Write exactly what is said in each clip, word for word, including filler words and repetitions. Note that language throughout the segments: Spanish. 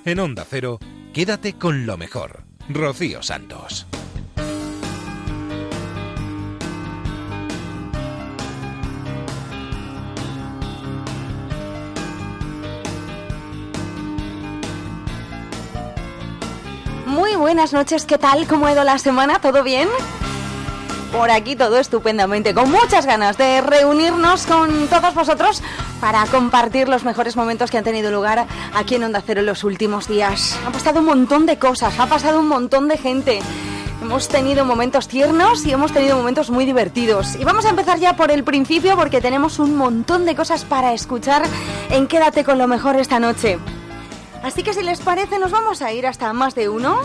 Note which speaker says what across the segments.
Speaker 1: En Onda Cero, quédate con lo mejor. Rocío Santos.
Speaker 2: Muy buenas noches, ¿qué tal? ¿Cómo ha ido la semana? ¿Todo bien? Por aquí todo estupendamente, con muchas ganas de reunirnos con todos vosotros para compartir los mejores momentos que han tenido lugar aquí en Onda Cero en los últimos días. Ha pasado un montón de cosas, ha pasado un montón de gente. Hemos tenido momentos tiernos y hemos tenido momentos muy divertidos. Y vamos a empezar ya por el principio porque tenemos un montón de cosas para escuchar en Quédate con lo mejor esta noche. Así que si les parece nos vamos a ir hasta más de uno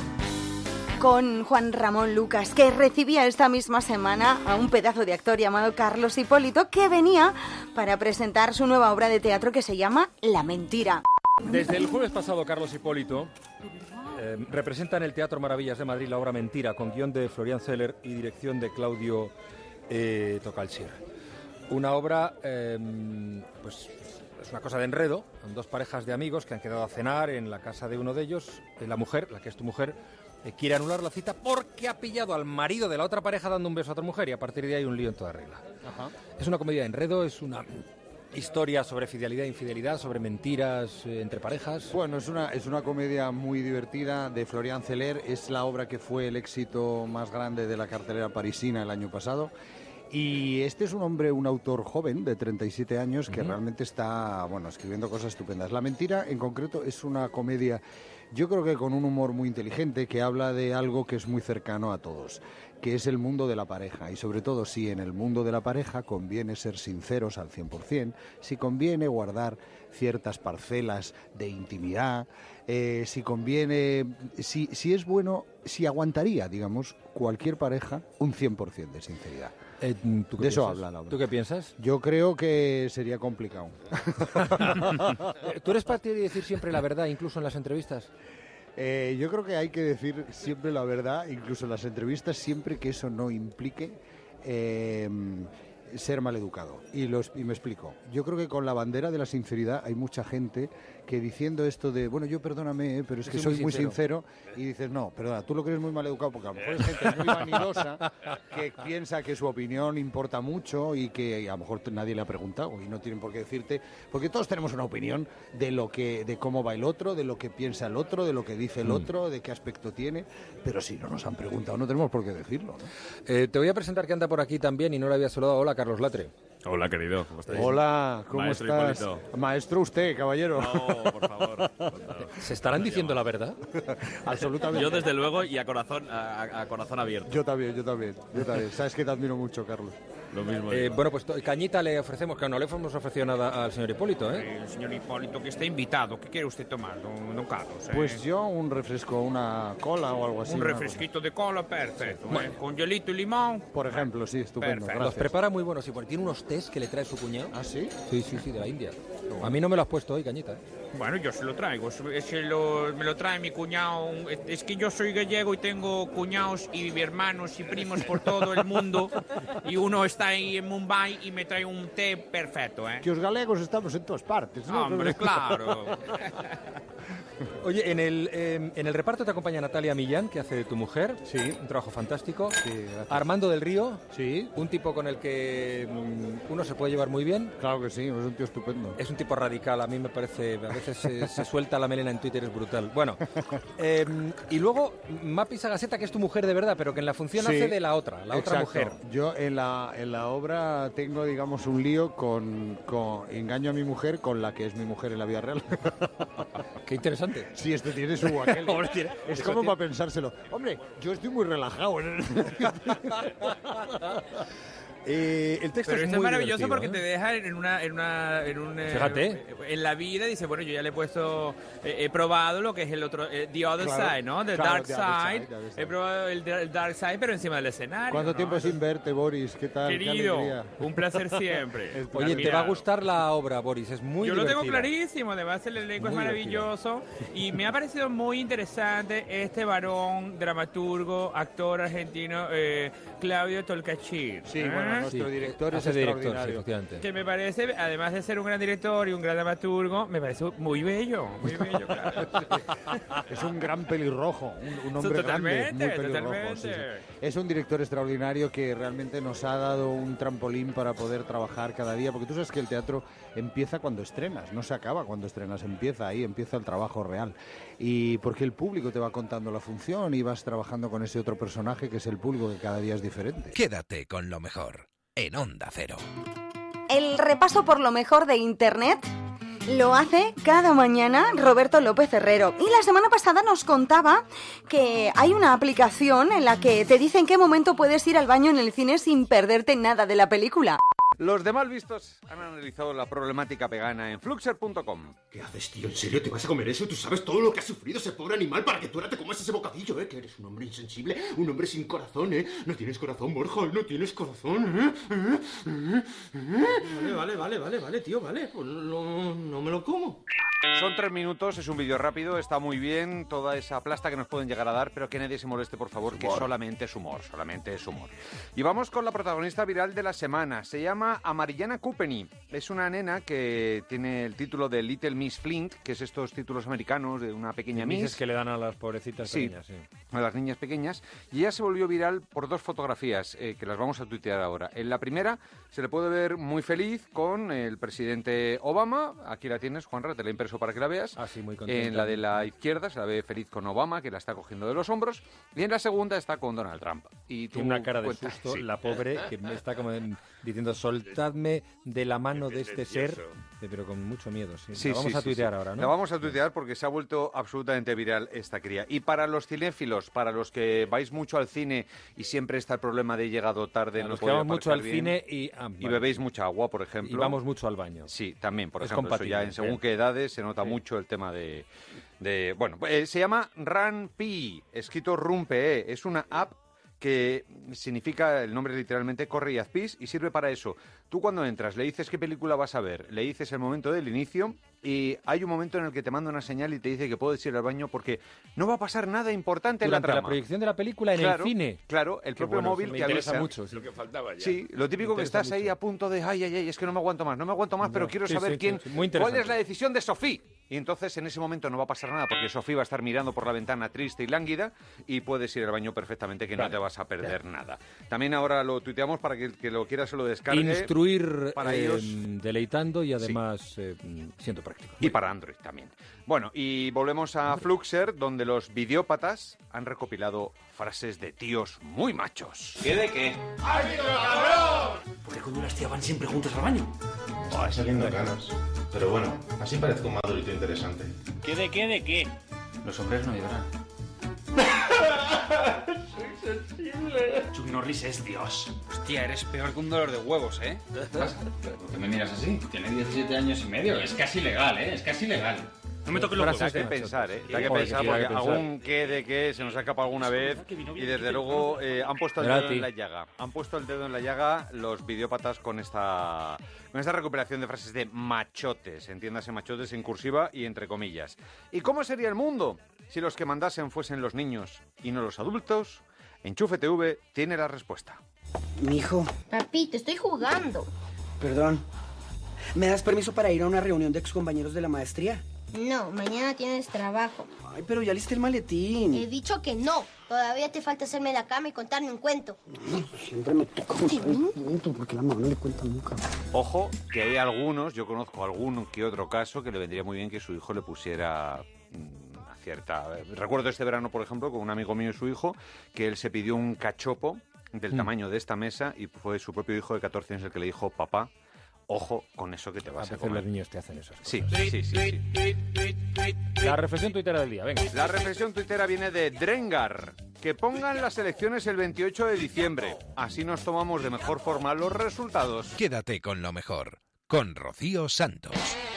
Speaker 2: con Juan Ramón Lucas, que recibía esta misma semana a un pedazo de actor llamado Carlos Hipólito, que venía para presentar su nueva obra de teatro que se llama La Mentira.
Speaker 3: Desde el jueves pasado, Carlos Hipólito eh, representa en el Teatro Maravillas de Madrid la obra Mentira, con guión de Florian Zeller y dirección de Claudio eh, Tocalchier. Una obra, eh, pues... es una cosa de enredo, con dos parejas de amigos que han quedado a cenar en la casa de uno de ellos. La mujer, la que es tu mujer, eh, quiere anular la cita porque ha pillado al marido de la otra pareja dando un beso a otra mujer y a partir de ahí hay un lío en toda regla. Ajá. Es una comedia de enredo, es una historia sobre fidelidad e infidelidad, sobre mentiras eh, entre parejas.
Speaker 4: Bueno, es una, es una comedia muy divertida de Florian Zeller, es la obra que fue el éxito más grande de la cartelera parisina el año pasado. Y este es un hombre, un autor joven de treinta y siete años que uh-huh. realmente está, bueno, escribiendo cosas estupendas. La Mentira, en concreto, es una comedia, yo creo que con un humor muy inteligente, que habla de algo que es muy cercano a todos, que es el mundo de la pareja. Y sobre todo, si en el mundo de la pareja conviene ser sinceros al cien por ciento, si conviene guardar ciertas parcelas de intimidad, eh, si conviene, si, si es bueno, si aguantaría, digamos, cualquier pareja un cien por ciento de sinceridad.
Speaker 3: Eh, ¿tú qué
Speaker 4: de eso
Speaker 3: piensas?
Speaker 4: habla la obra.
Speaker 3: ¿Tú qué piensas?
Speaker 4: Yo creo que sería complicado.
Speaker 3: ¿Tú eres partidario de decir siempre la verdad, incluso en las entrevistas?
Speaker 4: Eh, yo creo que hay que decir siempre la verdad, incluso en las entrevistas, siempre que eso no implique eh, ser maleducado. Y, los, y me explico. Yo creo que con la bandera de la sinceridad hay mucha gente que diciendo esto de, bueno, yo perdóname, eh, pero es, es que soy muy sincero. muy sincero, y dices, no, perdona, tú lo crees muy maleducado, porque a lo mejor hay gente muy vanidosa que piensa que su opinión importa mucho y que a lo mejor nadie le ha preguntado y no tienen por qué decirte, porque todos tenemos una opinión de lo que, de cómo va el otro, de lo que piensa el otro, de lo que dice el otro, de qué aspecto tiene, pero si no nos han preguntado no tenemos por qué decirlo, ¿no?
Speaker 3: Eh, te voy a presentar que anda por aquí también y no le había saludado. Hola, Carlos Latre.
Speaker 5: Hola, querido, ¿cómo estáis?
Speaker 4: Hola, ¿cómo
Speaker 5: Maestro
Speaker 4: estás?
Speaker 5: Hipólito.
Speaker 4: Maestro usted, caballero.
Speaker 5: No, por favor.
Speaker 3: ¿Se estarán diciendo la verdad?
Speaker 4: Absolutamente.
Speaker 5: Yo, desde luego, y a corazón, a, a corazón abierto.
Speaker 4: Yo también, yo también, yo también. Sabes que te admiro mucho, Carlos.
Speaker 5: Lo mismo.
Speaker 3: Eh, bueno, pues to- cañita le ofrecemos, que no le hemos ofrecido nada al señor Hipólito, ¿eh?
Speaker 6: El señor Hipólito, que está invitado. ¿Qué quiere usted tomar, don, don Carlos? eh?
Speaker 4: Pues yo un refresco, una cola o algo así.
Speaker 6: Un
Speaker 4: una
Speaker 6: refresquito de cola, perfecto.
Speaker 3: Bueno.
Speaker 6: eh, Con hielito y limón.
Speaker 4: cosa. Por ejemplo, sí, estupendo.
Speaker 6: Perfecto.
Speaker 3: Los
Speaker 4: Gracias.
Speaker 3: prepara muy buenos y bueno, tiene unos tés que le trae su cuñado.
Speaker 4: ¿Ah, sí?
Speaker 3: Sí, sí, sí, de la India. A mí no me lo has puesto hoy, cañita, ¿eh?
Speaker 6: Bueno, yo se lo traigo. Se lo, me lo trae mi cuñado. Es que yo soy gallego y tengo cuñados y hermanos y primos por todo el mundo. Y uno está ahí en Mumbai y me trae un té perfecto, ¿eh?
Speaker 4: Que os galegos estamos en todas partes, ¿no?
Speaker 6: Hombre, claro.
Speaker 3: Oye, en el, eh, en el reparto te acompaña Natalia Millán, que hace de tu mujer.
Speaker 4: Sí.
Speaker 3: Un trabajo fantástico.
Speaker 4: Sí, gracias.
Speaker 3: Armando del Río.
Speaker 4: Sí,
Speaker 3: Un tipo con el que mm, uno se puede llevar muy bien.
Speaker 4: claro que sí, es un tío estupendo.
Speaker 3: Es un tipo radical, a mí me parece, a veces se, se suelta la melena en Twitter, es brutal. Bueno, eh, y luego Mapi Sagaseta, que es tu mujer de verdad, pero que en la función
Speaker 4: Sí,
Speaker 3: hace de la otra, la otra
Speaker 4: exacto.
Speaker 3: mujer.
Speaker 4: Yo en la, en la obra tengo, digamos, un lío con, con... Engaño a mi mujer con la que es mi mujer en la vida real.
Speaker 3: Qué interesante.
Speaker 4: Sí, este tiene su aquel.
Speaker 3: Hombre, tiene-
Speaker 4: Es
Speaker 3: eso
Speaker 4: como
Speaker 3: tiene-
Speaker 4: para pensárselo. Hombre, yo estoy muy relajado. ¿eh?
Speaker 3: Eh, el texto
Speaker 6: Pero
Speaker 3: es
Speaker 6: esto es
Speaker 3: muy
Speaker 6: maravilloso
Speaker 3: divertido,
Speaker 6: porque
Speaker 3: ¿eh?
Speaker 6: te deja en una, en una, en un, eh,
Speaker 3: Fíjate.
Speaker 6: en la vida. Dice, bueno, yo ya le he puesto, eh, he probado lo que es el otro, eh, the other
Speaker 4: Claro,
Speaker 6: side, ¿no? The
Speaker 4: claro,
Speaker 6: dark
Speaker 4: the other
Speaker 6: side.
Speaker 4: side, the other side.
Speaker 6: He probado el, el dark side, pero encima del escenario.
Speaker 4: ¿Cuánto
Speaker 6: ¿no?
Speaker 4: tiempo sin verte, Boris? ¿Qué tal? Qué
Speaker 6: Querido,
Speaker 4: alegría.
Speaker 6: un placer siempre.
Speaker 3: Oye, te
Speaker 6: Mira,
Speaker 3: va a gustar la obra, Boris, es muy
Speaker 6: Yo lo tengo
Speaker 3: divertida.
Speaker 6: clarísimo, además el elenco es
Speaker 3: Muy
Speaker 6: maravilloso y me ha parecido muy interesante este varón, dramaturgo, actor argentino, eh, Claudio Tolcachir.
Speaker 4: Sí,
Speaker 6: ¿eh?
Speaker 4: bueno,
Speaker 6: ¿Eh?
Speaker 4: Nuestro
Speaker 3: Sí,
Speaker 4: director es
Speaker 3: hace director, sí,
Speaker 4: extraordinario.
Speaker 3: efectivamente.
Speaker 6: Que me parece, además de ser un gran director y un gran dramaturgo, me parece muy bello, muy bello, claro.
Speaker 4: Es un gran pelirrojo, un, un hombre
Speaker 6: Totalmente,
Speaker 4: grande, muy pelirrojo.
Speaker 6: totalmente.
Speaker 4: sí, sí. Es un director extraordinario que realmente nos ha dado un trampolín para poder trabajar cada día, porque tú sabes que el teatro empieza cuando estrenas, no se acaba cuando estrenas, empieza ahí, empieza el trabajo real. Y porque el público te va contando la función y vas trabajando con ese otro personaje que es el público, que cada día es diferente.
Speaker 1: Quédate con lo mejor en Onda Cero.
Speaker 2: El repaso por lo mejor de Internet lo hace cada mañana Roberto López Herrero. Y la semana pasada nos contaba que hay una aplicación en la que te dice en qué momento puedes ir al baño en el cine sin perderte nada de la película.
Speaker 7: Los de Malvistos han analizado la problemática vegana en Fluxer punto com.
Speaker 8: ¿Qué haces, tío? ¿En serio te vas a comer eso? ¿Tú sabes todo lo que ha sufrido ese pobre animal para que tú ahora te comas ese bocadillo, eh? Que eres un hombre insensible, un hombre sin corazón, eh. No tienes corazón, Borja, no tienes corazón, eh. ¿Eh? ¿Eh? ¿Eh? Vale, vale, vale, vale, vale, tío, vale. Pues no, no me lo como.
Speaker 7: Son tres minutos, es un vídeo rápido, está muy bien, toda esa plasta que nos pueden llegar a dar, pero que nadie se moleste, por favor, que solamente es humor, solamente es humor. Y vamos con la protagonista viral de la semana, se llama Amarillana Coopeny. Es una nena que tiene el título de Little Miss Flint, que es estos títulos americanos de una pequeña Miss.
Speaker 3: Misses que le dan a las pobrecitas
Speaker 7: Sí,
Speaker 3: pequeñas, sí.
Speaker 7: a las niñas pequeñas, y ella se volvió viral por dos fotografías eh, que las vamos a tuitear ahora. En la primera se le puede ver muy feliz con el presidente Obama, aquí la tienes, Juanra, te la he impreso para que la veas.
Speaker 3: Ah, sí, muy contenta.
Speaker 7: En la de la izquierda se la ve feliz con Obama, que la está cogiendo de los hombros, y en la segunda está con Donald Trump. Y tú
Speaker 3: Tiene una cara de
Speaker 7: cuentas-
Speaker 3: susto,
Speaker 7: sí.
Speaker 3: la pobre, que me está como en- diciendo, soltadme de la mano de este ser, pero con mucho miedo. Sí.
Speaker 7: Sí,
Speaker 3: la vamos
Speaker 7: sí,
Speaker 3: a
Speaker 7: sí,
Speaker 3: tuitear
Speaker 7: sí.
Speaker 3: ahora, ¿no?
Speaker 7: La vamos a tuitear porque se ha vuelto absolutamente viral esta cría. Y para los cinéfilos, para los que vais mucho al cine y siempre está el problema de llegado tarde,
Speaker 3: A
Speaker 7: no
Speaker 3: los que
Speaker 7: poder
Speaker 3: vamos mucho al
Speaker 7: aparcar bien,
Speaker 3: cine y... ah,
Speaker 7: y
Speaker 3: vale.
Speaker 7: bebéis mucha agua, por ejemplo.
Speaker 3: Y vamos mucho al baño.
Speaker 7: Sí, también, por
Speaker 3: Es
Speaker 7: ejemplo, eso
Speaker 3: compatible,
Speaker 7: ya en según
Speaker 3: bien.
Speaker 7: qué edades se nota
Speaker 3: Sí.
Speaker 7: mucho el tema de... de bueno, eh, se llama RunPee, escrito RunPee, es una app que significa, el nombre literalmente, corre y haz pis, y sirve para eso. Tú cuando entras, le dices qué película vas a ver, le dices el momento del inicio, y hay un momento en el que te manda una señal y te dice que puedes ir al baño porque no va a pasar nada importante en la
Speaker 3: Durante la
Speaker 7: trama.
Speaker 3: proyección de la película en
Speaker 7: Claro,
Speaker 3: el cine.
Speaker 7: Claro, el
Speaker 3: Qué
Speaker 7: propio
Speaker 3: bueno,
Speaker 7: móvil
Speaker 3: me
Speaker 7: te
Speaker 3: interesa
Speaker 7: avisa.
Speaker 3: mucho. Sí.
Speaker 5: Lo que faltaba ya.
Speaker 7: Sí, lo típico
Speaker 3: Me
Speaker 7: que
Speaker 3: interesa
Speaker 7: estás ahí
Speaker 3: mucho.
Speaker 7: a punto de, ay, ay, ay, es que no me aguanto más, no me aguanto más, pero
Speaker 3: No,
Speaker 7: quiero
Speaker 3: sí,
Speaker 7: saber
Speaker 3: sí,
Speaker 7: quién,
Speaker 3: sí, muy
Speaker 7: cuál
Speaker 3: interesante.
Speaker 7: es la decisión de Sophie. Y entonces en ese momento no va a pasar nada porque Sophie va a estar mirando por la ventana triste y lánguida y puedes ir al baño perfectamente, que no
Speaker 3: Vale.
Speaker 7: te vas a perder nada. También ahora lo tuiteamos para que el que lo quiera se lo descargue.
Speaker 3: Instruir
Speaker 7: para
Speaker 3: eh,
Speaker 7: ellos.
Speaker 3: deleitando y además eh, siendo práctico.
Speaker 7: Y para Android también. Bueno, y volvemos a Fluxer, donde los videópatas han recopilado frases de tíos muy machos.
Speaker 8: ¿Qué de qué?
Speaker 9: ¿Por qué cuando las tías van siempre juntas al baño?
Speaker 8: Ay, saliendo ganas. Pero bueno, así parezco un madurito interesante.
Speaker 6: ¿Qué de qué de qué?
Speaker 9: Los hombres no lloran. Chuck Norris es Dios.
Speaker 10: Hostia, eres peor que un dolor de huevos, ¿eh?
Speaker 9: ¿Qué pasa? ¿Por qué me miras así? Tiene diecisiete años y medio. Es casi legal, ¿eh? Es casi legal. No me toques los
Speaker 3: Frases
Speaker 7: Da
Speaker 9: huevos.
Speaker 7: que
Speaker 3: de macho.
Speaker 7: pensar, ¿eh? Da que
Speaker 3: Joder,
Speaker 7: pensar
Speaker 3: que sí, da
Speaker 7: porque
Speaker 3: que pensar.
Speaker 7: algún qué de qué se nos ha escapado alguna vez y desde luego eh, han puesto el dedo
Speaker 3: Grati.
Speaker 7: en la llaga. Han puesto el dedo en la llaga los videópatas con esta con esta recuperación de frases de machotes, entiéndase machotes en cursiva y entre comillas. ¿Y cómo sería el mundo si los que mandasen fuesen los niños y no los adultos? Enchufe T V tiene la respuesta.
Speaker 11: Mijo,
Speaker 12: Papi, te estoy jugando.
Speaker 11: perdón. ¿Me das permiso para ir a una reunión de excompañeros de la maestría?
Speaker 12: No, mañana tienes trabajo.
Speaker 11: Ay, pero ya listé el maletín.
Speaker 12: He dicho que no. Todavía te falta hacerme la cama y contarme un cuento.
Speaker 11: Siempre me toca contar un cuento porque la mamá no le cuenta nunca.
Speaker 7: Ojo, que hay algunos, yo conozco algún que otro caso que le vendría muy bien que su hijo le pusiera mm, a cierta... Recuerdo este verano, por ejemplo, con un amigo mío y su hijo, que él se pidió un cachopo del
Speaker 3: Mm.
Speaker 7: tamaño de esta mesa y fue su propio hijo de catorce años el que le dijo, papá, ojo con eso que te
Speaker 3: A
Speaker 7: vas a
Speaker 3: veces los
Speaker 7: comer.
Speaker 3: niños te hacen esas cosas.
Speaker 7: Sí, sí, sí, sí.
Speaker 3: La reflexión tuitera del día, venga.
Speaker 7: La reflexión tuitera viene de Drengar. Que pongan las elecciones el veintiocho de diciembre. Así nos tomamos de mejor forma los resultados.
Speaker 1: Quédate con lo mejor, con Rocío Santos.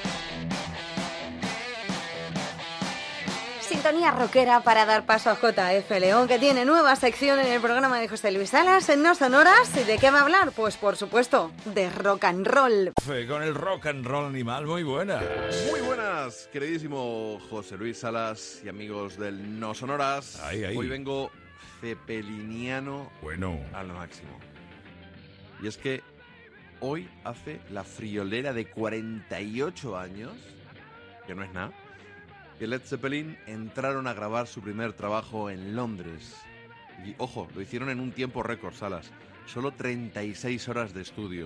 Speaker 2: Sintonía rockera para dar paso a J F León, que tiene nueva sección en el programa de José Luis Salas, en No Sonoras. ¿Y de qué va a hablar? Pues, por supuesto, de rock and roll.
Speaker 13: Con el rock and roll animal, muy buena.
Speaker 14: Muy buenas, queridísimo José Luis Salas y amigos del No Sonoras.
Speaker 13: Ahí, ahí.
Speaker 14: Hoy vengo cepeliniano
Speaker 13: Bueno.
Speaker 14: al máximo. Y es que hoy hace la friolera de cuarenta y ocho años, que no es nada, que Led Zeppelin entraron a grabar su primer trabajo en Londres. Y, ojo, lo hicieron en un tiempo récord, Salas. Solo treinta y seis horas de estudio.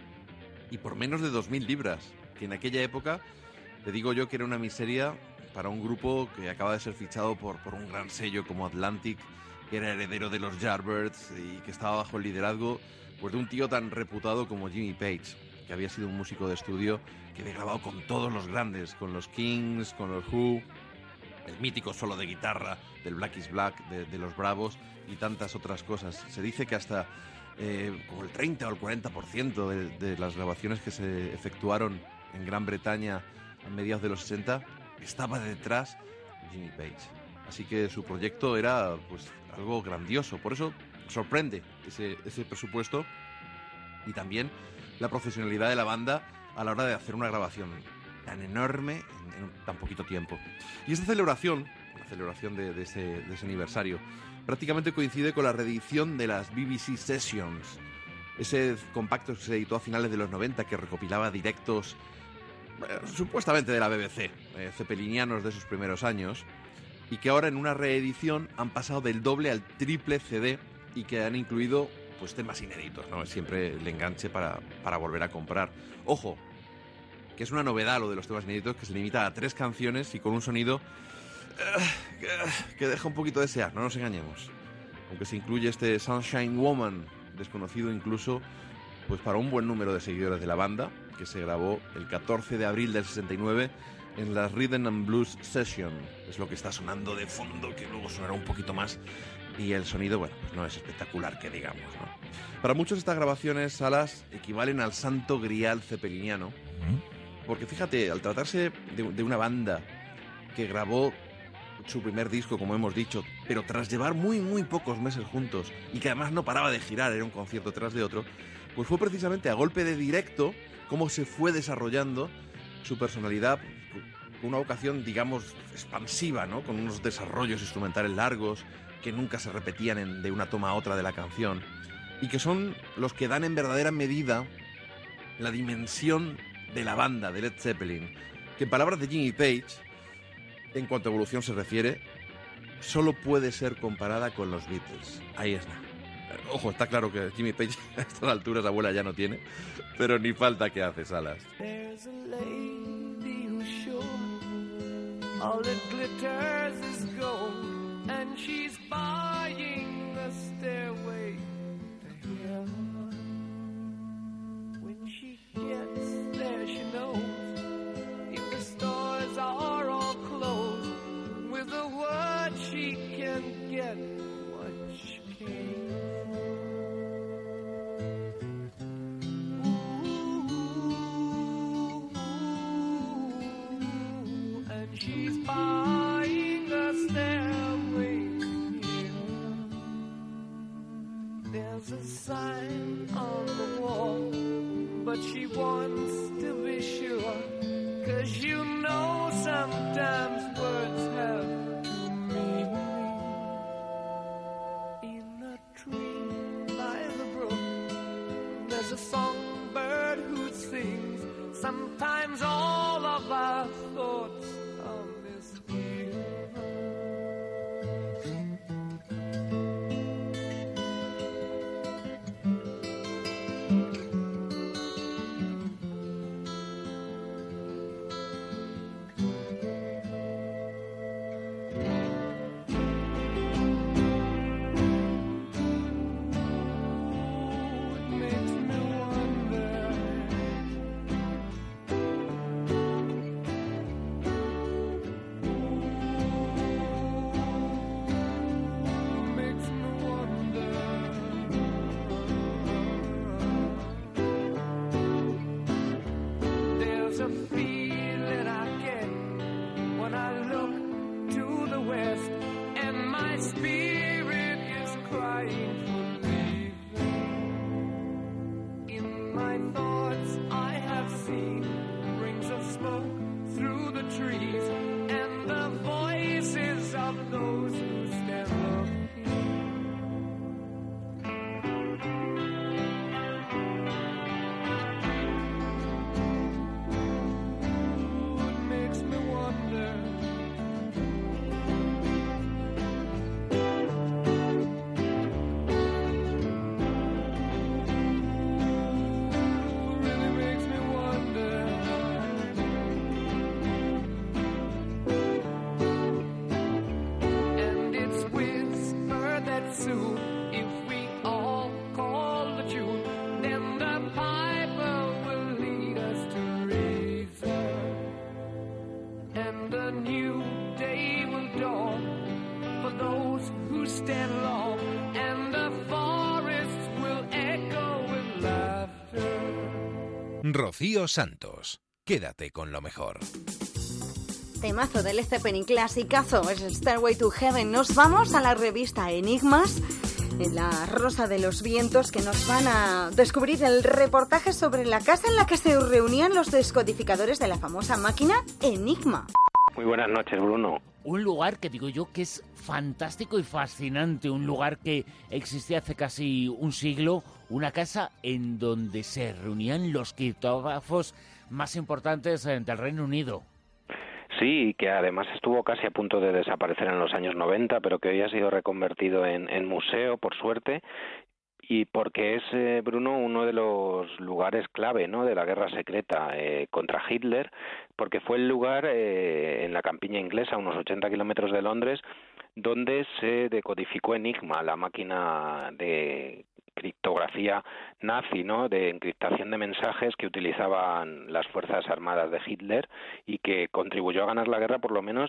Speaker 14: Y por menos de dos mil libras, que en aquella época, te digo yo que era una miseria para un grupo que acaba de ser fichado por, por un gran sello como Atlantic, que era heredero de los Yardbirds y que estaba bajo el liderazgo pues, de un tío tan reputado como Jimmy Page, que había sido un músico de estudio que había grabado con todos los grandes, con los Kings, con los Who, el mítico solo de guitarra del Black is Black, de, de los Bravos y tantas otras cosas. Se dice que hasta eh, como el treinta o el cuarenta por ciento de, de las grabaciones que se efectuaron en Gran Bretaña a mediados de los sesenta estaba detrás Jimmy Page. Así que su proyecto era pues algo grandioso. Por eso sorprende ese, ese presupuesto y también la profesionalidad de la banda a la hora de hacer una grabación tan enorme en, en tan poquito tiempo. Y esta celebración, la celebración de, de, ese, de ese aniversario, prácticamente coincide con la reedición de las B B C Sessions, ese compacto que se editó a finales de los noventa que recopilaba directos eh, supuestamente de la B B C, eh, zeppelinianos de sus primeros años, y que ahora en una reedición han pasado del doble al triple C D y que han incluido pues temas inéditos, ¿no? Es siempre el enganche para, para volver a comprar. Ojo, que es una novedad lo de los temas inéditos, que se limita a tres canciones y con un sonido uh, que, que deja un poquito de desear, no nos engañemos. Aunque se incluye este Sunshine Woman, desconocido incluso pues para un buen número de seguidores de la banda, que se grabó el catorce de abril del sesenta y nueve en la Rhythm and Blues Session. Es lo que está sonando de fondo, que luego sonará un poquito más. Y el sonido, bueno, pues no es espectacular, que digamos, ¿no? Para muchos estas grabaciones, Salas, equivalen al santo grial zeppeliniano. Porque fíjate, al tratarse de, de una banda que grabó su primer disco, como hemos dicho, pero tras llevar muy, muy pocos meses juntos y que además no paraba de girar, era un concierto tras de otro, pues fue precisamente a golpe de directo cómo se fue desarrollando su personalidad con una vocación, digamos, expansiva, ¿no? Con unos desarrollos instrumentales largos que nunca se repetían en, de una toma a otra de la canción y que son los que dan en verdadera medida la dimensión de la banda de Led Zeppelin, que en palabras de Jimmy Page, en cuanto a evolución se refiere, solo puede ser comparada con los Beatles. Ahí está. Ojo, está claro que Jimmy Page a estas alturas abuela ya no tiene, pero ni falta que hace, Salas.
Speaker 15: There's a lady who's sure all that glitters is gold, and she's buying the stairway to heaven. When she gets there, she knows if the stores are all closed, with a word she can get what she came for. Ooh, and she's buying a stairway here. There's a sign on the wall, but she wants to be sure, 'cause you know sometimes words have two meanings. In a tree by the brook, there's a songbird who sings. Sometimes all of our thoughts are misgiven. and a new day will dawn for those who stand alone, and the forests will echo with laughter.
Speaker 1: Rocío Santos, quédate con lo mejor.
Speaker 2: Temazo del Led Zeppelin, clasicazo, es Stairway to Heaven. Nos vamos a la revista Enigmas, en la Rosa de los Vientos, que nos van a descubrir el reportaje sobre la casa en la que se reunían los descodificadores de la famosa máquina Enigma.
Speaker 16: Muy buenas noches, Bruno.
Speaker 17: Un lugar que digo yo que es fantástico y fascinante, un lugar que existía hace casi un siglo, una casa en donde se reunían los criptógrafos más importantes del Reino Unido.
Speaker 16: Sí, que además estuvo casi a punto de desaparecer en los años noventa, pero que hoy ha sido reconvertido en, en museo, por suerte, y porque es, eh, Bruno, uno de los lugares clave, ¿no?, de la guerra secreta eh, contra Hitler, porque fue el lugar eh, en la campiña inglesa, a unos ochenta kilómetros de Londres, donde se decodificó Enigma, la máquina de criptografía nazi, ¿no?, de encriptación de mensajes que utilizaban las fuerzas armadas de Hitler y que contribuyó a ganar la guerra, por lo menos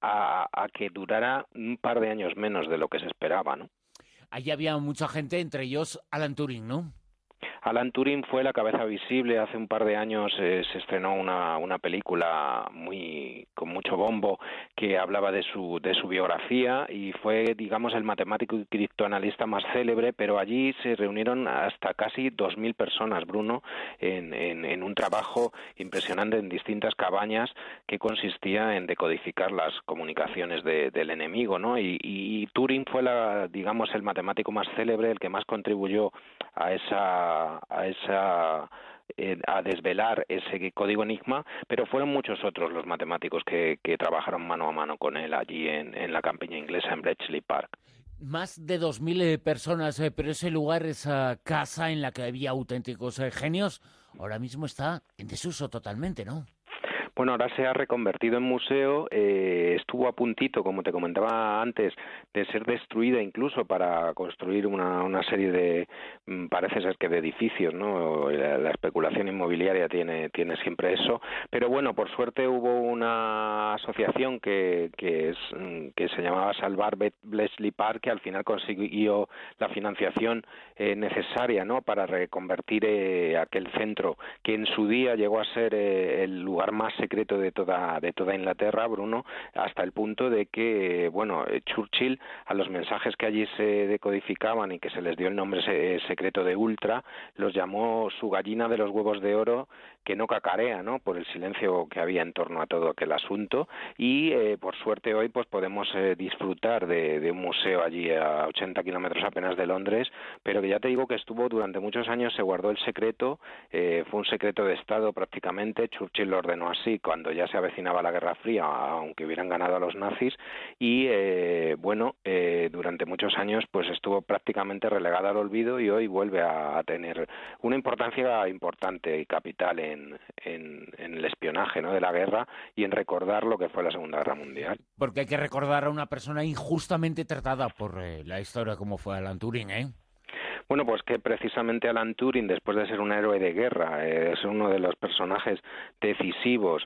Speaker 16: a, a que durara un par de años menos de lo que se esperaba, ¿no?
Speaker 17: Allí había mucha gente, entre ellos Alan Turing, ¿no?
Speaker 16: Alan Turing fue la cabeza visible. Hace un par de años eh, se estrenó una, una película muy con mucho bombo que hablaba de su de su biografía, y fue, digamos, el matemático y criptoanalista más célebre, pero allí se reunieron hasta casi dos mil personas, Bruno, en, en, en un trabajo impresionante en distintas cabañas que consistía en decodificar las comunicaciones de, del enemigo, ¿no? Y, y, y Turing fue, la, digamos, el matemático más célebre, el que más contribuyó a esa a esa eh, a desvelar ese código Enigma, pero fueron muchos otros los matemáticos que, que trabajaron mano a mano con él allí en, en la campiña inglesa, en Bletchley Park.
Speaker 17: Más de dos mil eh, personas, eh, pero ese lugar, esa casa en la que había auténticos eh, genios, ahora mismo está en desuso totalmente, ¿no?
Speaker 16: Bueno, ahora se ha reconvertido en museo, eh, estuvo a puntito, como te comentaba antes, de ser destruida incluso para construir una, una serie de, parece ser que de edificios, ¿no? La, la especulación inmobiliaria tiene, tiene siempre eso, pero bueno, por suerte hubo una asociación que, que, es, que se llamaba Salvar Bletchley Park, que al final consiguió la financiación eh, necesaria, ¿no?, para reconvertir eh, aquel centro, que en su día llegó a ser eh, el lugar más secreto de toda de toda Inglaterra, Bruno, hasta el punto de que, bueno, Churchill, a los mensajes que allí se decodificaban y que se les dio el nombre secreto de Ultra, los llamó su gallina de los huevos de oro que no cacarea, ¿no?, por el silencio que había en torno a todo aquel asunto. Y eh, por suerte hoy pues podemos eh, disfrutar de, de un museo allí a ochenta kilómetros apenas de Londres, pero que ya te digo que estuvo durante muchos años, se guardó el secreto, eh, fue un secreto de Estado prácticamente. Churchill lo ordenó así cuando ya se avecinaba la Guerra Fría, aunque hubieran ganado a los nazis, y eh, bueno, eh, durante muchos años pues estuvo prácticamente relegada al olvido, y hoy vuelve a, a tener una importancia importante y capital en En, en el espionaje, ¿no?, de la guerra, y en recordar lo que fue la Segunda Guerra Mundial.
Speaker 17: Porque hay que recordar a una persona injustamente tratada por eh, la historia, como fue Alan Turing, ¿eh?
Speaker 16: Bueno, pues que precisamente Alan Turing, después de ser un héroe de guerra, eh, es uno de los personajes decisivos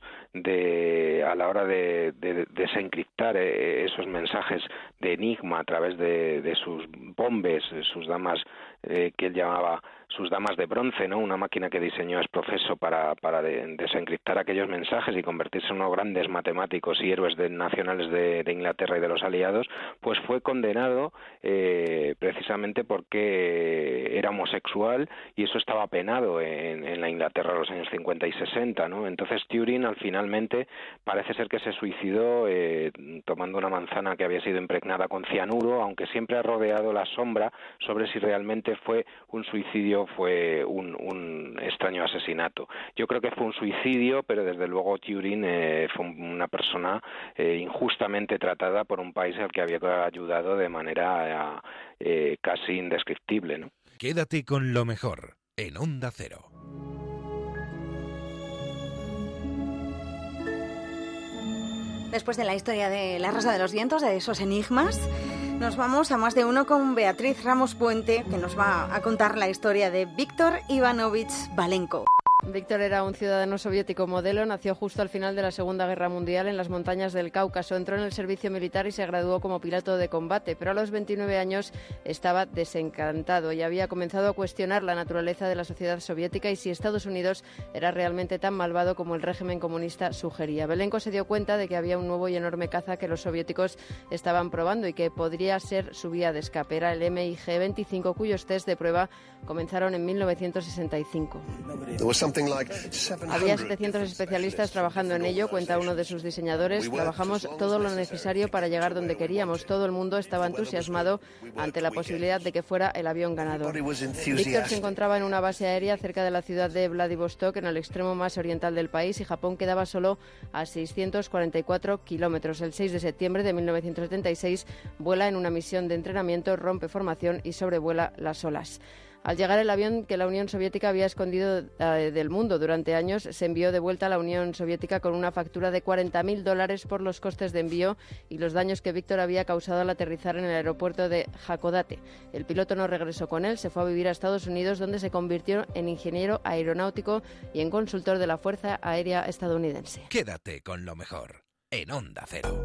Speaker 16: de a la hora de, de, de desencriptar eh, esos mensajes de Enigma a través de, de sus bombes, sus damas eh, que él llamaba sus damas de bronce, ¿no?, una máquina que diseñó Esprofeso para, para de, desencriptar aquellos mensajes y convertirse en unos grandes matemáticos y héroes de, nacionales de, de Inglaterra y de los aliados, pues fue condenado eh, precisamente porque era homosexual, y eso estaba penado en, en la Inglaterra de los años cincuenta y sesenta, ¿no? Entonces Turing al finalmente parece ser que se suicidó eh, tomando una manzana que había sido impregnada con cianuro, aunque siempre ha rodeado la sombra sobre si realmente fue un suicidio, fue un, un extraño asesinato. Yo creo que fue un suicidio, pero desde luego Turing eh, fue una persona eh, injustamente tratada por un país al que había ayudado de manera eh, casi indescriptible, ¿no?
Speaker 1: Quédate con lo mejor en Onda Cero.
Speaker 2: Después de la historia de La Rosa de los Vientos, de esos enigmas, nos vamos a Más de Uno con Beatriz Ramos Puente, que nos va a contar la historia de Víctor Ivanovich Valenko.
Speaker 18: Víctor era un ciudadano soviético modelo, nació justo al final de la Segunda Guerra Mundial en las montañas del Cáucaso, entró en el servicio militar y se graduó como piloto de combate, pero a los veintinueve años estaba desencantado y había comenzado a cuestionar la naturaleza de la sociedad soviética y si Estados Unidos era realmente tan malvado como el régimen comunista sugería. Belenko se dio cuenta de que había un nuevo y enorme caza que los soviéticos estaban probando y que podría ser su vía de escape. Era el M I G veinticinco, cuyos test de prueba comenzaron en mil novecientos sesenta y cinco. Había setecientos especialistas trabajando en ello, cuenta uno de sus diseñadores. Trabajamos todo lo necesario para llegar donde queríamos. Todo el mundo estaba entusiasmado ante la posibilidad de que fuera el avión ganador. Víctor se encontraba en una base aérea cerca de la ciudad de Vladivostok, en el extremo más oriental del país, y Japón quedaba solo a seiscientos cuarenta y cuatro kilómetros. El seis de septiembre de mil novecientos setenta y seis vuela en una misión de entrenamiento, rompe formación y sobrevuela las olas. Al llegar el avión que la Unión Soviética había escondido eh, del mundo durante años, se envió de vuelta a la Unión Soviética con una factura de cuarenta mil dólares por los costes de envío y los daños que Víctor había causado al aterrizar en el aeropuerto de Hakodate. El piloto no regresó con él, se fue a vivir a Estados Unidos, donde se convirtió en ingeniero aeronáutico y en consultor de la Fuerza Aérea Estadounidense.
Speaker 1: Quédate con lo mejor en Onda Cero.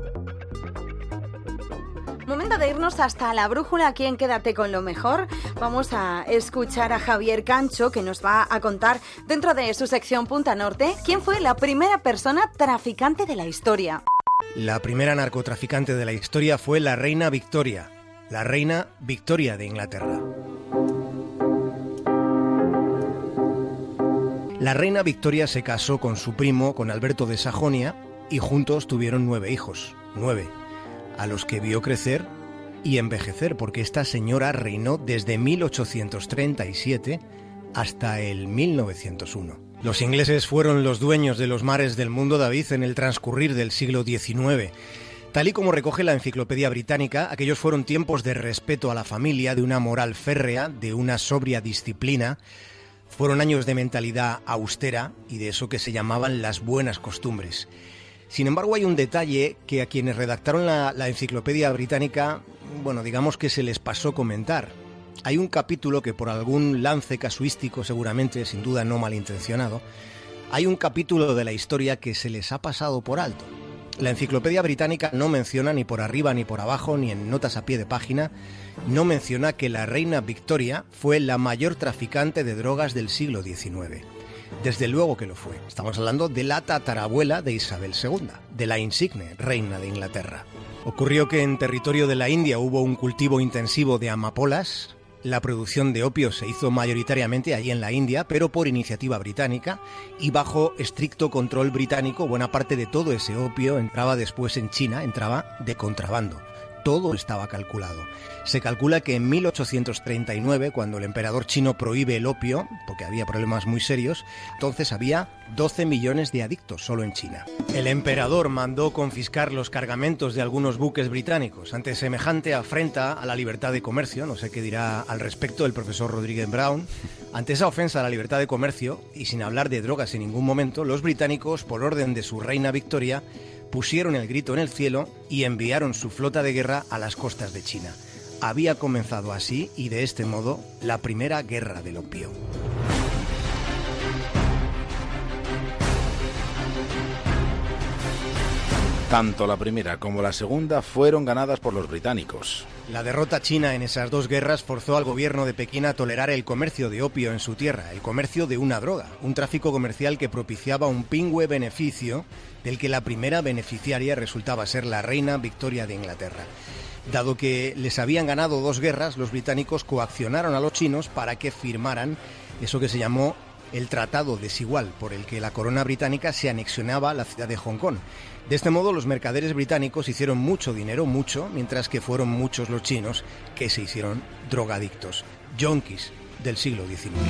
Speaker 2: Momento de irnos hasta la brújula aquí en Quédate con lo mejor. Vamos a escuchar a Javier Cancho, que nos va a contar dentro de su sección Punta Norte quién fue la primera persona traficante de la historia.
Speaker 19: La primera narcotraficante de la historia fue la reina Victoria, la reina Victoria de Inglaterra. La reina Victoria se casó con su primo, con Alberto de Sajonia, y juntos tuvieron nueve hijos, nueve, a los que vio crecer y envejecer, porque esta señora reinó desde mil ochocientos treinta y siete hasta el mil novecientos uno. Los ingleses fueron los dueños de los mares del mundo, David, en el transcurrir del siglo diecinueve. Tal y como recoge la Enciclopedia Británica, aquellos fueron tiempos de respeto a la familia, de una moral férrea, de una sobria disciplina. Fueron años de mentalidad austera y de eso que se llamaban las buenas costumbres. Sin embargo, hay un detalle que a quienes redactaron la, la Enciclopedia Británica, bueno, digamos que se les pasó comentar. Hay un capítulo que por algún lance casuístico, seguramente, sin duda no malintencionado, hay un capítulo de la historia que se les ha pasado por alto. La Enciclopedia Británica no menciona ni por arriba ni por abajo, ni en notas a pie de página, no menciona que la reina Victoria fue la mayor traficante de drogas del siglo diecinueve. Desde luego que lo fue. Estamos hablando de la tatarabuela de Isabel segunda, de la insigne reina de Inglaterra. Ocurrió que en territorio de la India hubo un cultivo intensivo de amapolas. La producción de opio se hizo mayoritariamente allí en la India, pero por iniciativa británica y bajo estricto control británico. Buena parte de todo ese opio entraba después en China, entraba de contrabando. Todo estaba calculado. Se calcula que en mil ochocientos treinta y nueve, cuando el emperador chino prohíbe el opio, porque había problemas muy serios, entonces había doce millones de adictos solo en China. El emperador mandó confiscar los cargamentos de algunos buques británicos. Ante semejante afrenta a la libertad de comercio, no sé qué dirá al respecto el profesor Rodríguez Brown, ante esa ofensa a la libertad de comercio, y sin hablar de drogas en ningún momento, los británicos, por orden de su reina Victoria, pusieron el grito en el cielo y enviaron su flota de guerra a las costas de China. Había comenzado así y de este modo la primera guerra del opio.
Speaker 20: Tanto la primera como la segunda fueron ganadas por los británicos.
Speaker 19: La derrota china en esas dos guerras forzó al gobierno de Pekín a tolerar el comercio de opio en su tierra, el comercio de una droga, un tráfico comercial que propiciaba un pingüe beneficio del que la primera beneficiaria resultaba ser la reina Victoria de Inglaterra. Dado que les habían ganado dos guerras, los británicos coaccionaron a los chinos para que firmaran eso que se llamó el Tratado Desigual, por el que la corona británica se anexionaba a la ciudad de Hong Kong. De este modo, los mercaderes británicos hicieron mucho dinero, mucho, mientras que fueron muchos los chinos que se hicieron drogadictos, yonkis del siglo diecinueve.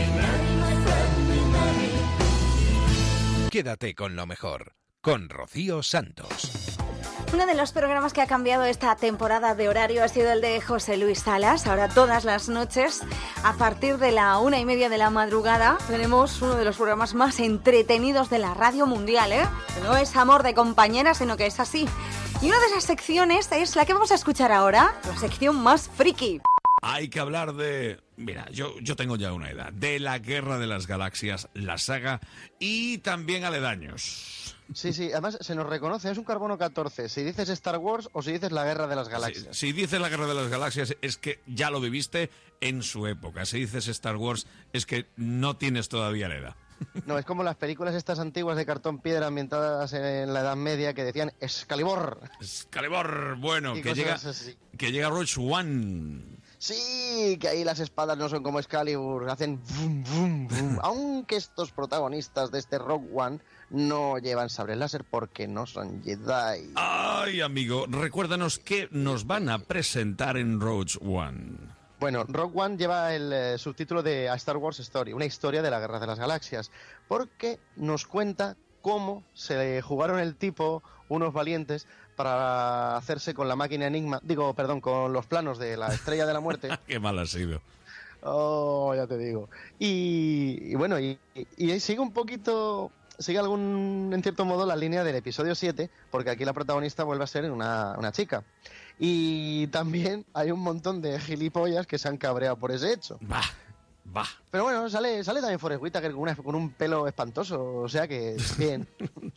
Speaker 1: Quédate con lo mejor, con Rocío Santos.
Speaker 2: Uno de los programas que ha cambiado esta temporada de horario ha sido el de José Luis Salas. Ahora todas las noches, a partir de la una y media de la madrugada, tenemos uno de los programas más entretenidos de la radio mundial, ¿eh? No es amor de compañera, sino que es así. Y una de esas secciones es la que vamos a escuchar ahora, la sección más friki.
Speaker 13: Hay que hablar de Mira, yo, yo tengo ya una edad. De la Guerra de las Galaxias, la saga y también aledaños.
Speaker 21: Sí, sí, además se nos reconoce, es un carbono catorce, si dices Star Wars o si dices la Guerra de las Galaxias.
Speaker 13: Si, si dices la Guerra de las Galaxias es que ya lo viviste en su época. Si dices Star Wars es que no tienes todavía la edad.
Speaker 21: No, es como las películas estas antiguas de cartón piedra ambientadas en la Edad Media que decían Excalibur.
Speaker 13: Excalibur, bueno,
Speaker 21: Y
Speaker 13: que
Speaker 21: cosas
Speaker 13: llega,
Speaker 21: así.
Speaker 13: que llega Rogue One.
Speaker 21: Sí, que ahí las espadas no son como Excalibur, hacen vum, vum, vum. Aunque estos protagonistas de este Rogue One no llevan sables láser porque no son Jedi.
Speaker 13: Ay, amigo, recuérdanos qué nos van a presentar en Rogue One.
Speaker 21: Bueno, Rogue One lleva el eh, subtítulo de A Star Wars Story, una historia de la Guerra de las Galaxias, porque nos cuenta cómo se jugaron el tipo unos valientes para hacerse con la máquina Enigma, digo, perdón, con los planos de la Estrella de la Muerte.
Speaker 13: Qué mal ha sido.
Speaker 21: Oh, ya te digo. Y, y bueno, y, y, y sigue un poquito, sigue algún, en cierto modo, la línea del episodio siete, porque aquí la protagonista vuelve a ser una, una chica. Y también hay un montón de gilipollas que se han cabreado por ese hecho.
Speaker 13: Bah, bah.
Speaker 21: Pero bueno, sale, sale también Forrest Whitaker con, una, con un pelo espantoso, o sea que bien.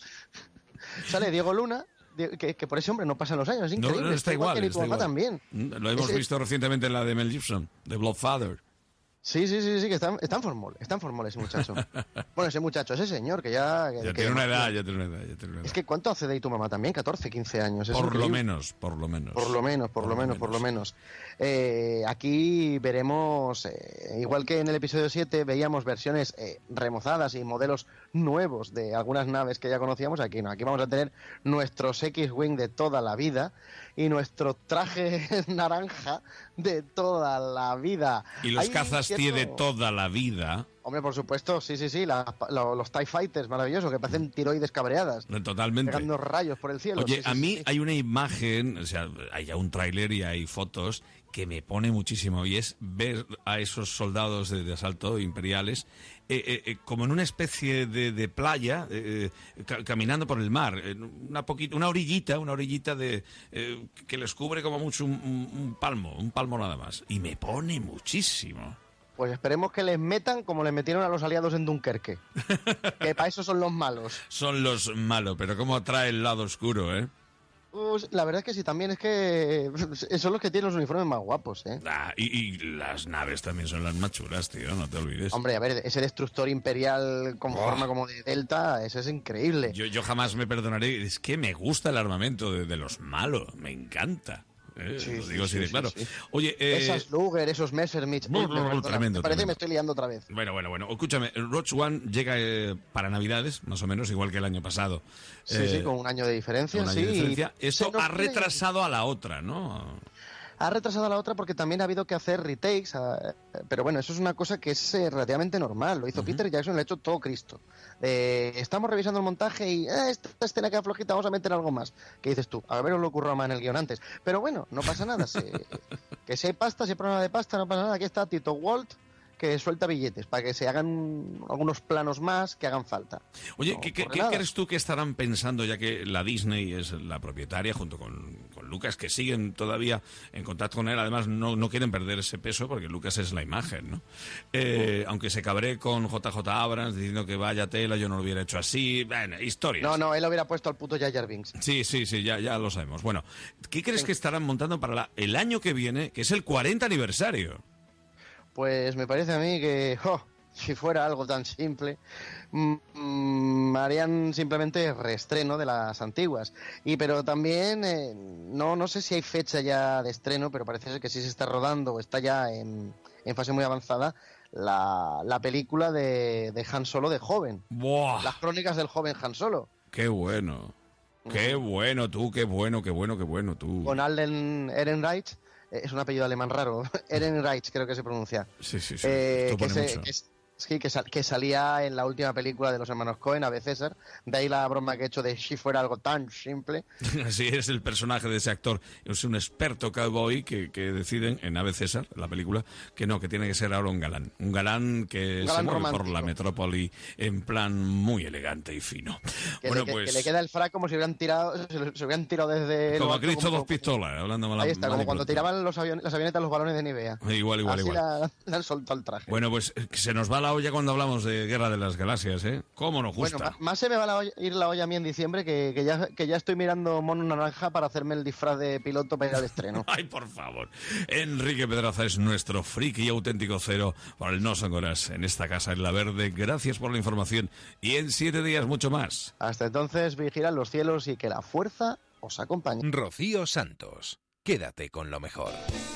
Speaker 21: Sale Diego Luna, que, que por ese hombre no pasan los años, es increíble.
Speaker 13: No, no, está igual,
Speaker 21: que ni
Speaker 13: está
Speaker 21: tu mamá
Speaker 13: igual.
Speaker 21: también.
Speaker 13: Lo hemos
Speaker 21: Ese-
Speaker 13: visto recientemente en la de Mel Gibson, de Bloodfather.
Speaker 21: Sí, sí, sí, sí, que está, está en formol, está en formol ese muchacho. Bueno, ese muchacho, ese señor que ya...
Speaker 13: Ya
Speaker 21: que-
Speaker 13: tiene una edad, ya tiene una edad, ya tiene una edad.
Speaker 21: Es que ¿cuánto hace de ahí tu mamá también? catorce, quince años. Es
Speaker 13: Por lo
Speaker 21: increíble.
Speaker 13: menos, por lo menos.
Speaker 21: Por lo menos, por, lo menos, por lo menos. Eh, aquí veremos, eh, igual que en el episodio siete veíamos versiones eh, remozadas y modelos nuevos de algunas naves que ya conocíamos, aquí no, aquí vamos a tener nuestros X-Wing de toda la vida y nuestro traje naranja de toda la vida.
Speaker 13: Y los
Speaker 21: Hay
Speaker 13: cazas
Speaker 21: cierto-
Speaker 13: tiene toda la vida.
Speaker 21: Hombre, por supuesto, sí, sí, sí, la- lo- los TIE Fighters maravillosos que parecen tiroides cabreadas.
Speaker 13: Totalmente.
Speaker 21: Pegando rayos por el cielo.
Speaker 13: Oye,
Speaker 21: sí, sí,
Speaker 13: a
Speaker 21: sí,
Speaker 13: mí
Speaker 21: sí.
Speaker 13: hay una imagen, o sea, hay ya un tráiler y hay fotos que me pone muchísimo y es ver a esos soldados de, de asalto imperiales eh, eh, eh, como en una especie de, de playa eh, eh, ca- caminando por el mar, en una poquita, una orillita, una orillita de eh, que les cubre como mucho un, un- un palmo, un palmo nada más y me pone muchísimo.
Speaker 21: Pues esperemos que les metan como les metieron a los aliados en Dunkerque. Que para eso son los malos.
Speaker 13: Son los malos, pero cómo atrae el lado oscuro, ¿eh?
Speaker 21: Pues, la verdad es que sí, también es que son los que tienen los uniformes más guapos, ¿eh?
Speaker 13: Ah, y, y las naves también son las más chulas, tío, no te olvides.
Speaker 21: Hombre, a ver, ese destructor imperial con
Speaker 13: Oh.
Speaker 21: forma como de delta, ese es increíble.
Speaker 13: Yo, yo jamás me perdonaré. Es que me gusta el armamento de, de los malos. Me encanta. Eh,
Speaker 21: Sí,
Speaker 13: lo
Speaker 21: sí,
Speaker 13: digo así
Speaker 21: sí,
Speaker 13: de
Speaker 21: sí,
Speaker 13: claro.
Speaker 21: sí.
Speaker 13: Oye, eh,
Speaker 21: Esas Luger, esos Messerschmitt.
Speaker 13: Brr,
Speaker 21: Uy, me
Speaker 13: brr,
Speaker 21: perdona,
Speaker 13: tremendo,
Speaker 21: me parece que
Speaker 13: tremendo.
Speaker 21: me estoy liando otra vez.
Speaker 13: bueno, bueno, bueno. Escúchame, Rogue One llega eh, para Navidades, más o menos, igual que el año pasado.
Speaker 21: Sí,
Speaker 13: Eh,
Speaker 21: sí, con un año de diferencia.
Speaker 13: un año
Speaker 21: sí,
Speaker 13: de diferencia.
Speaker 21: y
Speaker 13: Esto
Speaker 21: se nos
Speaker 13: ha
Speaker 21: quiere-
Speaker 13: retrasado a la otra, ¿no?
Speaker 21: Ha retrasado a la otra porque también ha habido que hacer retakes, ah, pero bueno, eso es una cosa que es eh, relativamente normal. Lo hizo Peter Jackson, lo ha hecho todo Cristo. Eh, estamos revisando el montaje y eh, esta escena queda flojita, vamos a meter algo más. ¿Qué dices tú? A ver, os lo ocurrió más en el guión antes. Pero bueno, no pasa nada. se- que si hay pasta, si hay problema de pasta, no pasa nada. Aquí está Tito Walt, que suelta billetes para que se hagan algunos planos más que hagan falta.
Speaker 13: Oye,
Speaker 21: No
Speaker 13: ¿qué, qué-
Speaker 21: ocurre
Speaker 13: qué
Speaker 21: nada.
Speaker 13: crees tú que estarán pensando, ya que la Disney es la propietaria, junto con, con Lucas, que siguen todavía en contacto con él? Además, no, no quieren perder ese peso porque Lucas es la imagen, ¿no? Eh, aunque se cabré con J J Abrams diciendo que vaya tela, yo no lo hubiera hecho así. Bueno, historias.
Speaker 21: No, no, él hubiera puesto al puto Jar Jar Binks.
Speaker 13: Sí, sí, sí, ya, ya lo sabemos. Bueno, ¿qué crees que estarán montando para la- el año que viene, que es el cuarenta aniversario?
Speaker 21: Pues me parece a mí que, jo, si fuera algo tan simple, mm, mm, harían simplemente reestreno de las antiguas. Y pero también, eh, no, no sé si hay fecha ya de estreno, pero parece ser que sí se está rodando o está ya en, en fase muy avanzada la, la película de, de Han Solo de joven.
Speaker 13: ¡Buah!
Speaker 21: Las crónicas del joven Han Solo.
Speaker 13: ¡Qué bueno! ¡Qué bueno tú, qué bueno, qué bueno, qué bueno tú!
Speaker 21: Con Alden Ehrenreich. eh, Es un apellido alemán raro. Ehrenreich creo que se pronuncia.
Speaker 13: Sí, sí, sí.
Speaker 21: Eh,
Speaker 13: Esto
Speaker 21: que,
Speaker 13: pone
Speaker 21: se-
Speaker 13: mucho.
Speaker 21: que es, Sí, que, sal, que salía en la última película de los hermanos Coen, Ave César. De ahí la broma que he hecho de si fuera algo tan simple.
Speaker 13: Así es el personaje de ese actor. Es un experto cowboy que, que deciden en Ave César, la película, que no, que tiene que ser ahora un galán. Un galán que
Speaker 21: Un galán
Speaker 13: se mueve
Speaker 21: romántico.
Speaker 13: por la metrópoli en plan muy elegante y fino.
Speaker 21: Que,
Speaker 13: bueno,
Speaker 21: le, que-
Speaker 13: pues
Speaker 21: que le queda el frac como si hubieran tirado, se, lo- se hubieran tirado desde... lo
Speaker 13: como
Speaker 21: alto,
Speaker 13: Cristo
Speaker 21: como-
Speaker 13: dos pistolas, hablando mal.
Speaker 21: Ahí está,
Speaker 13: mal
Speaker 21: como
Speaker 13: y
Speaker 21: cuando
Speaker 13: pronto.
Speaker 21: tiraban los avion- las avionetas los balones de Nivea.
Speaker 13: Igual, igual,
Speaker 21: Así
Speaker 13: igual.
Speaker 21: la- le han soltado el traje.
Speaker 13: Bueno, pues eh, que se nos va la olla cuando hablamos de Guerra de las Galaxias, ¿eh? ¿Cómo nos gusta?
Speaker 21: Bueno, ma- más se me va la olla- ir la olla a mí en diciembre que, que, ya, que ya estoy mirando Mono Naranja para hacerme el disfraz de piloto para ir al estreno.
Speaker 13: Ay, por favor. Enrique Pedraza es nuestro friki y auténtico cero para el No Son Horas en esta casa en La Verde. Gracias por la información y en siete días mucho más.
Speaker 21: Hasta entonces, vigilad los cielos y que la fuerza os acompañe.
Speaker 1: Rocío Santos, quédate con lo mejor.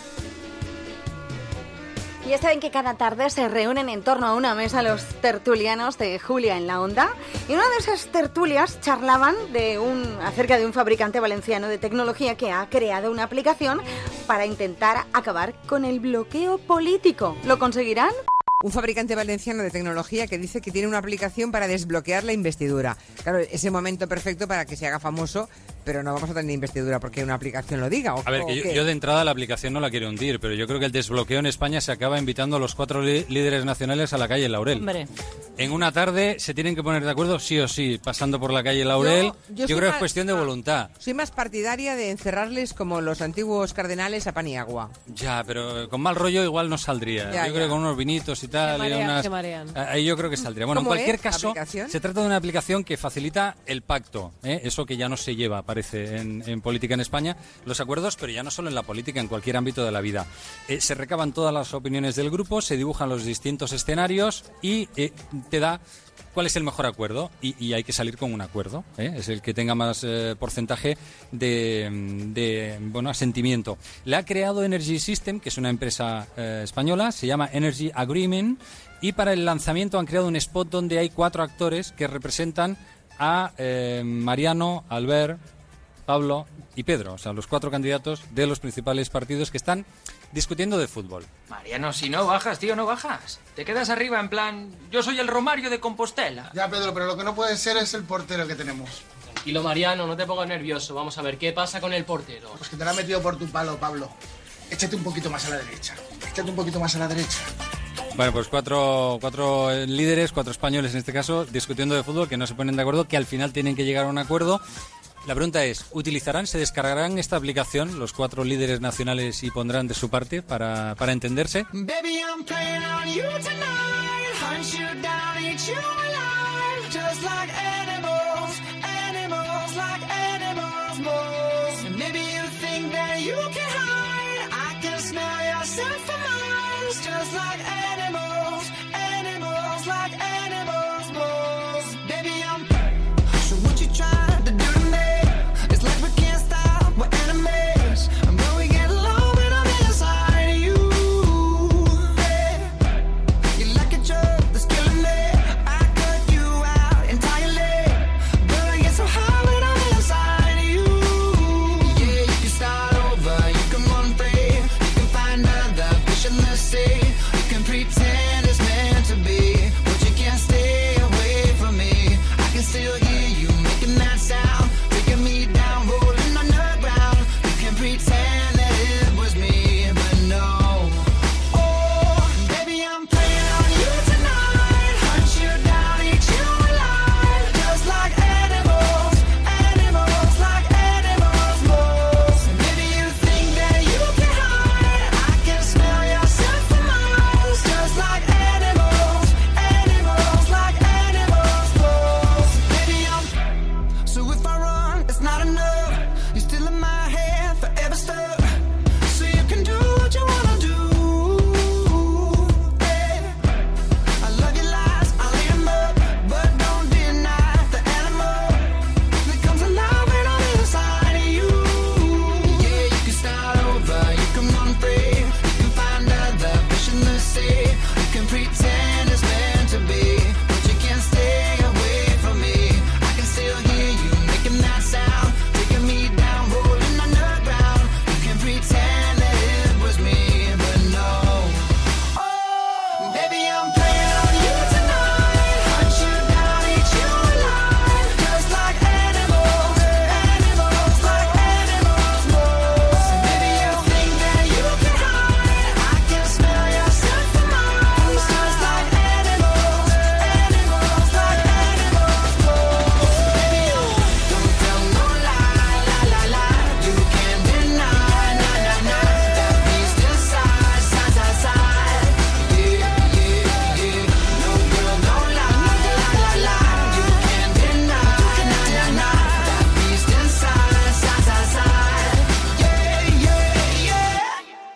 Speaker 2: Y ya saben que cada tarde se reúnen en torno a una mesa los tertulianos de Julia en la Onda. Y en una de esas tertulias charlaban de un, acerca de un fabricante valenciano de tecnología que ha creado una aplicación para intentar acabar con el bloqueo político. ¿Lo conseguirán?
Speaker 4: Un fabricante valenciano de tecnología que dice que tiene una aplicación para desbloquear la investidura. Claro, ese momento perfecto para que se haga famoso, pero no vamos a tener investidura porque una aplicación lo diga. ¿o-
Speaker 22: A ver,
Speaker 4: o
Speaker 22: que yo,
Speaker 4: qué?
Speaker 22: yo de entrada la aplicación no la quiero hundir, pero yo creo que el desbloqueo en España se acaba invitando a los cuatro li- líderes nacionales a la calle Laurel.
Speaker 23: Hombre.
Speaker 22: En una tarde se tienen que poner de acuerdo sí o sí, pasando por la calle Laurel.
Speaker 4: Yo-
Speaker 22: Yo,
Speaker 4: yo soy
Speaker 22: creo que
Speaker 4: más-
Speaker 22: es cuestión de voluntad.
Speaker 4: Soy más partidaria de encerrarles como los antiguos cardenales a pan y agua.
Speaker 22: Ya, pero con mal rollo igual no saldría.
Speaker 4: Ya,
Speaker 22: yo creo
Speaker 4: ya.
Speaker 22: que con unos vinitos y tal.
Speaker 23: Se
Speaker 22: y
Speaker 23: marean,
Speaker 22: unas...
Speaker 23: se marean.
Speaker 22: Ahí yo creo que saldría. Bueno, en
Speaker 4: ¿Cómo
Speaker 22: cualquier
Speaker 4: es la
Speaker 22: caso,
Speaker 4: aplicación?
Speaker 22: se trata de una aplicación que facilita el pacto. ¿eh? Eso que ya no se lleva, parece, en, en política en España. Los acuerdos, pero ya no solo en la política, en cualquier ámbito de la vida. Eh, se recaban todas las opiniones del grupo, se dibujan los distintos escenarios y eh, te da cuál es el mejor acuerdo y, y hay que salir con un acuerdo. ¿eh? Es el que tenga más eh, porcentaje de, de bueno, asentimiento. La ha creado Energy System, que es una empresa eh, española, se llama Energy Agreement, y para el lanzamiento han creado un spot donde hay cuatro actores que representan a eh, Mariano, Albert, Pablo y Pedro, o sea, los cuatro candidatos de los principales partidos que están discutiendo de fútbol.
Speaker 24: Mariano, si no bajas, tío, no bajas. Te quedas arriba en plan, yo soy el Romario de Compostela.
Speaker 25: Ya, Pedro, pero lo que no puede ser es el portero que tenemos.
Speaker 24: Tranquilo, Mariano, no te pongas nervioso. Vamos a ver, ¿qué pasa con el portero?
Speaker 25: Pues que te la ha metido por tu palo, Pablo. Échate un poquito más a la derecha. Échate un poquito más a la derecha.
Speaker 22: Bueno, pues cuatro, cuatro eh, líderes, cuatro españoles en este caso, discutiendo de fútbol, que no se ponen de acuerdo, que al final tienen que llegar a un acuerdo. La pregunta es, ¿utilizarán, se descargarán esta aplicación los cuatro líderes nacionales y pondrán de su parte para, para entenderse?
Speaker 15: Baby, I'm playing on you tonight. Hunt you down, eat you alive. Just like animals, animals, like animals, moles. And maybe you think that you can hide. I can smell yourself from miles. Just like animals, animals, like animals, moles. Baby, I'm. So what you trying to do to me? It's like we can't stop, we're enemies. And when we get low, we're on the inside of you. You're like a drug that's killing me. I cut you out entirely. But I get so high when I'm inside of you. Yeah, you can start over, you can run free. You can find other fish in the sea. You can pretend.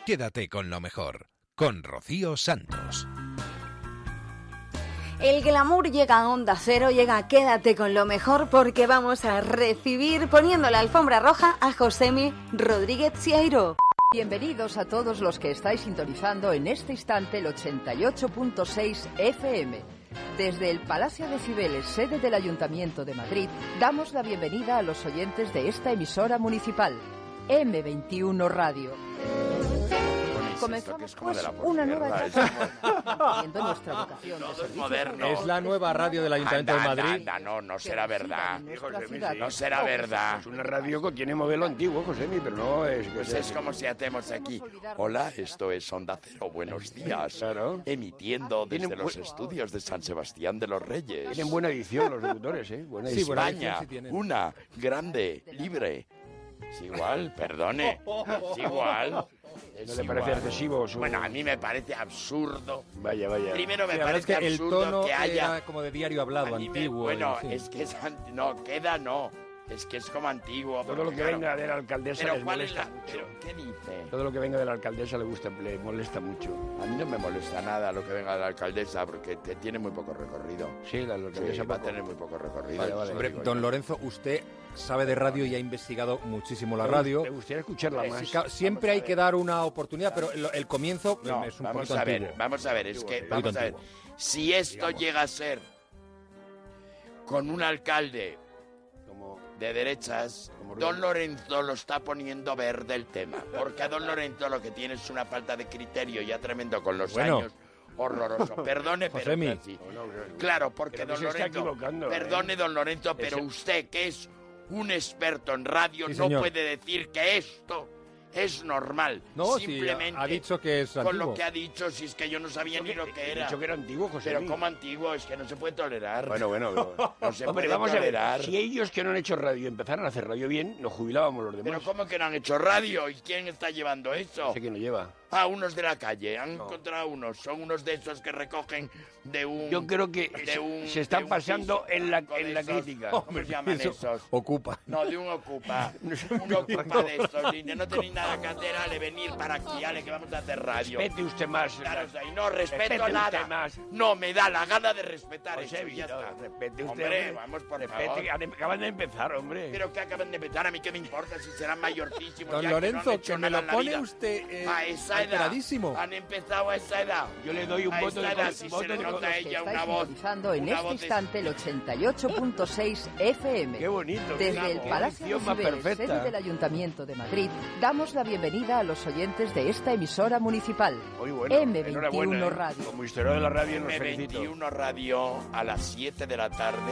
Speaker 1: Quédate con lo mejor, con Rocío Santos.
Speaker 2: El glamour llega a Onda Cero, llega a Quédate con lo mejor, porque vamos a recibir, poniendo la alfombra roja, a Josemi Rodríguez Sierro.
Speaker 5: Bienvenidos a todos los que estáis sintonizando en este instante el ochenta y ocho punto seis F M. Desde el Palacio de Cibeles, sede del Ayuntamiento de Madrid, damos la bienvenida a los oyentes de esta emisora municipal, eme veintiuno Radio. Comenzamos pues una nueva etapa, siguiendo nuestra vocación de servicio.
Speaker 6: Moderno.
Speaker 3: Es la nueva radio del Ayuntamiento
Speaker 6: anda,
Speaker 3: de Madrid.
Speaker 6: Anda, anda, no, no será verdad. No será
Speaker 8: No,
Speaker 6: verdad.
Speaker 8: Es una radio que tiene modelo antiguo, Josemi, pero no es...
Speaker 6: Pues es como si hacemos aquí. Hola, esto es Onda Cero, buenos días. Emitiendo desde
Speaker 8: Tienen
Speaker 6: los
Speaker 8: bu-
Speaker 6: estudios de San Sebastián de los Reyes.
Speaker 8: Tienen buena edición los locutores, ¿eh? Buena
Speaker 6: Sí,
Speaker 8: edición.
Speaker 6: España, una, grande, libre. Es igual, perdone. Es igual. Es
Speaker 8: ¿No le
Speaker 6: igual.
Speaker 8: parece excesivo su-
Speaker 6: Bueno, a mí me parece absurdo.
Speaker 8: Vaya, vaya.
Speaker 6: Primero me
Speaker 3: Sí, la verdad es
Speaker 6: parece
Speaker 3: que el
Speaker 6: absurdo
Speaker 3: tono
Speaker 6: que haya...
Speaker 3: era como de diario hablado,
Speaker 6: A mí me-
Speaker 3: antiguo.
Speaker 6: bueno,
Speaker 3: en fin.
Speaker 6: es que es... anti- No, queda no. Es que es como antiguo.
Speaker 8: Todo
Speaker 6: porque,
Speaker 8: lo que
Speaker 6: claro,
Speaker 8: venga de la alcaldesa
Speaker 6: pero
Speaker 8: les
Speaker 6: ¿cuál es
Speaker 8: molesta
Speaker 6: la-
Speaker 8: mucho.
Speaker 6: pero ¿qué dice?
Speaker 8: Todo lo que venga de la alcaldesa le gusta, le molesta mucho.
Speaker 6: A mí no me molesta nada lo que venga de la alcaldesa porque te- tiene muy poco recorrido.
Speaker 8: Sí, la alcaldesa
Speaker 6: Sí, va a
Speaker 8: poco.
Speaker 6: tener muy poco recorrido.
Speaker 8: Vale, vale.
Speaker 6: Eso
Speaker 3: Hombre,
Speaker 6: digo
Speaker 3: don
Speaker 6: yo.
Speaker 3: Lorenzo, usted sabe de radio y ha investigado muchísimo la
Speaker 8: Me-
Speaker 3: radio.
Speaker 8: Me gustaría escucharla
Speaker 3: Eh,
Speaker 8: más.
Speaker 3: sí, claro, siempre hay que dar una oportunidad, pero el, el comienzo
Speaker 6: No,
Speaker 3: es un
Speaker 6: vamos
Speaker 3: poquito
Speaker 6: a ver,
Speaker 3: antiguo.
Speaker 6: vamos a ver, es que
Speaker 3: Antiguo,
Speaker 6: vamos a ver.
Speaker 3: antiguo.
Speaker 6: Si esto llega a ser con un alcalde de derechas, don Lorenzo lo está poniendo verde el tema, porque a don Lorenzo lo que tiene es una falta de criterio ya tremendo con los
Speaker 3: Bueno.
Speaker 6: años. Horroroso. Perdone, pero
Speaker 3: Josemi.
Speaker 6: es así. Claro, porque
Speaker 8: Pero que
Speaker 6: don
Speaker 8: se está
Speaker 6: Lorenzo,
Speaker 8: equivocando, ¿eh?
Speaker 6: perdone don Lorenzo, pero
Speaker 8: Ese-
Speaker 6: usted que es un experto en radio
Speaker 3: Sí,
Speaker 6: no
Speaker 3: señor.
Speaker 6: puede decir que esto es normal.
Speaker 3: No, sí,
Speaker 6: simplemente
Speaker 3: ha- ha dicho que es
Speaker 6: con
Speaker 3: antiguo.
Speaker 6: lo que ha dicho, si es que yo no sabía ni lo que
Speaker 8: He
Speaker 6: era.
Speaker 8: dicho que era antiguo, José.
Speaker 6: Pero como antiguo, es que no se puede tolerar.
Speaker 8: Bueno, bueno, pero-
Speaker 6: No se
Speaker 8: Hombre,
Speaker 6: puede
Speaker 8: vamos a ver.
Speaker 6: tolerar.
Speaker 8: Si ellos que no han hecho radio empezaran a hacer radio bien, nos jubilábamos los demás.
Speaker 6: Pero ¿cómo que no han hecho radio? ¿Y quién está llevando eso?
Speaker 8: No sé quién lo lleva.
Speaker 6: Ah, unos de la calle. Han encontrado unos. Son unos de esos que recogen de un...
Speaker 8: Yo creo que
Speaker 6: de
Speaker 8: se-
Speaker 6: un-
Speaker 8: se están
Speaker 6: de un
Speaker 8: pasando
Speaker 6: piso,
Speaker 8: en la,
Speaker 6: de
Speaker 8: en la
Speaker 6: esos.
Speaker 8: crítica.
Speaker 6: ¿Cómo se llaman
Speaker 3: Eso
Speaker 6: esos?
Speaker 3: Ocupa.
Speaker 6: No, de un ocupa. Un ocupa de estos. Y de no tenéis nada que hacer, ale, venir para aquí, ale, que vamos a hacer radio.
Speaker 8: Respete usted más.
Speaker 6: Claro, ahí no respeto
Speaker 8: Respete usted
Speaker 6: nada.
Speaker 8: más.
Speaker 6: No me da la gana de respetar
Speaker 8: José
Speaker 6: eso. y ya
Speaker 8: Vito,
Speaker 6: está.
Speaker 8: respete usted.
Speaker 6: Hombre, vamos por
Speaker 8: Respete,
Speaker 6: favor.
Speaker 8: que han- acaban de empezar, hombre.
Speaker 6: Pero que acaban de empezar, a mí qué me importa si serán mayorcísimos.
Speaker 3: Don
Speaker 6: ya, que no han
Speaker 3: Lorenzo,
Speaker 6: hecho
Speaker 3: que me
Speaker 6: nada
Speaker 3: lo
Speaker 6: en la
Speaker 3: pone
Speaker 6: vida.
Speaker 3: usted eh,
Speaker 6: A esa edad.
Speaker 3: alteradísimo.
Speaker 6: Han empezado a esa edad.
Speaker 8: Yo le doy un
Speaker 6: a
Speaker 8: voto
Speaker 6: esa
Speaker 8: de
Speaker 6: edad,
Speaker 8: con-
Speaker 6: si
Speaker 8: voto
Speaker 6: se le
Speaker 8: de
Speaker 6: nota
Speaker 8: con-
Speaker 6: a
Speaker 5: Que
Speaker 6: ella
Speaker 5: estáis
Speaker 6: una voz.
Speaker 5: sintonizando en
Speaker 6: una
Speaker 5: este
Speaker 6: voz de-
Speaker 5: instante el ochenta y ocho punto seis F M.
Speaker 8: Qué bonito.
Speaker 5: Desde
Speaker 8: qué-
Speaker 5: el
Speaker 8: qué
Speaker 5: Palacio de
Speaker 8: edición más
Speaker 5: Cibeles,
Speaker 8: perfecta.
Speaker 5: sede del Ayuntamiento de Madrid, damos la bienvenida a los oyentes de esta emisora municipal,
Speaker 8: Muy bueno.
Speaker 5: eme
Speaker 8: Enhorabuena,
Speaker 5: veintiuno
Speaker 8: ¿eh?
Speaker 5: Radio.
Speaker 8: Como historiador de la radio nos
Speaker 6: eme
Speaker 8: felicito.
Speaker 6: veintiuno Radio a las siete de la tarde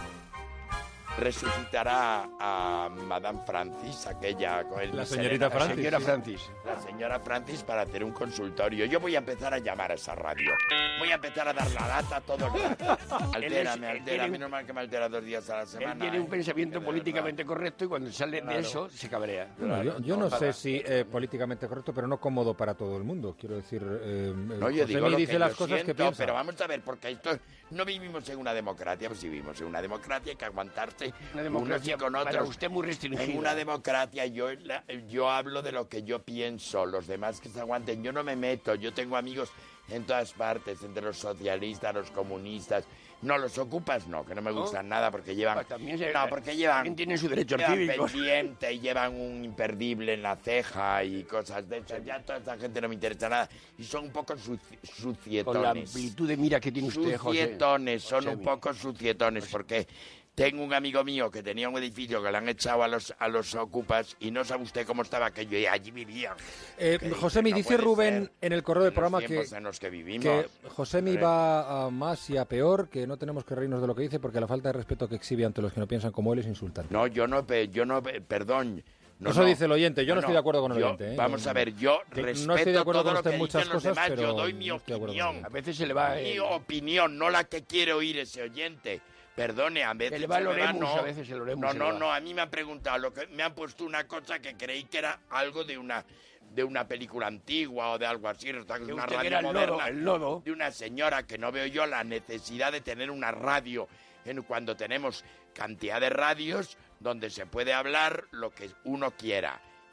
Speaker 6: resucitará a Madame Francis, aquella con el
Speaker 3: La señorita
Speaker 6: Serena-
Speaker 3: Francis.
Speaker 8: Señora Francis.
Speaker 6: La señora Francis para hacer un consultorio. Yo voy a empezar a llamar a esa radio. Voy a empezar a dar la lata todo el rato. Altérame,
Speaker 8: Él es-
Speaker 6: altera.
Speaker 8: él-
Speaker 6: Menos mal que me altera dos días a la
Speaker 8: Él
Speaker 6: semana.
Speaker 8: tiene un
Speaker 6: ¿eh?
Speaker 8: pensamiento
Speaker 6: De
Speaker 8: políticamente correcto y cuando sale
Speaker 6: Claro.
Speaker 8: de eso se cabrea.
Speaker 3: Bueno, yo, yo no sé si eh, políticamente correcto, pero no cómodo para todo el mundo. Quiero decir, eh,
Speaker 6: No, yo
Speaker 3: Josemi
Speaker 6: digo lo
Speaker 3: dice
Speaker 6: que
Speaker 3: las
Speaker 6: yo
Speaker 3: cosas que
Speaker 6: siento,
Speaker 3: piensa.
Speaker 6: pero vamos a ver, porque esto no vivimos en una democracia, pues si vivimos en una democracia hay que aguantarse
Speaker 8: Una
Speaker 6: unos
Speaker 8: democracia
Speaker 6: y con
Speaker 8: para
Speaker 6: otros.
Speaker 8: usted muy restringida.
Speaker 6: En una democracia yo, la- yo hablo de lo que yo pienso, los demás que se aguanten. Yo no me meto, yo tengo amigos en todas partes, entre los socialistas, los comunistas. No, los ocupas no, que no me
Speaker 8: ¿No?
Speaker 6: gustan nada porque llevan...
Speaker 8: Pues también se-
Speaker 6: no, porque llevan...
Speaker 8: también tienen su derecho
Speaker 6: llevan
Speaker 8: cívico.
Speaker 6: pendiente y llevan un imperdible en la ceja y cosas de esas. Ya toda esta gente no me interesa nada. Y son un poco suci- sucietones.
Speaker 8: Con la amplitud de mira que tiene usted, José.
Speaker 6: Sucietones, son un
Speaker 8: Josemi.
Speaker 6: poco sucietones, porque tengo un amigo mío que tenía un edificio que le han echado a los, a los ocupas y no sabe usted cómo estaba aquello y allí vivía.
Speaker 3: Eh,
Speaker 6: Que
Speaker 3: Josemi,
Speaker 6: no
Speaker 3: dice
Speaker 6: puede
Speaker 3: Rubén
Speaker 6: ser
Speaker 3: en el correo del
Speaker 6: en los
Speaker 3: programa que,
Speaker 6: tiempos en los que vivimos.
Speaker 3: que Josemi
Speaker 6: Hombre.
Speaker 3: va a más y a peor, que no tenemos que reírnos de lo que dice, porque la falta de respeto que exhibe ante los que no piensan como él es insultante.
Speaker 6: No, yo no, pe- yo no, pe- perdón. No,
Speaker 3: Eso
Speaker 6: no.
Speaker 3: dice el oyente, yo no estoy de acuerdo con el
Speaker 6: yo-
Speaker 3: oyente, ¿eh?
Speaker 6: Vamos
Speaker 3: No,
Speaker 6: a ver, yo
Speaker 3: que no
Speaker 6: respeto
Speaker 3: estoy de acuerdo
Speaker 6: todo
Speaker 3: con
Speaker 6: lo
Speaker 3: usted
Speaker 6: que
Speaker 3: en muchas
Speaker 6: dicen los
Speaker 3: cosas,
Speaker 6: demás, yo
Speaker 3: pero
Speaker 6: doy mi
Speaker 3: no estoy de acuerdo con
Speaker 6: opinión.
Speaker 3: él.
Speaker 8: A veces se le va...
Speaker 6: Mi
Speaker 8: eh,
Speaker 6: opinión, no la que quiere oír ese oyente. Perdone, a veces
Speaker 8: Se le va el
Speaker 6: se me
Speaker 8: oremus,
Speaker 6: no.
Speaker 8: a veces el oremus
Speaker 6: No,
Speaker 8: se
Speaker 6: no,
Speaker 8: le va.
Speaker 6: no, a mí me han preguntado, lo que me han puesto una cosa que creí que era algo de una de una película antigua o de algo así, resulta que es
Speaker 8: Que
Speaker 6: una
Speaker 8: usted
Speaker 6: radio
Speaker 8: era el lodo,
Speaker 6: moderna
Speaker 8: el lodo.
Speaker 6: de una señora que no veo yo la necesidad de tener una radio en cuando tenemos cantidad de radios donde se puede hablar lo que uno quiera.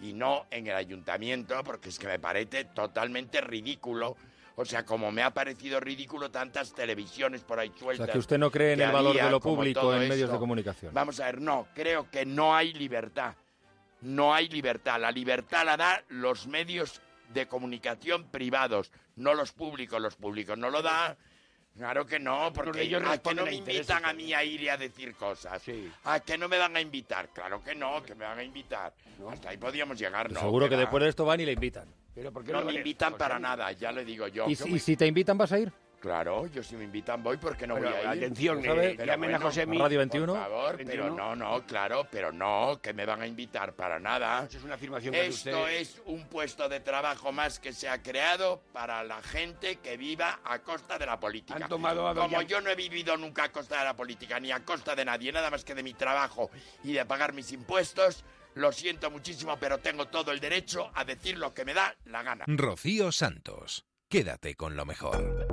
Speaker 6: y no en el ayuntamiento, porque es que me parece totalmente ridículo. O sea, como me ha parecido ridículo tantas televisiones por ahí
Speaker 3: O
Speaker 6: sueltas.
Speaker 3: sea, que usted no cree en
Speaker 6: que
Speaker 3: el valor
Speaker 6: había,
Speaker 3: de lo
Speaker 6: como
Speaker 3: público
Speaker 6: todo
Speaker 3: en medios
Speaker 6: esto.
Speaker 3: de comunicación.
Speaker 6: Vamos a ver, no, creo que no hay libertad. No hay libertad. La libertad la da los medios de comunicación privados, no los públicos. Los públicos no lo da. Claro que no, porque
Speaker 8: ellos
Speaker 6: a que
Speaker 8: responden
Speaker 6: no
Speaker 8: a
Speaker 6: me
Speaker 8: intereses
Speaker 6: invitan a
Speaker 8: también.
Speaker 6: mí a ir y a decir cosas. A que no me van a invitar. Claro que no, que me van a invitar. Hasta ahí podíamos llegar, ¿no?
Speaker 3: Seguro que
Speaker 6: va.
Speaker 3: después de esto van y le invitan.
Speaker 8: Pero ¿por qué
Speaker 6: No
Speaker 8: no
Speaker 6: me
Speaker 8: van a-
Speaker 6: invitan para nada, ya le digo yo.
Speaker 3: ¿Y, si- y si te invitan vas a ir?
Speaker 6: Claro, yo si me invitan voy porque no
Speaker 8: Pero,
Speaker 6: voy a ir.
Speaker 8: atención,
Speaker 6: Pero
Speaker 8: eh,
Speaker 6: bueno,
Speaker 8: llamen a Josemi.
Speaker 3: Radio veintiuno.
Speaker 6: Por favor, pero
Speaker 8: veintiuno.
Speaker 6: no, no, claro, pero no, que me van a invitar para nada.
Speaker 8: Eso es una afirmación que hace
Speaker 6: Esto
Speaker 8: usted.
Speaker 6: es un puesto de trabajo más que se ha creado para la gente que viva a costa de la política.
Speaker 8: Han tomado a
Speaker 6: Como
Speaker 8: doña-
Speaker 6: yo no he vivido nunca a costa de la política, ni a costa de nadie, nada más que de mi trabajo y de pagar mis impuestos, lo siento muchísimo, pero tengo todo el derecho a decir lo que me da la gana.
Speaker 1: Rocío Santos. Quédate con lo mejor.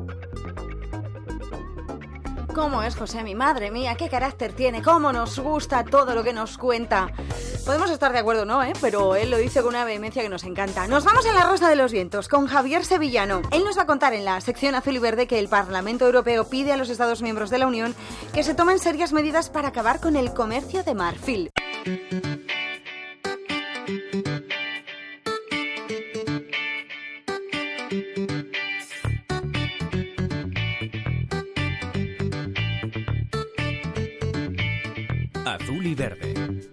Speaker 2: ¿Cómo es José, mi madre mía? ¿Qué carácter tiene? ¿Cómo nos gusta todo lo que nos cuenta? Podemos estar de acuerdo, ¿no? ¿Eh? Pero él lo dice con una vehemencia que nos encanta. Nos vamos a la Rosa de los Vientos con Javier Sevillano. Él nos va a contar en la sección azul y verde que el Parlamento Europeo pide a los Estados miembros de la Unión que se tomen serias medidas para acabar con el comercio de marfil.
Speaker 9: Azul y verde.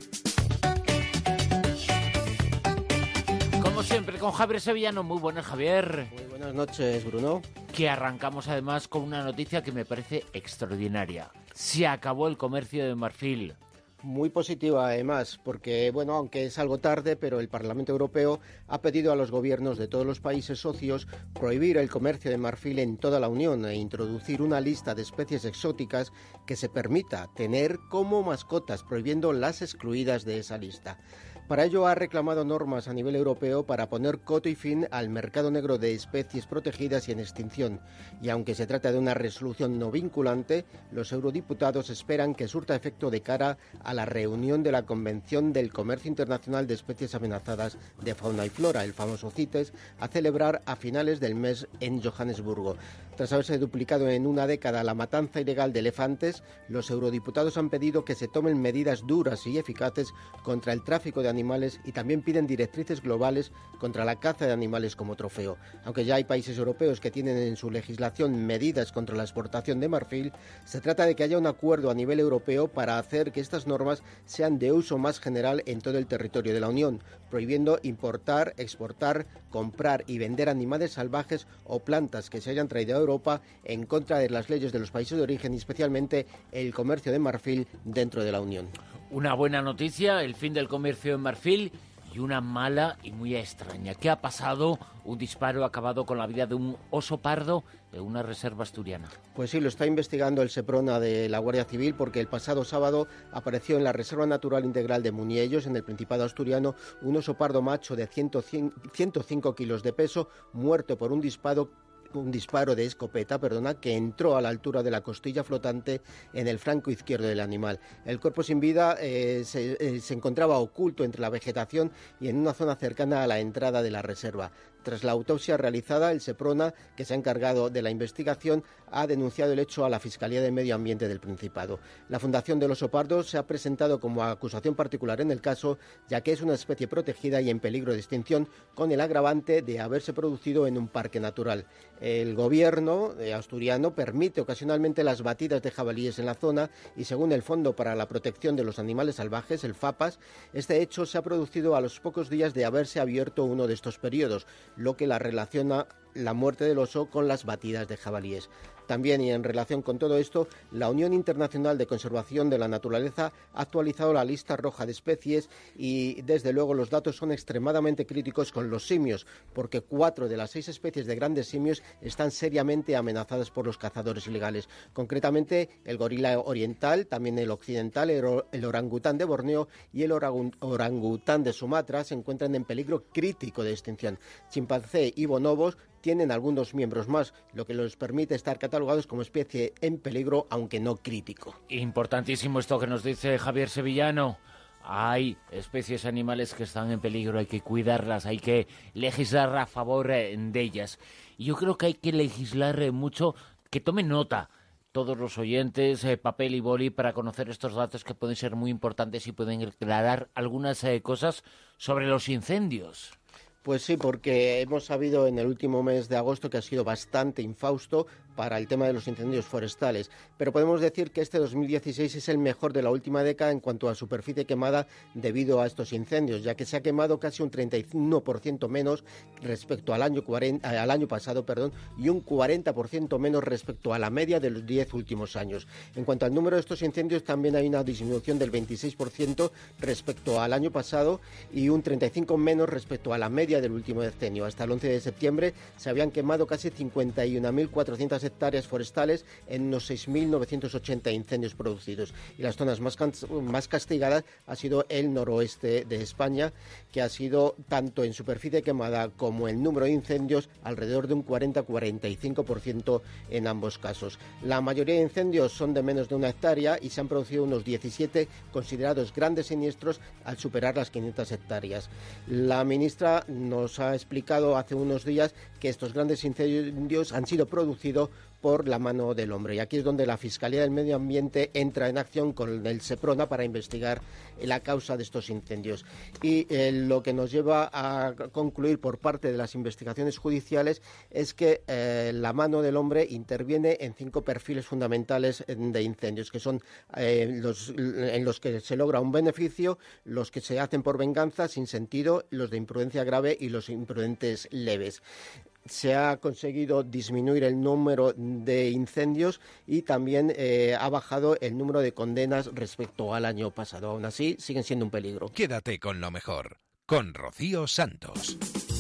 Speaker 17: Como siempre, con Javier Sevillano. Muy buenas, Javier.
Speaker 10: Muy buenas noches, Bruno.
Speaker 17: Que arrancamos además con una noticia que me parece extraordinaria. Se acabó el comercio de marfil.
Speaker 10: Muy positiva, además, porque, bueno, aunque es algo tarde, pero el Parlamento Europeo ha pedido a los gobiernos de todos los países socios prohibir el comercio de marfil en toda la Unión e introducir una lista de especies exóticas que se permita tener como mascotas, prohibiendo las excluidas de esa lista. Para ello ha reclamado normas a nivel europeo para poner coto y fin al mercado negro de especies protegidas y en extinción. Y aunque se trata de una resolución no vinculante, los eurodiputados esperan que surta efecto de cara a la reunión de la Convención del Comercio Internacional de Especies Amenazadas de Fauna y Flora, el famoso CITES, a celebrar a finales del mes en Johannesburgo. Tras haberse duplicado en una década la matanza ilegal de elefantes, los eurodiputados han pedido que se tomen medidas duras y eficaces contra el tráfico de animales y también piden directrices globales contra la caza de animales como trofeo. Aunque ya hay países europeos que tienen en su legislación medidas contra la exportación de marfil, se trata de que haya un acuerdo a nivel europeo para hacer que estas normas sean de uso más general en todo el territorio de la Unión, prohibiendo importar, exportar, comprar y vender animales salvajes o plantas que se hayan traído a Europa en contra de las leyes de los países de origen y especialmente el comercio de marfil dentro de la Unión.
Speaker 17: Una buena noticia, el fin del comercio de marfil, y una mala y muy extraña. ¿Qué ha pasado? Un disparo ha acabado con la vida de un oso pardo de una reserva asturiana.
Speaker 10: Pues sí, lo está investigando el Seprona de la Guardia Civil porque el pasado sábado apareció en la Reserva Natural Integral de Muniellos, en el Principado asturiano, un oso pardo macho de ciento cinco kilos de peso, muerto por un disparo un disparo de escopeta, perdona, que entró a la altura de la costilla flotante en el flanco izquierdo del animal. El cuerpo sin vida eh, se, eh, se encontraba oculto entre la vegetación y en una zona cercana a la entrada de la reserva. Tras la autopsia realizada, el Seprona, que se ha encargado de la investigación, ha denunciado el hecho a la Fiscalía de Medio Ambiente del Principado. La Fundación del Oso Pardo se ha presentado como acusación particular en el caso, ya que es una especie protegida y en peligro de extinción, con el agravante de haberse producido en un parque natural. El gobierno eh, asturiano permite ocasionalmente las batidas de jabalíes en la zona y, según el Fondo para la Protección de los Animales Salvajes, el FAPAS, este hecho se ha producido a los pocos días de haberse abierto uno de estos periodos, lo que la relaciona la muerte del oso con las batidas de jabalíes. También, y en relación con todo esto, la Unión Internacional de Conservación de la Naturaleza ha actualizado la lista roja de especies y, desde luego, los datos son extremadamente críticos con los simios, porque cuatro de las seis especies de grandes simios están seriamente amenazadas por los cazadores ilegales. Concretamente, el gorila oriental, también el occidental, el orangután de Borneo y el orangután de Sumatra se encuentran en peligro crítico de extinción. Chimpancé y bonobos tienen algunos miembros más, lo que les permite estar catalogados como especie en peligro, aunque no crítico.
Speaker 17: Importantísimo esto que nos dice Javier Sevillano. hay especies animales que están en peligro, hay que cuidarlas, hay que legislar a favor eh, de ellas. Y yo creo que hay que legislar eh, mucho, que tomen nota todos los oyentes, eh, papel y boli, para conocer estos datos que pueden ser muy importantes y pueden aclarar algunas eh, cosas sobre los incendios.
Speaker 10: Pues sí, porque hemos sabido en el último mes de agosto que ha sido bastante infausto para el tema de los incendios forestales, pero podemos decir que este dos mil dieciséis es el mejor de la última década en cuanto a superficie quemada debido a estos incendios, ya que se ha quemado casi un treinta y uno por ciento menos respecto al año, cuarenta, al año pasado perdón, y un cuarenta por ciento menos respecto a la media de los diez últimos años. En cuanto al número de estos incendios, también hay una disminución del veintiséis por ciento respecto al año pasado y un treinta y cinco por ciento menos respecto a la media del último decenio. Hasta el once de septiembre se habían quemado casi cincuenta y una mil cuatrocientas hectáreas forestales en unos seis mil novecientos ochenta incendios producidos. Y las zonas más, más castigadas ha sido el noroeste de España, que ha sido tanto en superficie quemada como en número de incendios alrededor de un cuarenta a cuarenta y cinco por ciento en ambos casos. La mayoría de incendios son de menos de una hectárea y se han producido unos diecisiete considerados grandes siniestros al superar las quinientas hectáreas. La ministra nos ha explicado hace unos días que estos grandes incendios han sido producidos por la mano del hombre. Y aquí es donde la Fiscalía del Medio Ambiente entra en acción con el SEPRONA para investigar la causa de estos incendios. Y eh, lo que nos lleva a concluir por parte de las investigaciones judiciales es que eh, la mano del hombre interviene en cinco perfiles fundamentales de incendios, que son eh, los en los que se logra un beneficio, los que se hacen por venganza sin sentido, los de imprudencia grave y los imprudentes leves. Se ha conseguido disminuir el número de incendios y también eh, ha bajado el número de condenas respecto al año pasado. Aún así, siguen siendo un peligro.
Speaker 1: Quédate con lo mejor, con Rocío Santos.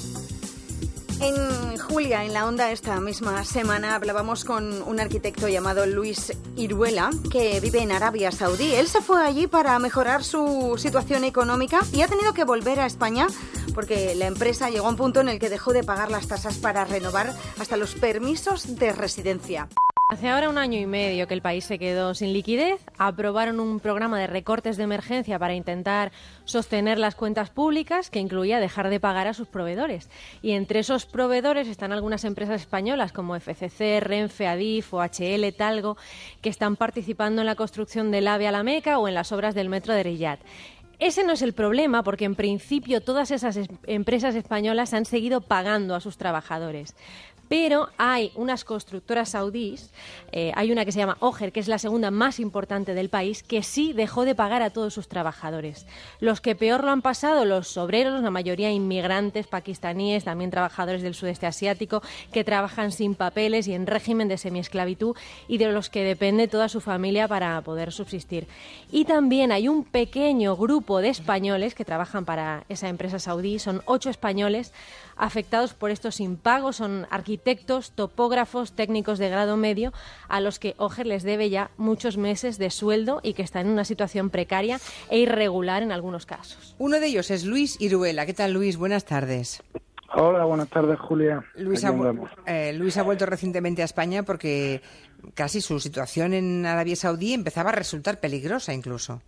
Speaker 2: En Julia, en la Onda, esta misma semana hablábamos con un arquitecto llamado Luis Iruela, que vive en Arabia Saudí. Él se fue allí para mejorar su situación económica y ha tenido que volver a España porque la empresa llegó a un punto en el que dejó de pagar las tasas para renovar hasta los permisos de residencia.
Speaker 7: Hace ahora un año y medio que el país se quedó sin liquidez, aprobaron un programa de recortes de emergencia para intentar sostener las cuentas públicas, que incluía dejar de pagar a sus proveedores. Y entre esos proveedores están algunas empresas españolas como F C C, Renfe, Adif, O H L, Talgo, que están participando en la construcción del AVE a la Meca o en las obras del metro de Riyadh. Ese no es el problema, porque en principio todas esas es- empresas españolas han seguido pagando a sus trabajadores. Pero hay unas constructoras saudíes, eh, hay una que se llama Oger, que es la segunda más importante del país, que sí dejó de pagar a todos sus trabajadores. Los que peor lo han pasado, los obreros, la mayoría inmigrantes pakistaníes, también trabajadores del sudeste asiático, que trabajan sin papeles y en régimen de semiesclavitud y de los que depende toda su familia para poder subsistir. Y también hay un pequeño grupo de españoles que trabajan para esa empresa saudí, son ocho españoles afectados por estos impagos, son arquitectos, topógrafos, técnicos de grado medio, a los que Oger les debe ya muchos meses de sueldo y que están en una situación precaria e irregular en algunos casos.
Speaker 4: Uno de ellos es Luis Iruela. ¿Qué tal, Luis? Buenas tardes.
Speaker 9: Hola, buenas tardes, Julia.
Speaker 4: Luis ha, eh, Luis ha vuelto recientemente a España porque casi su situación en Arabia Saudí empezaba a resultar peligrosa incluso.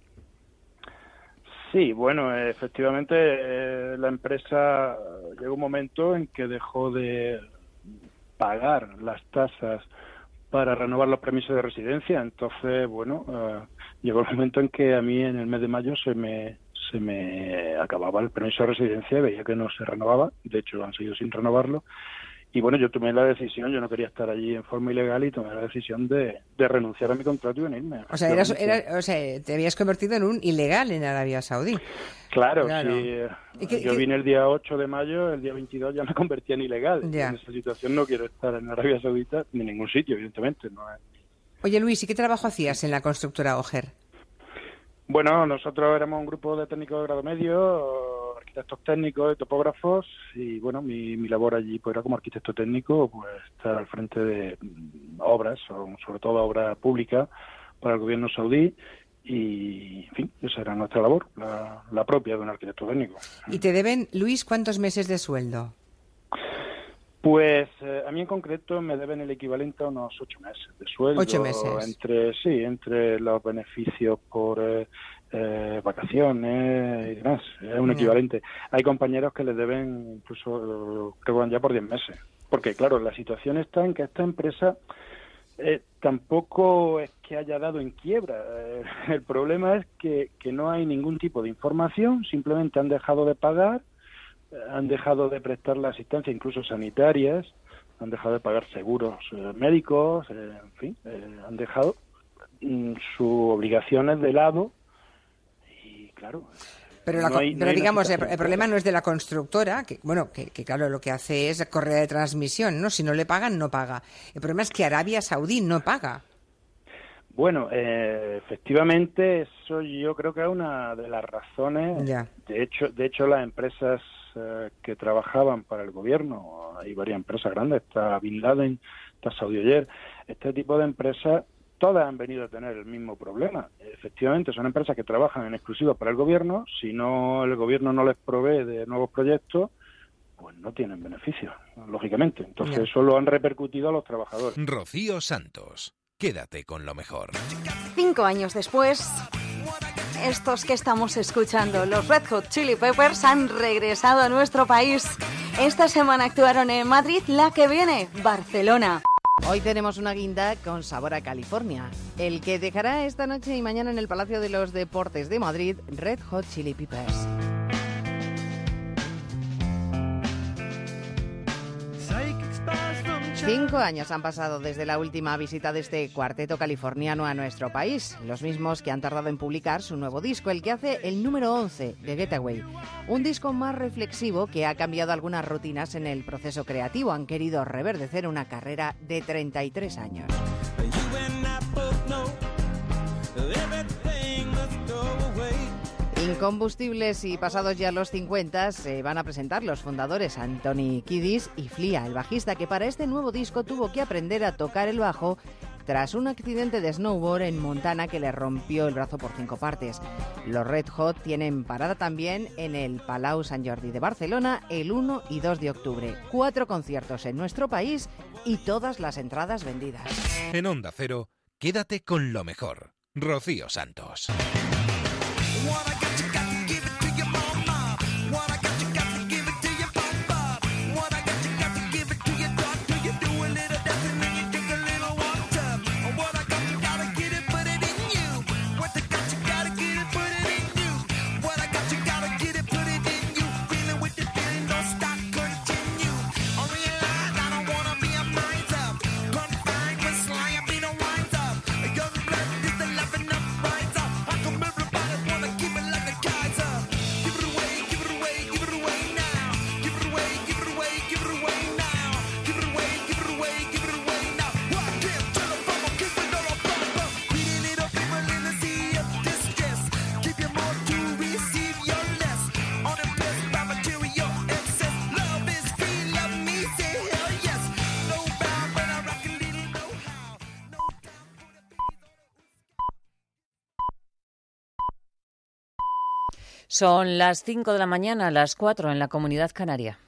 Speaker 9: Sí, bueno, efectivamente eh, la empresa llegó un momento en que dejó de pagar las tasas para renovar los permisos de residencia. Entonces, bueno, eh, llegó el momento en que a mí en el mes de mayo se me se me acababa el permiso de residencia y veía que no se renovaba. De hecho, han seguido sin renovarlo. Y bueno, yo tomé la decisión, yo no quería estar allí en forma ilegal y tomé la decisión de, de renunciar a mi contrato y venirme.
Speaker 4: O sea, eras, era, o sea, te habías convertido en un ilegal en Arabia Saudí.
Speaker 9: Claro,
Speaker 4: Claro.
Speaker 9: sí.
Speaker 4: ¿Y qué-
Speaker 9: yo
Speaker 4: qué-
Speaker 9: vine el día ocho de mayo, el día veintidós ya me convertí en ilegal.
Speaker 4: Ya.
Speaker 9: En esa situación no quiero estar en Arabia Saudita ni en ningún sitio, evidentemente. No es...
Speaker 4: Oye, Luis, ¿y qué trabajo hacías en la constructora Oger?
Speaker 9: Bueno, nosotros éramos un grupo de técnicos de grado medio, arquitectos técnicos y topógrafos, y bueno, mi, mi labor allí pues era como arquitecto técnico, pues estar al frente de mm, obras, o sobre todo obras públicas para el gobierno saudí, y en fin, esa era nuestra labor, la, la propia de un arquitecto técnico.
Speaker 4: ¿Y te deben, Luis, cuántos meses de sueldo?
Speaker 9: Pues eh, a mí en concreto me deben el equivalente a unos ocho meses de sueldo.
Speaker 4: Ocho meses.
Speaker 9: Entre, sí, entre los beneficios por eh, eh, vacaciones y demás, es un equivalente. Hay compañeros que les deben incluso, creo que van ya por diez meses, porque claro, la situación está en que esta empresa eh, tampoco es que haya dado en quiebra, eh, el problema es que, que no hay ningún tipo de información, simplemente han dejado de pagar, eh, han dejado de prestar la asistencia incluso sanitarias, han dejado de pagar seguros eh, médicos, eh, en fin, eh, han dejado mm, sus obligaciones de lado y claro.
Speaker 4: Pero, la,
Speaker 9: no hay,
Speaker 4: pero
Speaker 9: no hay
Speaker 4: digamos, el,
Speaker 9: el
Speaker 4: problema no es de la constructora, que bueno, que, que claro, lo que hace es correa de transmisión, ¿no? Si no le pagan, no paga. El problema es que Arabia Saudí no paga.
Speaker 9: Bueno, eh, efectivamente, eso yo creo que es una de las razones.
Speaker 4: Ya.
Speaker 9: De hecho, de hecho, las empresas eh, que trabajaban para el gobierno, hay varias empresas grandes, está Bin Laden, está Saudi Ayer, este tipo de empresas, todas han venido a tener el mismo problema. Efectivamente, son empresas que trabajan en exclusiva para el gobierno. Si no, el gobierno no les provee de nuevos proyectos, pues no tienen beneficios, lógicamente. Entonces,
Speaker 1: Ya.
Speaker 9: eso lo han repercutido a los trabajadores.
Speaker 1: Rocío Santos, quédate con lo mejor.
Speaker 2: Cinco años después, estos que estamos escuchando, los Red Hot Chili Peppers, han regresado a nuestro país. Esta semana actuaron en Madrid, la que viene, Barcelona.
Speaker 11: Hoy tenemos una guinda con sabor a California, el que dejará esta noche y mañana en el Palacio de los Deportes de Madrid, Red Hot Chili Peppers. Cinco años han pasado desde la última visita de este cuarteto californiano a nuestro país, los mismos que han tardado en publicar su nuevo disco, el que hace el número once de Getaway. Un disco más reflexivo que ha cambiado algunas rutinas en el proceso creativo. Han querido reverdecer una carrera de treinta y tres años. Incombustibles y pasados ya los cincuenta se van a presentar los fundadores Anthony Kiedis y Flea, el bajista que para este nuevo disco tuvo que aprender a tocar el bajo tras un accidente de snowboard en Montana que le rompió el brazo por cinco partes. Los Red Hot tienen parada también en el Palau Sant Jordi de Barcelona el uno y dos de octubre. Cuatro conciertos en nuestro país y todas las entradas vendidas.
Speaker 1: En Onda Cero, quédate con lo mejor. Rocío Santos.
Speaker 12: Son las cinco de la mañana, las cuatro en la Comunidad Canaria.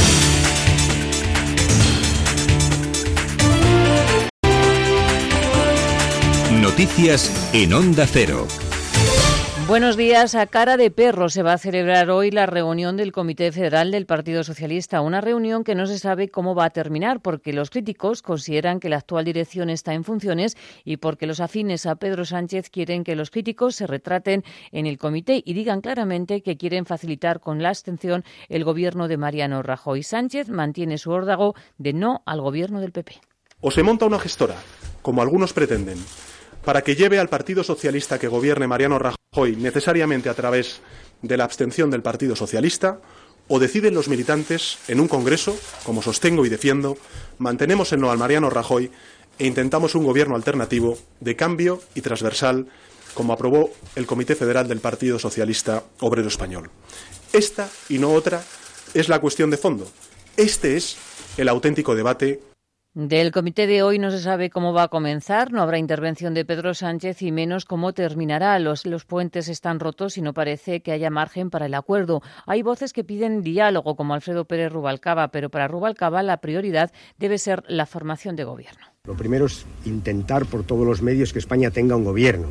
Speaker 1: Noticias en Onda Cero.
Speaker 12: Buenos días. A cara de perro se va a celebrar hoy la reunión del Comité Federal del Partido Socialista, una reunión que no se sabe cómo va a terminar porque los críticos consideran que la actual dirección está en funciones y porque los afines a Pedro Sánchez quieren que los críticos se retraten en el comité y digan claramente que quieren facilitar con la abstención el gobierno de Mariano Rajoy. Sánchez mantiene su órdago de no al gobierno del P P.
Speaker 14: O se monta una gestora, como algunos pretenden, para que lleve al Partido Socialista que gobierne Mariano Rajoy necesariamente a través de la abstención del Partido Socialista, o deciden los militantes en un congreso, como sostengo y defiendo, mantenemos el no al Mariano Rajoy e intentamos un gobierno alternativo de cambio y transversal, como aprobó el Comité Federal del Partido Socialista Obrero Español. Esta y no otra es la cuestión de fondo. Este es el auténtico debate.
Speaker 12: Del comité de hoy no se sabe cómo va a comenzar, no habrá intervención de Pedro Sánchez y menos cómo terminará. Los, los puentes están rotos y no parece que haya margen para el acuerdo. Hay voces que piden diálogo, como Alfredo Pérez Rubalcaba, pero para Rubalcaba la prioridad debe ser la formación de gobierno.
Speaker 16: Lo primero es intentar por todos los medios que España tenga un gobierno.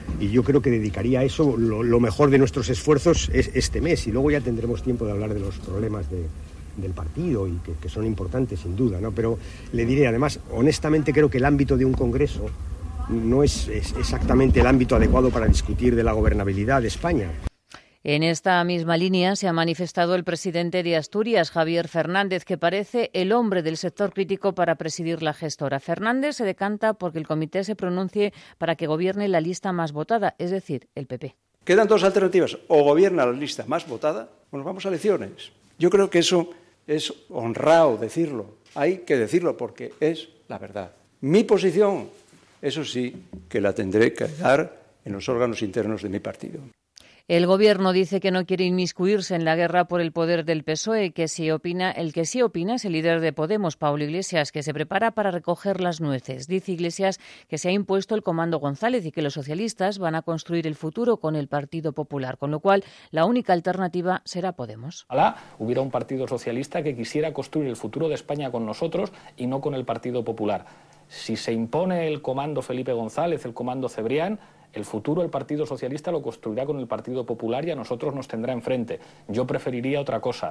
Speaker 16: y yo creo que dedicaría a eso lo, lo mejor de nuestros esfuerzos es, este mes, y luego ya tendremos tiempo de hablar de los problemas de, del partido, y que, que son importantes sin duda, ¿no? Pero le diré, además, honestamente creo que el ámbito de un congreso no es, es exactamente el ámbito adecuado para discutir de la gobernabilidad de España.
Speaker 12: En esta misma línea se ha manifestado el presidente de Asturias, Javier Fernández, que parece el hombre del sector crítico para presidir la gestora. Fernández se decanta porque el comité se pronuncie para que gobierne la lista más votada, es decir, el P P.
Speaker 18: Quedan dos alternativas: o gobierna la lista más votada o nos vamos a elecciones. Yo creo que eso es honrado decirlo, hay que decirlo porque es la verdad. Mi posición, eso sí, que la tendré que dar en los órganos internos de mi partido.
Speaker 12: El Gobierno dice que no quiere inmiscuirse en la guerra por el poder del P S O E, que sí opina, el que sí opina es el líder de Podemos, Pablo Iglesias, que se prepara para recoger las nueces. Dice Iglesias que se ha impuesto el comando González y que los socialistas van a construir el futuro con el Partido Popular, con lo cual la única alternativa será Podemos.
Speaker 19: Ojalá hubiera un Partido Socialista que quisiera construir el futuro de España con nosotros y no con el Partido Popular. Si se impone el comando Felipe González, el comando Cebrián, el futuro el Partido Socialista lo construirá con el Partido Popular y a nosotros nos tendrá enfrente. Yo preferiría otra cosa.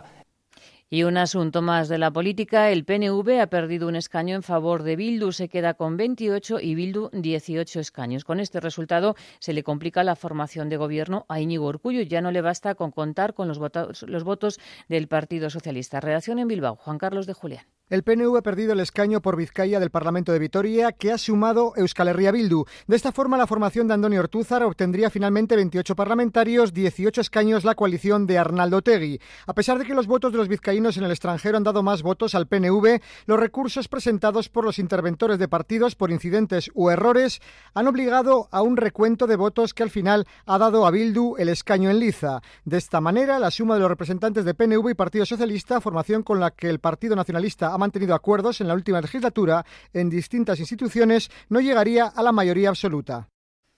Speaker 12: Y un asunto más de la política, el P N V ha perdido un escaño en favor de Bildu, se queda con veintiocho y Bildu dieciocho escaños. Con este resultado se le complica la formación de gobierno a Íñigo Urkullu, ya no le basta con contar con los votos, los votos del Partido Socialista. Redacción en Bilbao, Juan Carlos de Julián.
Speaker 20: El P N V ha perdido el escaño por Vizcaya del Parlamento de Vitoria, que ha sumado Euskal Herria Bildu. De esta forma, la formación de Andoni Ortúzar obtendría finalmente veintiocho parlamentarios, dieciocho escaños la coalición de Arnaldo Otegi. A pesar de que los votos de los vizcaínos en el extranjero han dado más votos al P N V, los recursos presentados por los interventores de partidos por incidentes u errores han obligado a un recuento de votos que al final ha dado a Bildu el escaño en liza. De esta manera, la suma de los representantes de P N V y Partido Socialista, formación con la que el Partido Nacionalista ha mantenido acuerdos en la última legislatura en distintas instituciones, no llegaría a la mayoría absoluta.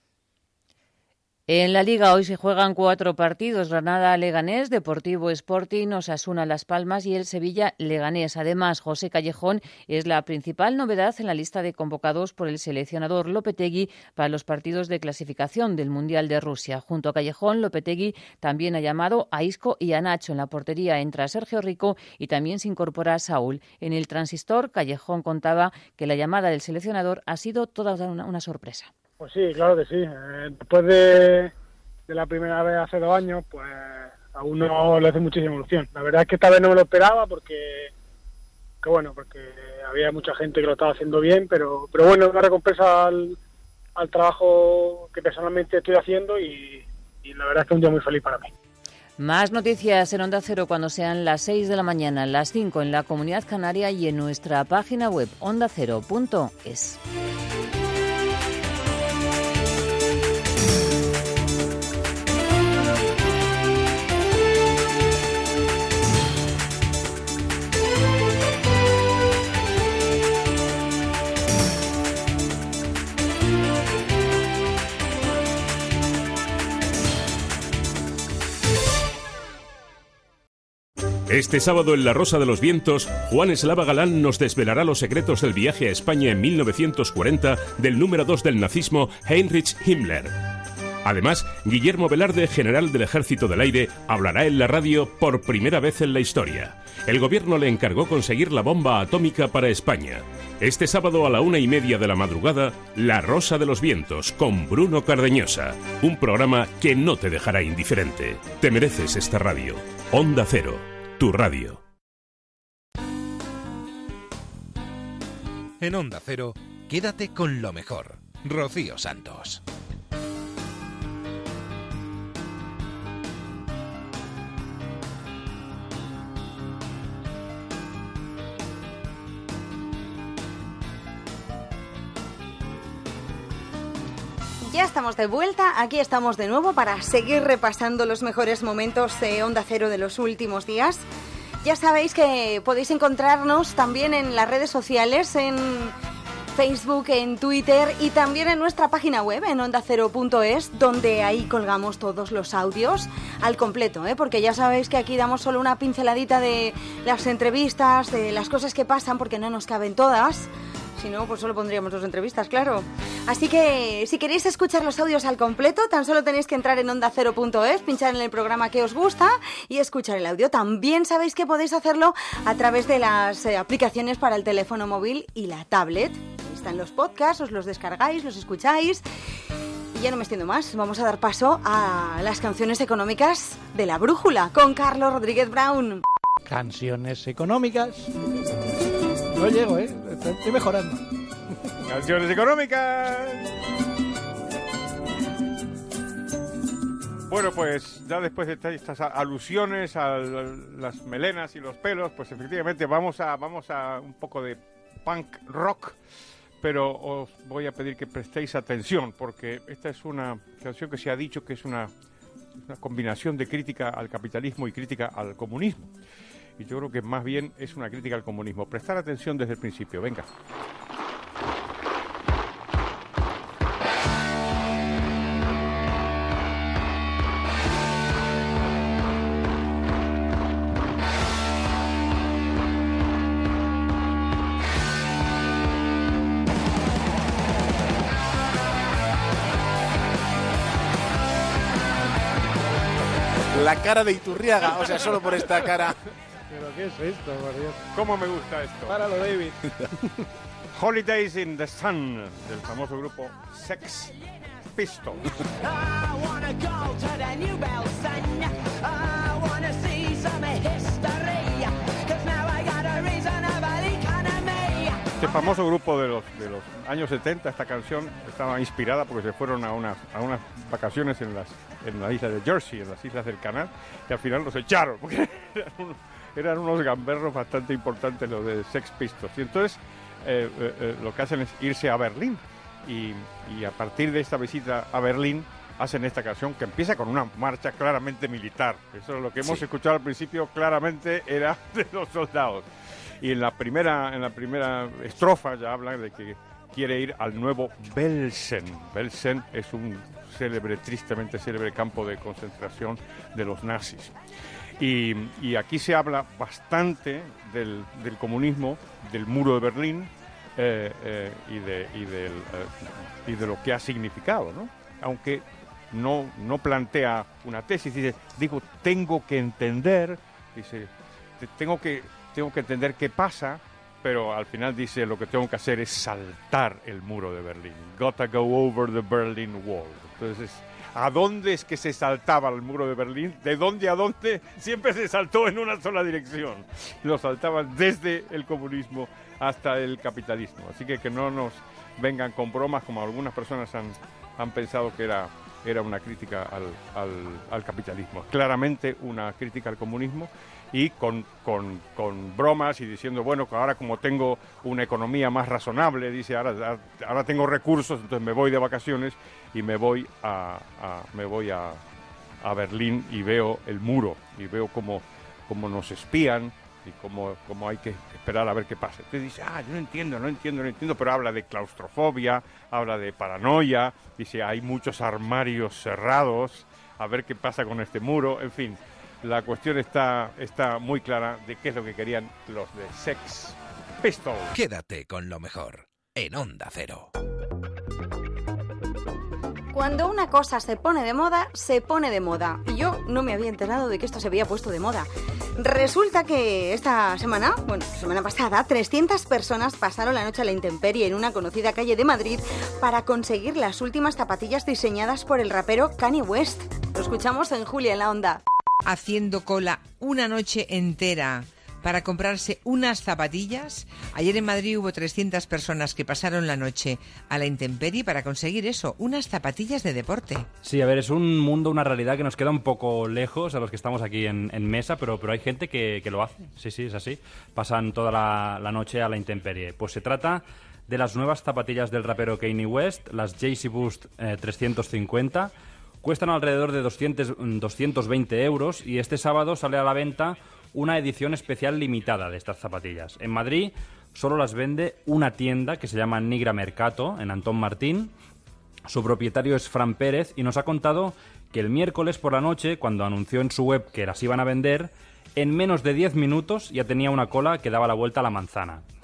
Speaker 12: En la Liga hoy se juegan cuatro partidos: Granada-Leganés, Deportivo Sporting, Osasuna Las Palmas y el Sevilla-Leganés. Además, José Callejón es la principal novedad en la lista de convocados por el seleccionador Lopetegui para los partidos de clasificación del Mundial de Rusia. Junto a Callejón, Lopetegui también ha llamado a Isco y a Nacho. En la portería entra Sergio Rico y también se incorpora a Saúl. En el Transistor, Callejón contaba que la llamada del seleccionador ha sido toda una, una sorpresa.
Speaker 23: Pues sí, claro que sí. Eh, después de, de la primera vez hace dos años, pues a uno le hace muchísima ilusión. La verdad es que esta vez no me lo esperaba porque, que bueno, porque había mucha gente que lo estaba haciendo bien, pero, pero bueno, es una recompensa al, al trabajo que personalmente estoy haciendo y, y la verdad es que es un día muy feliz para mí.
Speaker 12: Más noticias en Onda Cero cuando sean las seis de la mañana, las cinco en la Comunidad Canaria y en nuestra página web onda cero punto es.
Speaker 26: Este sábado en La Rosa de los Vientos, Juan Eslava Galán nos desvelará los secretos del viaje a España en mil novecientos cuarenta del número dos del nazismo, Heinrich Himmler. Además, Guillermo Velarde, general del Ejército del Aire, hablará en la radio por primera vez en la historia. El gobierno le encargó conseguir la bomba atómica para España. Este sábado a la una y media de la madrugada, La Rosa de los Vientos, con Bruno Cardeñosa. Un programa que no te dejará indiferente. Te mereces esta radio. Onda Cero, tu radio.
Speaker 1: En Onda Cero, quédate con lo mejor. Rocío Santos.
Speaker 2: Ya estamos de vuelta, aquí estamos de nuevo para seguir repasando los mejores momentos de Onda Cero de los últimos días. Ya sabéis que podéis encontrarnos también en las redes sociales, en Facebook, en Twitter y también en nuestra página web, en onda cero punto es, donde ahí colgamos todos los audios al completo, ¿eh? Porque ya sabéis que aquí damos solo una pinceladita de las entrevistas, de las cosas que pasan, porque no nos caben todas. Si no, pues solo pondríamos dos entrevistas, claro. Así que si queréis escuchar los audios al completo, tan solo tenéis que entrar en onda cero punto es, pinchar en el programa que os gusta y escuchar el audio. También sabéis que podéis hacerlo a través de las eh, aplicaciones para el teléfono móvil y la tablet. Ahí están los podcasts, os los descargáis, los escucháis. Y ya no me extiendo más, vamos a dar paso a las canciones económicas de La Brújula con Carlos Rodríguez Brown.
Speaker 13: Canciones económicas. No llego, ¿eh? Estoy mejorando.
Speaker 15: Canciones económicas. Bueno, pues ya después de estas alusiones a las melenas y los pelos, pues efectivamente vamos a, vamos a un poco de punk rock. Pero os voy a pedir que prestéis atención, porque esta es una canción que se ha dicho que es una, una combinación de crítica al capitalismo y crítica al comunismo. Y yo creo que más bien es una crítica al comunismo. Prestar atención desde el principio, venga.
Speaker 13: La cara de Iturriaga, o sea, solo por esta cara.
Speaker 23: ¿Pero qué es esto, por Dios?
Speaker 15: ¿Cómo me gusta esto?
Speaker 23: Páralo, David.
Speaker 15: Holidays in the Sun, del famoso grupo Sex Pistols. Este famoso grupo de los, de los años setenta, esta canción estaba inspirada porque se fueron a unas, a unas vacaciones en las, en la isla de Jersey, en las islas del Canal, y al final los echaron, porque eran, un, eran unos gamberros bastante importantes los de Sex Pistols. Y entonces eh, eh, eh, lo que hacen es irse a Berlín, y, y a partir de esta visita a Berlín hacen esta canción que empieza con una marcha claramente militar. Eso es lo que hemos sí. escuchado al principio, claramente era de los soldados. Y en la primera en la primera estrofa ya hablan de que quiere ir al nuevo Belsen. Belsen es un célebre, tristemente célebre campo de concentración de los nazis. Y, y aquí se habla bastante del, del comunismo, del muro de Berlín eh, eh, y, de, y, del, eh, y de lo que ha significado, ¿no? Aunque no, no plantea una tesis, dice, digo, tengo que entender, dice, tengo que... tengo que entender qué pasa, pero al final dice lo que tengo que hacer es saltar el muro de Berlín. Gotta go over the Berlin Wall. Entonces, ¿a dónde es que se saltaba el muro de Berlín? ¿De dónde a dónde? Siempre se saltó en una sola dirección. Lo saltaban desde el comunismo hasta el capitalismo. Así que que no nos vengan con bromas como algunas personas han, han pensado que era, era una crítica al, al, al capitalismo. Claramente una crítica al comunismo. Y con, con, con bromas y diciendo, bueno, ahora como tengo una economía más razonable, dice, ahora, ahora tengo recursos, entonces me voy de vacaciones y me voy a, a me voy a, a Berlín y veo el muro y veo cómo, cómo nos espían y cómo, cómo hay que esperar a ver qué pasa. Entonces dice, ah, yo no entiendo, no entiendo, no entiendo, pero habla de claustrofobia, habla de paranoia, dice, hay muchos armarios cerrados, a ver qué pasa con este muro, en fin. La cuestión está, está muy clara de qué es lo que querían los de Sex Pistols.
Speaker 1: Quédate con lo mejor en Onda Cero.
Speaker 2: Cuando una cosa se pone de moda, se pone de moda. Y yo no me había enterado de que esto se había puesto de moda. Resulta que esta semana, bueno, la semana pasada, trescientas personas pasaron la noche a la intemperie en una conocida calle de Madrid para conseguir las últimas zapatillas diseñadas por el rapero Kanye West. Lo escuchamos en Julia en la Onda.
Speaker 4: Haciendo cola una noche entera para comprarse unas zapatillas. Ayer en Madrid hubo trescientas personas que pasaron la noche a la intemperie para conseguir eso, unas zapatillas de deporte.
Speaker 21: Sí, a ver, es un mundo, una realidad que nos queda un poco lejos a los que estamos aquí en, en mesa, pero, pero hay gente que, que lo hace. Sí, sí, es así. Pasan toda la, la noche a la intemperie. Pues se trata de las nuevas zapatillas del rapero Kanye West, las Yeezy Boost eh, trescientos cincuenta. Cuestan alrededor de doscientos, doscientos veinte euros y este sábado sale a la venta una edición especial limitada de estas zapatillas. En Madrid solo las vende una tienda que se llama Nigra Mercato, en Antón Martín. Su propietario es Fran Pérez y nos ha contado que el miércoles por la noche, cuando anunció en su web que las iban a vender, en menos de diez minutos ya tenía una cola que daba la vuelta a la manzana.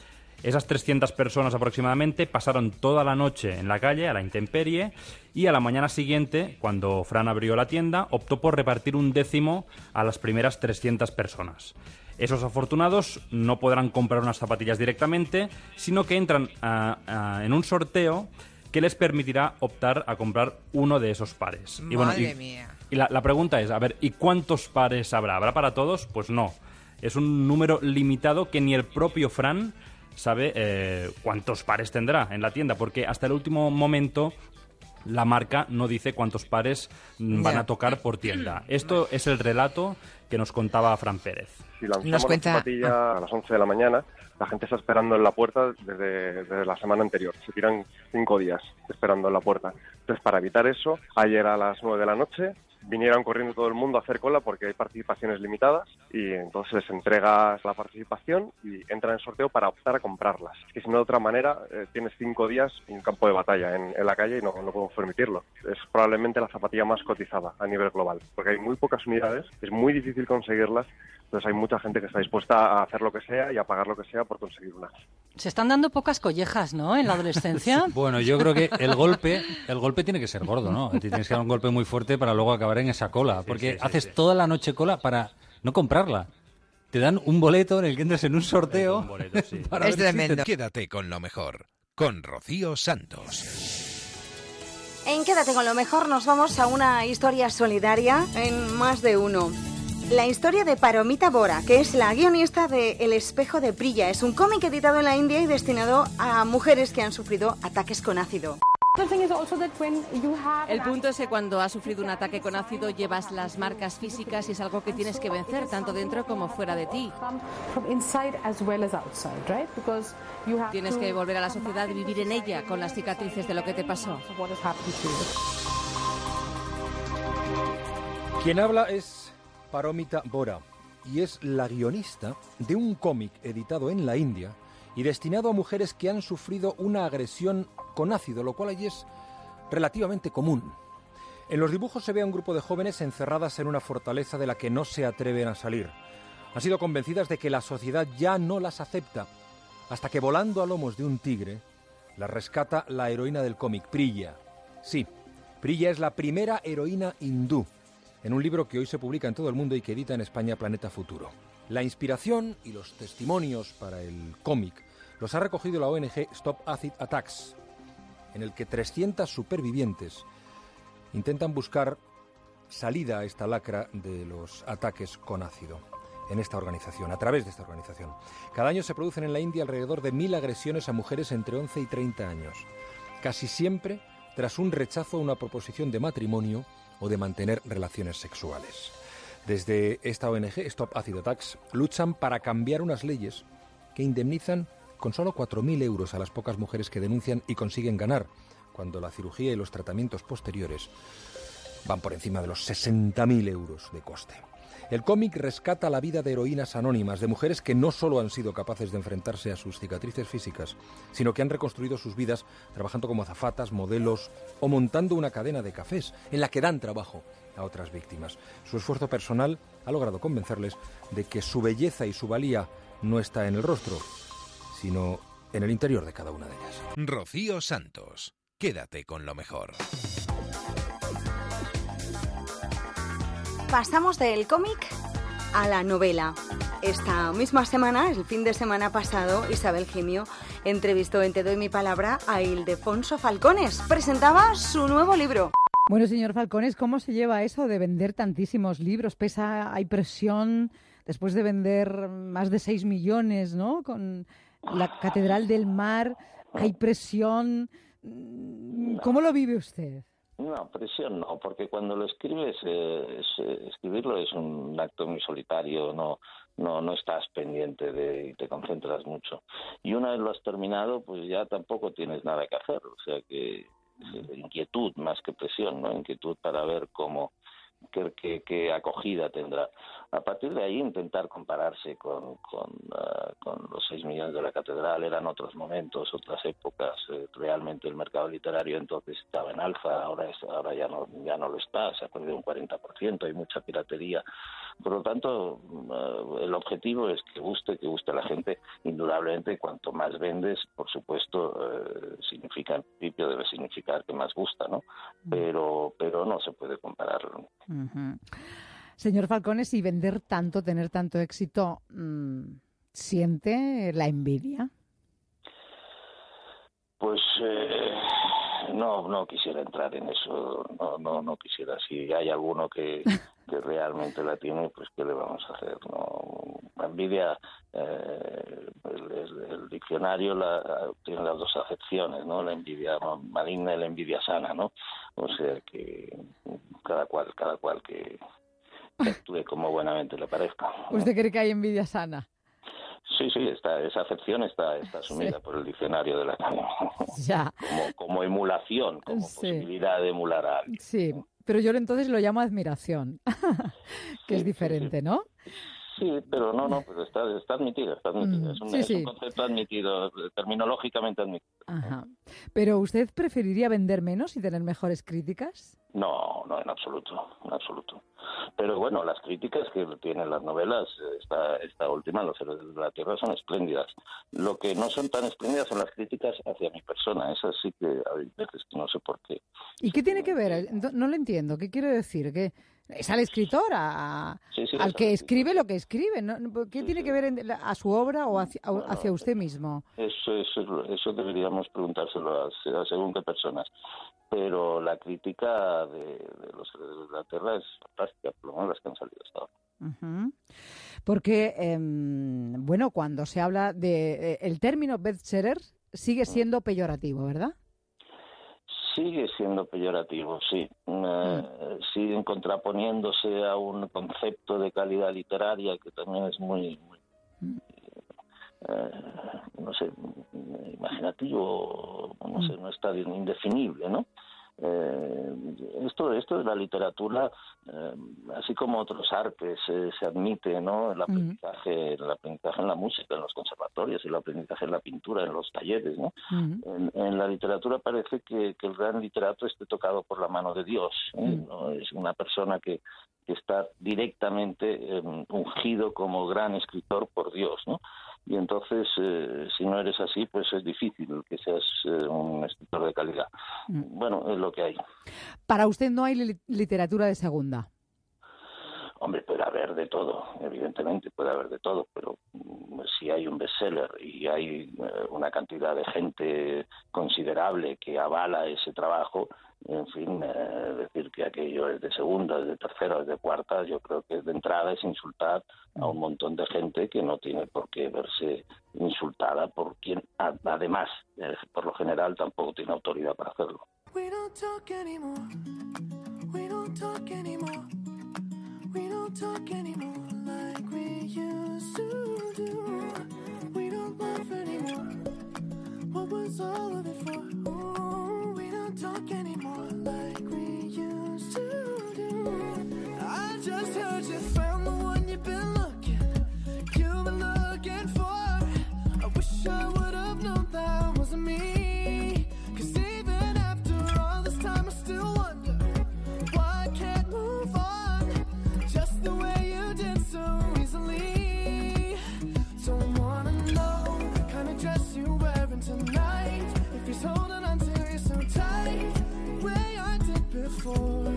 Speaker 21: Esas trescientas personas aproximadamente pasaron toda la noche en la calle, a la intemperie, y a la mañana siguiente, cuando Fran abrió la tienda, optó por repartir un décimo a las primeras trescientas personas. Esos afortunados no podrán comprar unas zapatillas directamente, sino que entran uh, uh, en un sorteo que les permitirá optar a comprar uno de esos pares.
Speaker 4: Madre
Speaker 21: y bueno, y,
Speaker 4: mía.
Speaker 21: Y la, la pregunta es, a ver, ¿y cuántos pares habrá? ¿Habrá para todos? Pues no. Es un número limitado que ni el propio Fran sabe eh, cuántos pares tendrá en la tienda, porque hasta el último momento la marca no dice cuántos pares mm, van
Speaker 3: Ya.
Speaker 21: a tocar por tienda. Esto es el relato que nos contaba Fran Pérez.
Speaker 3: Si lanzamos la zapatilla a las once de la mañana, la gente está esperando en la puerta desde, desde la semana anterior. Se tiran cinco días esperando en la puerta. Entonces, para evitar eso, ayer a las nueve de la noche vinieron corriendo todo el mundo a hacer cola porque hay participaciones limitadas y entonces entregas la participación y entran en sorteo para optar a comprarlas. Es que si no, de otra manera, eh, tienes cinco días en un campo de batalla en, en la calle y no, no podemos permitirlo. Es probablemente la zapatilla más cotizada a nivel global porque hay muy pocas unidades, es muy difícil conseguirlas, entonces hay mucha gente que está dispuesta a hacer lo que sea y a pagar lo que sea por conseguir una.
Speaker 5: Se están dando pocas collejas, ¿no?, en la adolescencia.
Speaker 8: Bueno, yo creo que el golpe, el golpe tiene que ser gordo, ¿no? Te tienes que dar un golpe muy fuerte para luego acabar en esa cola, porque
Speaker 21: sí, sí,
Speaker 8: haces
Speaker 21: sí.
Speaker 8: toda la noche cola para no comprarla. Te dan un boleto en el que entras en un sorteo.
Speaker 21: Un boleto, sí.
Speaker 8: para ver si te-
Speaker 1: Quédate con lo mejor, con Rocío Santos.
Speaker 2: En Quédate con lo mejor nos vamos a una historia solidaria en Más de Uno. La historia de Paromita Bora, que es la guionista de El espejo de Priya. Es un cómic editado en la India y destinado a mujeres que han sufrido ataques con ácido.
Speaker 22: El punto es que cuando has sufrido un ataque con ácido llevas las marcas físicas y es algo que tienes que vencer tanto dentro como fuera de ti. Tienes que volver a la sociedad y vivir en ella con las cicatrices de lo que te pasó.
Speaker 24: Quien habla es Paromita Bora y es la guionista de un cómic editado en la India y destinado a mujeres que han sufrido una agresión con ácido, lo cual allí es relativamente común. En los dibujos se ve a un grupo de jóvenes encerradas en una fortaleza de la que no se atreven a salir. Han sido convencidas de que la sociedad ya no las acepta, hasta que volando a lomos de un tigre, las rescata la heroína del cómic, Priya. Sí, Priya es la primera heroína hindú, en un libro que hoy se publica en todo el mundo y que edita en España Planeta Futuro. La inspiración y los testimonios para el cómic los ha recogido la O N G Stop Acid Attacks, en el que trescientas supervivientes intentan buscar salida a esta lacra de los ataques con ácido en esta organización, a través de esta organización. Cada año se producen en la India alrededor de mil agresiones a mujeres entre once y treinta años, casi siempre tras un rechazo a una proposición de matrimonio o de mantener relaciones sexuales. Desde esta O N G, Stop Acid Attacks, luchan para cambiar unas leyes que indemnizan con solo cuatro mil euros a las pocas mujeres que denuncian y consiguen ganar, cuando la cirugía y los tratamientos posteriores van por encima de los sesenta mil euros de coste. El cómic rescata la vida de heroínas anónimas, de mujeres que no solo han sido capaces de enfrentarse a sus cicatrices físicas, sino que han reconstruido sus vidas trabajando como azafatas, modelos o montando una cadena de cafés en la que dan trabajo a otras víctimas. Su esfuerzo personal ha logrado convencerles de que su belleza y su valía no está en el rostro, sino en el interior de cada una de ellas.
Speaker 1: Rocío Santos, quédate con lo mejor.
Speaker 2: Pasamos del cómic a la novela. Esta misma semana, el fin de semana pasado, Isabel Gimio entrevistó en Te doy mi palabra a Ildefonso Falcones. Presentaba su nuevo libro.
Speaker 25: Bueno, señor Falcones, ¿cómo se lleva eso de vender tantísimos libros? Pesa, hay presión después de vender más de seis millones, ¿no? Con la Catedral del Mar, hay presión. ¿Cómo lo vive usted?
Speaker 27: No, presión no, porque cuando lo escribes, eh, es, eh, escribirlo es un acto muy solitario, no no no estás pendiente de y te concentras mucho. Y una vez lo has terminado, pues ya tampoco tienes nada que hacer, o sea que eh, inquietud más que presión, ¿no? Inquietud para ver cómo, qué, qué, qué acogida tendrá. A partir de ahí intentar compararse con con, uh, con los seis millones de la catedral. Eran otros momentos, otras épocas. Eh, realmente el mercado literario entonces estaba en alza, ahora es, ahora ya no ya no lo está, se ha perdido un cuarenta por ciento, hay mucha piratería. Por lo tanto, uh, el objetivo es que guste, que guste a la gente. Indudablemente, cuanto más vendes, por supuesto, uh, significa, en principio debe significar que más gusta, ¿no? Pero, pero no se puede comparar.
Speaker 25: Uh-huh. Señor Falcone, si vender tanto, tener tanto éxito, mmm, ¿siente la envidia?
Speaker 27: Pues eh, no, no quisiera entrar en eso, no, no, no quisiera. Si hay alguno que, que realmente la tiene, pues ¿qué le vamos a hacer? No, la envidia, eh, el, el, el diccionario la, tiene las dos acepciones, ¿no? La envidia maligna y la envidia sana, ¿no? O sea que cada cual, cada cual que, que actúe como buenamente le parezca, ¿no?
Speaker 25: ¿Usted cree que hay envidia sana?
Speaker 27: Sí, sí, está, esa acepción está, está asumida sí. por el diccionario de la academia.
Speaker 25: Ya.
Speaker 27: Como, como emulación, como sí. posibilidad de emular a alguien.
Speaker 25: Sí, pero yo entonces lo llamo admiración, que sí, es diferente, sí, sí. ¿no?
Speaker 27: Sí, pero no, no, pero está, está admitido, está admitido. Es un,
Speaker 25: sí,
Speaker 27: es un
Speaker 25: sí.
Speaker 27: concepto admitido, terminológicamente admitido.
Speaker 25: Ajá. ¿Pero usted preferiría vender menos y tener mejores críticas?
Speaker 27: No, no, en absoluto, en absoluto. Pero bueno, las críticas que tienen las novelas, esta, esta última, Los héroes de la Tierra, son espléndidas. Lo que no son tan espléndidas son las críticas hacia mi persona. Esas sí que hay veces que no sé por qué.
Speaker 25: ¿Y qué tiene que ver? No lo entiendo. ¿Qué quiere decir? ¿Que es al escritor, a,
Speaker 27: sí, sí,
Speaker 25: al que escribe lo que escribe? ¿No? ¿Qué
Speaker 27: sí,
Speaker 25: tiene
Speaker 27: sí.
Speaker 25: que ver en, a su obra o hacia,
Speaker 27: bueno,
Speaker 25: hacia usted mismo?
Speaker 27: Eso, eso, eso deberíamos preguntárselo a, a según qué personas. Pero la crítica de, de Los héroes de la Tierra es fantástica, por lo menos las que han salido hasta ahora.
Speaker 25: Uh-huh. Porque, eh, bueno, cuando se habla de... Eh, el término bestseller sigue siendo peyorativo, ¿verdad?
Speaker 27: Sigue siendo peyorativo, sí. Eh, siguen contraponiéndose a un concepto de calidad literaria que también es muy, muy eh, no sé, imaginativo, no sé, no está indefinible, ¿no? Eh, esto, esto de la literatura, eh, así como otros artes, eh, se admite, ¿no? El aprendizaje, el aprendizaje en la música, en los conservatorios, el aprendizaje en la pintura, en los talleres, ¿no? Uh-huh. En, en la literatura parece que, que el gran literato esté tocado por la mano de Dios, ¿eh? Uh-huh. ¿No? Es una persona que, que está directamente eh, ungido como gran escritor por Dios, ¿no? Y entonces, eh, si no eres así, pues es difícil que seas eh, un escritor de calidad. Mm. Bueno, es lo que hay.
Speaker 25: Para usted no hay li- literatura de segunda.
Speaker 27: Hombre, puede haber de todo, evidentemente puede haber de todo, pero um, si hay un bestseller y hay uh, una cantidad de gente considerable que avala ese trabajo, en fin, eh, decir que aquello es de segunda, es de tercera, es de cuarta, yo creo que de entrada es insultar a un montón de gente que no tiene por qué verse insultada por quien, además, eh, por lo general, tampoco tiene autoridad para hacerlo.
Speaker 6: We don't talk anymore. We don't talk anymore. We don't talk anymore like we used to do. We don't laugh anymore. What was all of it for? Ooh, we don't talk anymore like we used to do. I just heard you found the one you've been looking, you've been looking for. I wish I would have known that wasn't me. 'Cause even after all this time I still wonder why I can't move on just the way you did so easily. Don't wanna know the kind of dress you're wearing tonight, if he's holding on to you so tight, the way I did before.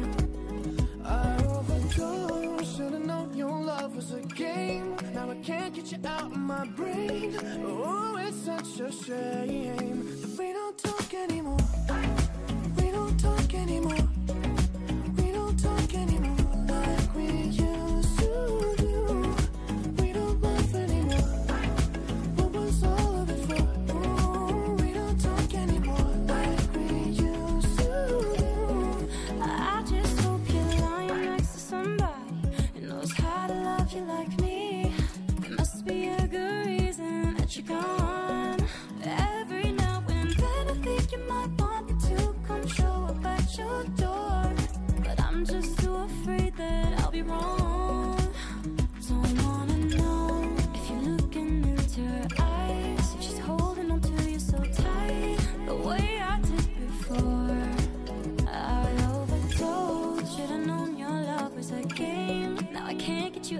Speaker 6: I overdosed, should've known your love was a game. Now I can't get you out of my brain. Oh, it's such a shame that we don't talk anymore. We don't talk anymore. We don't talk anymore like we used to do. We don't laugh anymore. What was all of it for? Ooh, we don't talk anymore like we used to do.
Speaker 7: I just hope you're lying next to somebody who knows how to love you like me. There must be a good reason that you're gone. Every now and then I think you might want me to come show up at your door, but I'm just too afraid that I'll be wrong. Don't wanna know if you're looking into her eyes, if she's holding on to you so tight, the way I did before. I overdosed, should've known your love was a game. Now I can't get you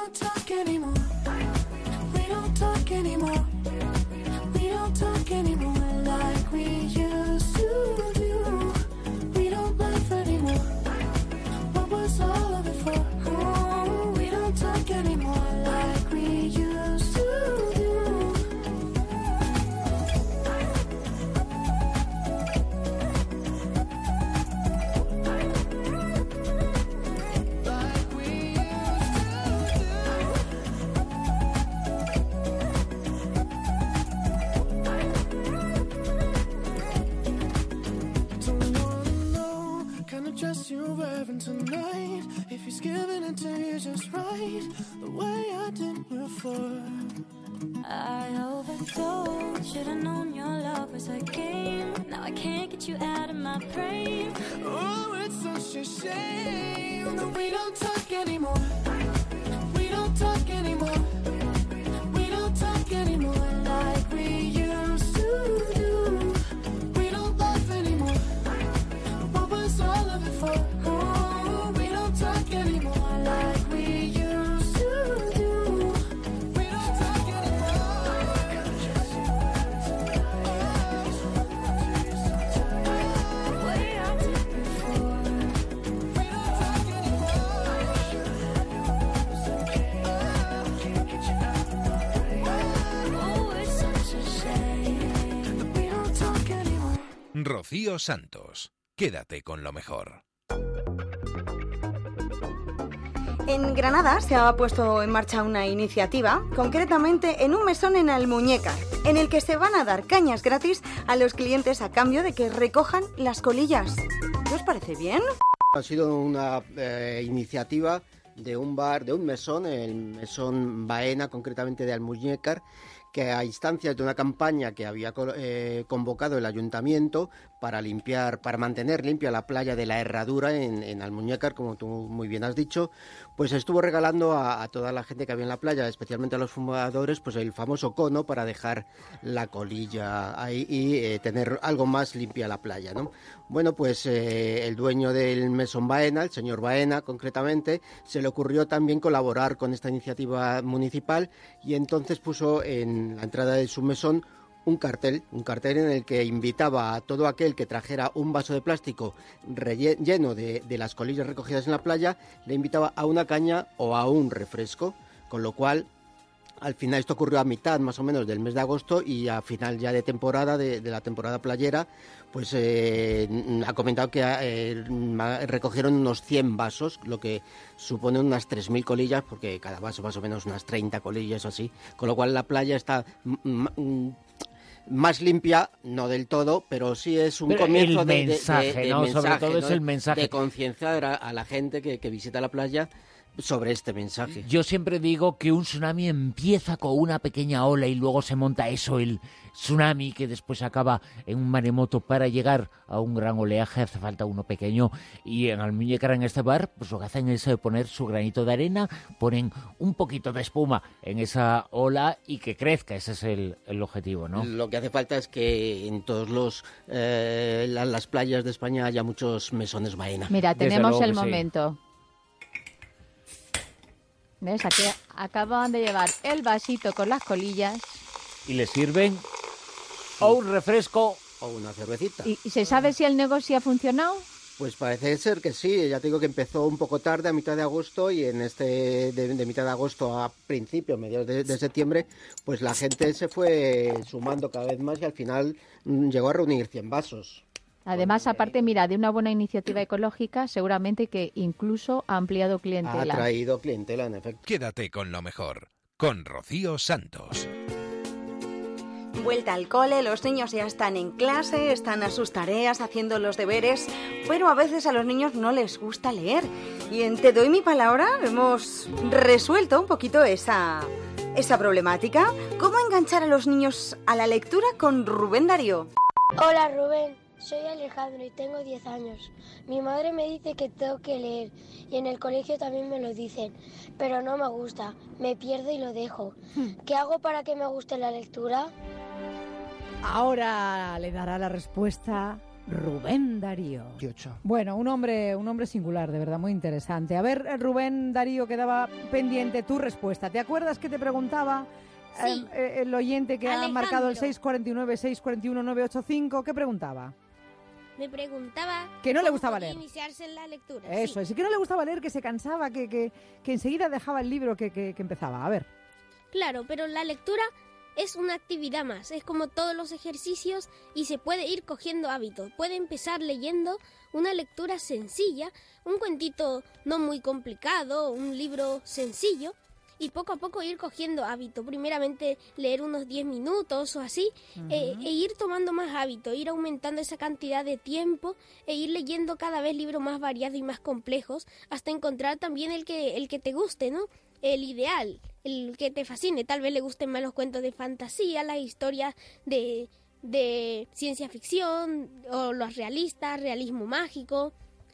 Speaker 6: don't talk anymore. We don't talk anymore. We don't talk anymore like we used to do. We don't laugh anymore. What was all of it for? Oh, we don't talk anymore like we used to do. Dress you're wearing tonight. If he's giving it to you just right, the way I did before.
Speaker 7: I overdosed. Should've known your love was a game. Now I can't get you out of my brain.
Speaker 6: Oh, it's such a shame that we don't talk anymore. We don't talk anymore. We don't talk anymore like we used to do. We don't laugh anymore. What was all of it for? Oh, we don't talk anymore like we used to do. We don't talk anymore. Way I did before. We don't talk anymore. Oh, it's such a shame that we don't talk anymore.
Speaker 1: Rocío Santos. Quédate con lo mejor.
Speaker 2: En Granada se ha puesto en marcha una iniciativa, concretamente en un mesón en Almuñécar, en el que se van a dar cañas gratis a los clientes a cambio de que recojan las colillas. ¿Qué os parece bien?
Speaker 9: Ha sido una eh, iniciativa de un bar, de un mesón, el mesón Baena, concretamente de Almuñécar, que a instancias de una campaña que había eh, convocado el ayuntamiento para limpiar, para mantener limpia la playa de la Herradura en, en Almuñécar, como tú muy bien has dicho, pues estuvo regalando a, a toda la gente que había en la playa, especialmente a los fumadores, pues el famoso cono para dejar la colilla ahí y eh, tener algo más limpia la playa, ¿no? Bueno, pues eh, el dueño del mesón Baena, el señor Baena concretamente, se le ocurrió también colaborar con esta iniciativa municipal y entonces puso en la entrada de su mesón un cartel, un cartel en el que invitaba a todo aquel que trajera un vaso de plástico relle- lleno de, de las colillas recogidas en la playa, le invitaba a una caña o a un refresco, con lo cual al final esto ocurrió a mitad más o menos del mes de agosto y a final ya de temporada, de, de la temporada playera, pues eh, ha comentado que eh, recogieron unos cien vasos, lo que supone unas tres mil colillas, porque cada vaso más o menos unas treinta colillas así, con lo cual la playa está m- m- más limpia, no del todo, pero sí es un
Speaker 10: pero
Speaker 9: comienzo
Speaker 10: el
Speaker 9: de,
Speaker 10: mensaje,
Speaker 9: de, de, de
Speaker 10: ¿no?
Speaker 9: mensaje,
Speaker 10: Sobre todo
Speaker 9: ¿no?
Speaker 10: es el mensaje.
Speaker 9: De concienciar a, a la gente que, que visita la playa sobre este mensaje.
Speaker 10: Yo siempre digo que un tsunami empieza con una pequeña ola y luego se monta eso, el tsunami, que después acaba en un maremoto. Para llegar a un gran oleaje hace falta uno pequeño, y en Almuñécar, en este bar, pues lo que hacen es poner su granito de arena, ponen un poquito de espuma en esa ola y que crezca. Ese es el, el objetivo, ¿no?
Speaker 9: Lo que hace falta es que en todos los eh, la, las playas de España haya muchos mesones Baena.
Speaker 11: Mira, tenemos el momento. ¿Ves? Aquí acaban de llevar el vasito con las colillas.
Speaker 10: Y le sirven o un refresco
Speaker 9: o una cervecita.
Speaker 11: ¿Y, y se sabe si el negocio ha funcionado?
Speaker 9: Pues parece ser que sí. Ya te digo que empezó un poco tarde, a mitad de agosto, y en este de, de mitad de agosto a principios, mediados de, de septiembre, pues la gente se fue sumando cada vez más y al final mm, llegó a reunir cien vasos.
Speaker 11: Además, aparte, mira, de una buena iniciativa ecológica, seguramente que incluso ha ampliado clientela.
Speaker 9: Ha traído clientela, en efecto.
Speaker 1: Quédate con lo mejor, con Rocío Santos.
Speaker 2: Vuelta al cole, los niños ya están en clase, están a sus tareas, haciendo los deberes, pero a veces a los niños no les gusta leer. Y en Te doy mi palabra hemos resuelto un poquito esa, esa problemática. ¿Cómo enganchar a los niños a la lectura con Rubén Darío?
Speaker 14: Hola Rubén, soy Alejandro y tengo diez años. Mi madre me dice que tengo que leer y en el colegio también me lo dicen, pero no me gusta, me pierdo y lo dejo. ¿Qué hago para que me guste la lectura?
Speaker 25: Ahora le dará la respuesta Rubén Darío. Bueno, un hombre, un hombre singular, de verdad, muy interesante. A ver, Rubén Darío, quedaba pendiente tu respuesta. ¿Te acuerdas que te preguntaba
Speaker 12: Sí.
Speaker 25: eh, el oyente que
Speaker 12: Alejandro.
Speaker 25: ha marcado el seis cuatro nueve, seis cuatro uno, nueve ocho cinco? ¿Qué preguntaba?
Speaker 12: Me preguntaba...
Speaker 25: Que no le
Speaker 12: cómo
Speaker 25: gustaba
Speaker 12: podía
Speaker 25: leer.
Speaker 12: iniciarse en la lectura.
Speaker 25: Eso
Speaker 12: sí.
Speaker 25: es, y que no le gustaba leer, que se cansaba, que, que, que enseguida dejaba el libro que, que, que empezaba. A ver.
Speaker 12: Claro, pero la lectura es una actividad más, es como todos los ejercicios y se puede ir cogiendo hábitos. Puede empezar leyendo una lectura sencilla, un cuentito no muy complicado, un libro sencillo, y poco a poco ir cogiendo hábito. Primeramente leer unos diez minutos o así,
Speaker 16: Ujú.
Speaker 12: eh, e ir tomando más hábito, ir aumentando esa cantidad de tiempo e ir leyendo cada vez libros más variados y más complejos hasta encontrar también el que, el que te guste, ¿no? El ideal, el que te fascine. Tal vez le gusten más los cuentos de fantasía, las historias de, de ciencia ficción, o los realistas, realismo mágico,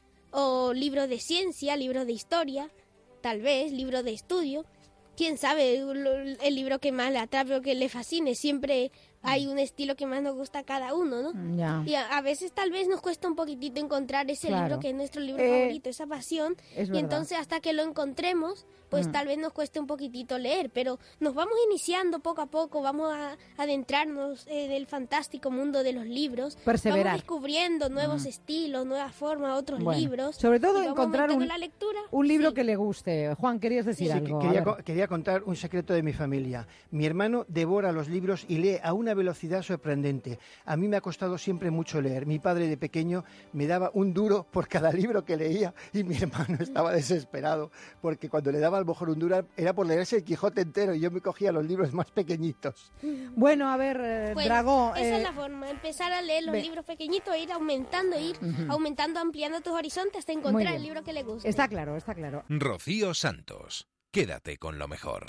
Speaker 12: o libros de ciencia, libros de historia, tal vez, libros de estudio. Quién sabe, el libro que más le atrape o que le fascine. Siempre hay un estilo que más nos gusta a cada uno, ¿no?
Speaker 25: Ya.
Speaker 12: Y a, a veces tal vez nos cuesta un poquitito encontrar ese
Speaker 25: Claro.
Speaker 12: libro que es nuestro libro
Speaker 25: Eh,
Speaker 12: favorito, esa pasión.
Speaker 25: es
Speaker 12: Y
Speaker 25: verdad.
Speaker 12: entonces hasta que lo encontremos, pues
Speaker 25: Mm.
Speaker 12: tal vez nos cueste un poquitito leer. Pero nos vamos iniciando poco a poco, vamos a adentrarnos en el fantástico mundo de los libros.
Speaker 25: Perseverar.
Speaker 12: Vamos descubriendo nuevos
Speaker 25: Mm.
Speaker 12: estilos, nuevas formas, otros
Speaker 25: Bueno,
Speaker 12: libros.
Speaker 25: sobre todo
Speaker 12: y vamos
Speaker 25: encontrar
Speaker 12: aumentando
Speaker 25: un,
Speaker 12: la lectura.
Speaker 25: un libro que le guste. Juan, querías decir
Speaker 16: Sí,
Speaker 25: algo.
Speaker 16: que-
Speaker 25: A
Speaker 16: quería,
Speaker 25: ver.
Speaker 16: co- quería contar un secreto de mi familia. Mi hermano devora los libros y lee a una velocidad sorprendente. A mí me ha costado siempre mucho leer. Mi padre de pequeño me daba un duro por cada libro que leía y mi hermano estaba desesperado porque cuando le daba a lo mejor un duro era por leerse el Quijote entero y yo me cogía los libros más pequeñitos.
Speaker 25: Bueno, a ver, eh,
Speaker 12: Pues,
Speaker 25: Dragó.
Speaker 12: esa
Speaker 25: eh,
Speaker 12: es la forma, empezar a leer los
Speaker 25: ve-
Speaker 12: libros pequeñitos, ir aumentando, ir
Speaker 25: Ujú.
Speaker 12: aumentando, ampliando tus horizontes hasta
Speaker 25: Muy
Speaker 12: encontrar
Speaker 25: bien.
Speaker 12: el libro que le guste.
Speaker 25: Está claro, está claro.
Speaker 1: Rocío Santos. Quédate con lo mejor.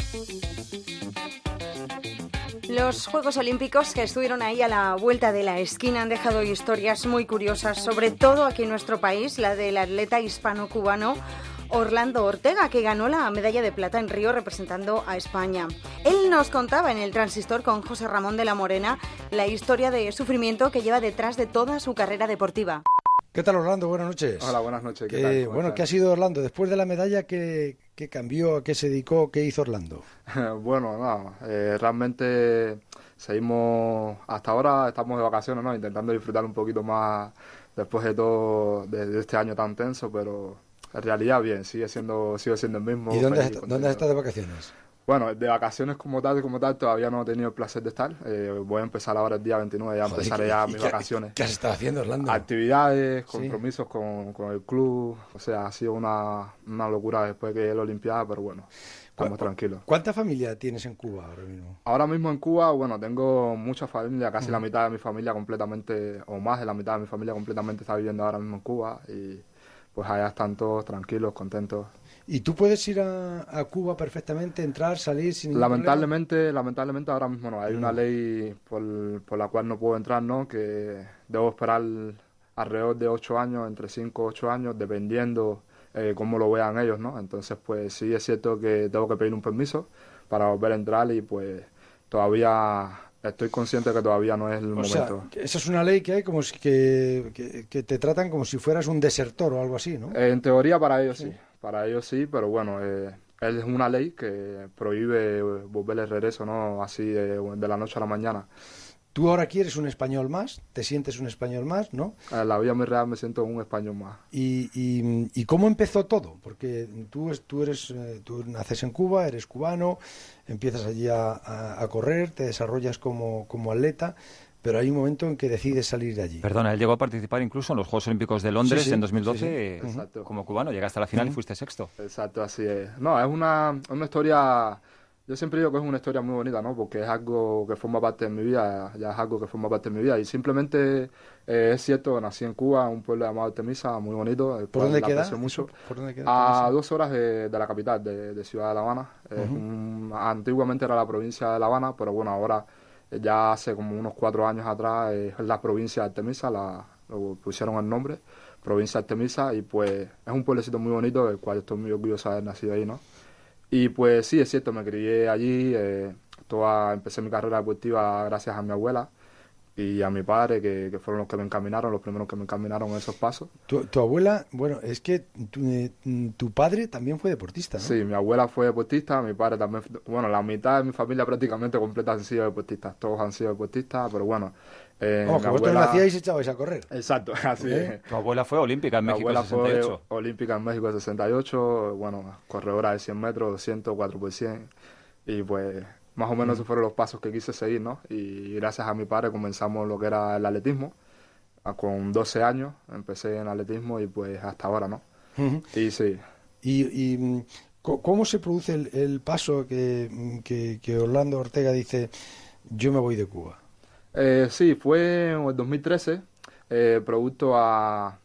Speaker 2: Los Juegos Olímpicos que estuvieron ahí a la vuelta de la esquina han dejado historias muy curiosas, sobre todo aquí en nuestro país, la del atleta hispano-cubano Orlando Ortega, que ganó la medalla de plata en Río representando a España. Él nos contaba en el Transistor con José Ramón de la Morena la historia de sufrimiento que lleva detrás de toda su carrera deportiva.
Speaker 24: ¿Qué tal, Orlando? Buenas noches.
Speaker 17: Hola, buenas noches. ¿Qué
Speaker 24: ¿Qué-
Speaker 17: tal? ¿Cómo
Speaker 24: bueno,
Speaker 17: estás?
Speaker 24: ¿qué ha sido Orlando? Después de la medalla, ¿qué, qué cambió? ¿A qué se dedicó? ¿Qué hizo Orlando?
Speaker 17: Bueno, nada, eh, realmente seguimos, hasta ahora estamos de vacaciones, ¿no? Intentando disfrutar un poquito más después de todo, de, de este año tan tenso, pero en realidad bien, sigue siendo, sigue siendo el mismo.
Speaker 24: ¿Y dónde has,
Speaker 17: feliz,
Speaker 24: esta- dónde has
Speaker 17: contento.
Speaker 24: estado de vacaciones?
Speaker 17: Bueno, de vacaciones como tal, como tal, todavía no he tenido el placer de estar. Eh, voy a empezar ahora el día veintinueve, ya
Speaker 24: Joder,
Speaker 17: empezaré
Speaker 24: ¿y
Speaker 17: ya
Speaker 24: qué-
Speaker 17: mis
Speaker 24: qué-
Speaker 17: vacaciones.
Speaker 24: ¿Qué has estado haciendo, Orlando?
Speaker 17: Actividades,
Speaker 24: Sí.
Speaker 17: compromisos con, con el club, o sea, ha sido una, una locura después que la Olimpiada, pero bueno, estamos tranquilos.
Speaker 24: ¿Cuánta familia tienes en Cuba ahora mismo?
Speaker 17: Ahora mismo en Cuba, bueno, tengo mucha familia, casi
Speaker 24: Ujú.
Speaker 17: la mitad de mi familia completamente, o más de la mitad de mi familia completamente está viviendo ahora mismo en Cuba y pues allá están todos tranquilos, contentos.
Speaker 24: ¿Y tú puedes ir a, a Cuba perfectamente, entrar, salir sin ningún
Speaker 17: Lamentablemente, lamentablemente ahora mismo no, hay
Speaker 24: Mm.
Speaker 17: una ley por, por la cual no puedo entrar, ¿no? Que debo esperar alrededor de ocho años, entre cinco o ocho años, dependiendo eh, cómo lo vean ellos, ¿no? Entonces, pues sí es cierto que tengo que pedir un permiso para volver a entrar y pues todavía estoy consciente que todavía no es el
Speaker 24: problema? O sea,
Speaker 17: momento.
Speaker 24: que esa es una ley que hay como si que, que, que te tratan como si fueras un desertor o algo así, ¿no?
Speaker 17: Eh, en teoría para ellos sí, para ellos sí, pero bueno, eh, es una ley que prohíbe volver el regreso, ¿no? Así de, de la noche a la mañana.
Speaker 24: Tú ahora quieres un español más, te sientes un español más, ¿no?
Speaker 17: En la vida muy real me siento un español más.
Speaker 24: ¿Y, y, y cómo empezó todo? Porque tú, es- tú, eres, eh, tú naces en Cuba, eres cubano, empiezas allí a, a- a correr, te desarrollas como, como atleta, pero hay un momento en que decides salir de allí.
Speaker 18: Perdona, él llegó a participar incluso en los Juegos Olímpicos de Londres
Speaker 17: Sí, sí,
Speaker 18: en dos mil doce
Speaker 17: sí, sí.
Speaker 18: eh,
Speaker 17: Exacto.
Speaker 18: como cubano. Llegaste a la final y
Speaker 17: Ujú.
Speaker 18: fuiste sexto.
Speaker 17: Exacto, así es. No, es una, una historia, yo siempre digo que es una historia muy bonita, ¿no? Porque es algo que forma parte de mi vida, ya es algo que forma parte de mi vida. Y simplemente eh, es cierto, nací en Cuba, en un pueblo llamado Artemisa, muy bonito. el
Speaker 24: ¿Por
Speaker 17: cual
Speaker 24: dónde
Speaker 17: la
Speaker 24: queda?
Speaker 17: aprecio mucho.
Speaker 24: ¿Por dónde queda
Speaker 17: A
Speaker 24: Artemisa?
Speaker 17: dos horas de, de la capital, de, de Ciudad de La Habana. Es
Speaker 24: Ujú.
Speaker 17: un- antiguamente era la provincia de La Habana, pero bueno, ahora eh, ya hace como unos cuatro años atrás eh, es la provincia de Artemisa, la, lo pusieron el nombre, provincia de Artemisa, y pues es un pueblecito muy bonito, del cual estoy muy orgulloso de haber nacido ahí, ¿no? Y pues sí, es cierto, me crié allí, eh, toda, empecé mi carrera deportiva gracias a mi abuela, y a mi padre, que, que fueron los que me encaminaron, los primeros que me encaminaron en esos pasos.
Speaker 24: Tu, tu abuela, bueno, es que tu, eh, tu padre también fue deportista, ¿no?
Speaker 17: Sí, mi abuela fue deportista, mi padre también, fue- bueno, la mitad de mi familia prácticamente completa han sido deportistas, todos han sido deportistas, pero bueno. Eh,
Speaker 24: Vamos,
Speaker 17: mi
Speaker 24: que vosotros
Speaker 17: abuela-
Speaker 24: nacíais y echabais a correr.
Speaker 17: Exacto, así
Speaker 24: ¿Eh?
Speaker 17: es.
Speaker 18: Tu abuela fue olímpica en
Speaker 17: Mi
Speaker 18: México en
Speaker 17: abuela
Speaker 18: sesenta y ocho.
Speaker 17: fue olímpica en México en sesenta y ocho, bueno, corredora de cien metros, doscientos, cuatro por cien, y pues más o menos esos fueron los pasos que quise seguir, ¿no? Y gracias a mi padre comenzamos lo que era el atletismo, a- con doce años empecé en atletismo y pues hasta ahora, ¿no?
Speaker 24: Ujú.
Speaker 17: Y sí.
Speaker 24: Y, y, mm, co- ¿cómo se produce el, el paso que, que, que Orlando Ortega dice, yo me voy de Cuba?
Speaker 17: Eh, sí, fue en el dos mil trece, eh, producto a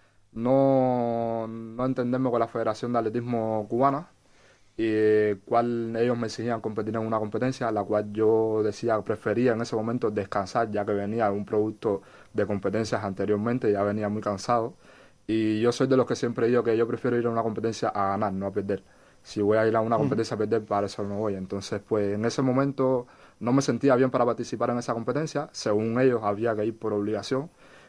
Speaker 17: no, no entenderme con la Federación de Atletismo Cubana, y eh, cual ellos me exigían competir en una competencia, la cual yo decía, prefería en ese momento descansar, ya que venía un producto de competencias anteriormente, ya venía muy cansado, y yo soy de los que siempre digo que yo prefiero ir a una competencia a ganar, no a perder. Si voy a ir a una competencia a perder, para eso no voy. Entonces, pues en ese momento no me sentía bien para participar en esa competencia. Según ellos, había que ir por obligación.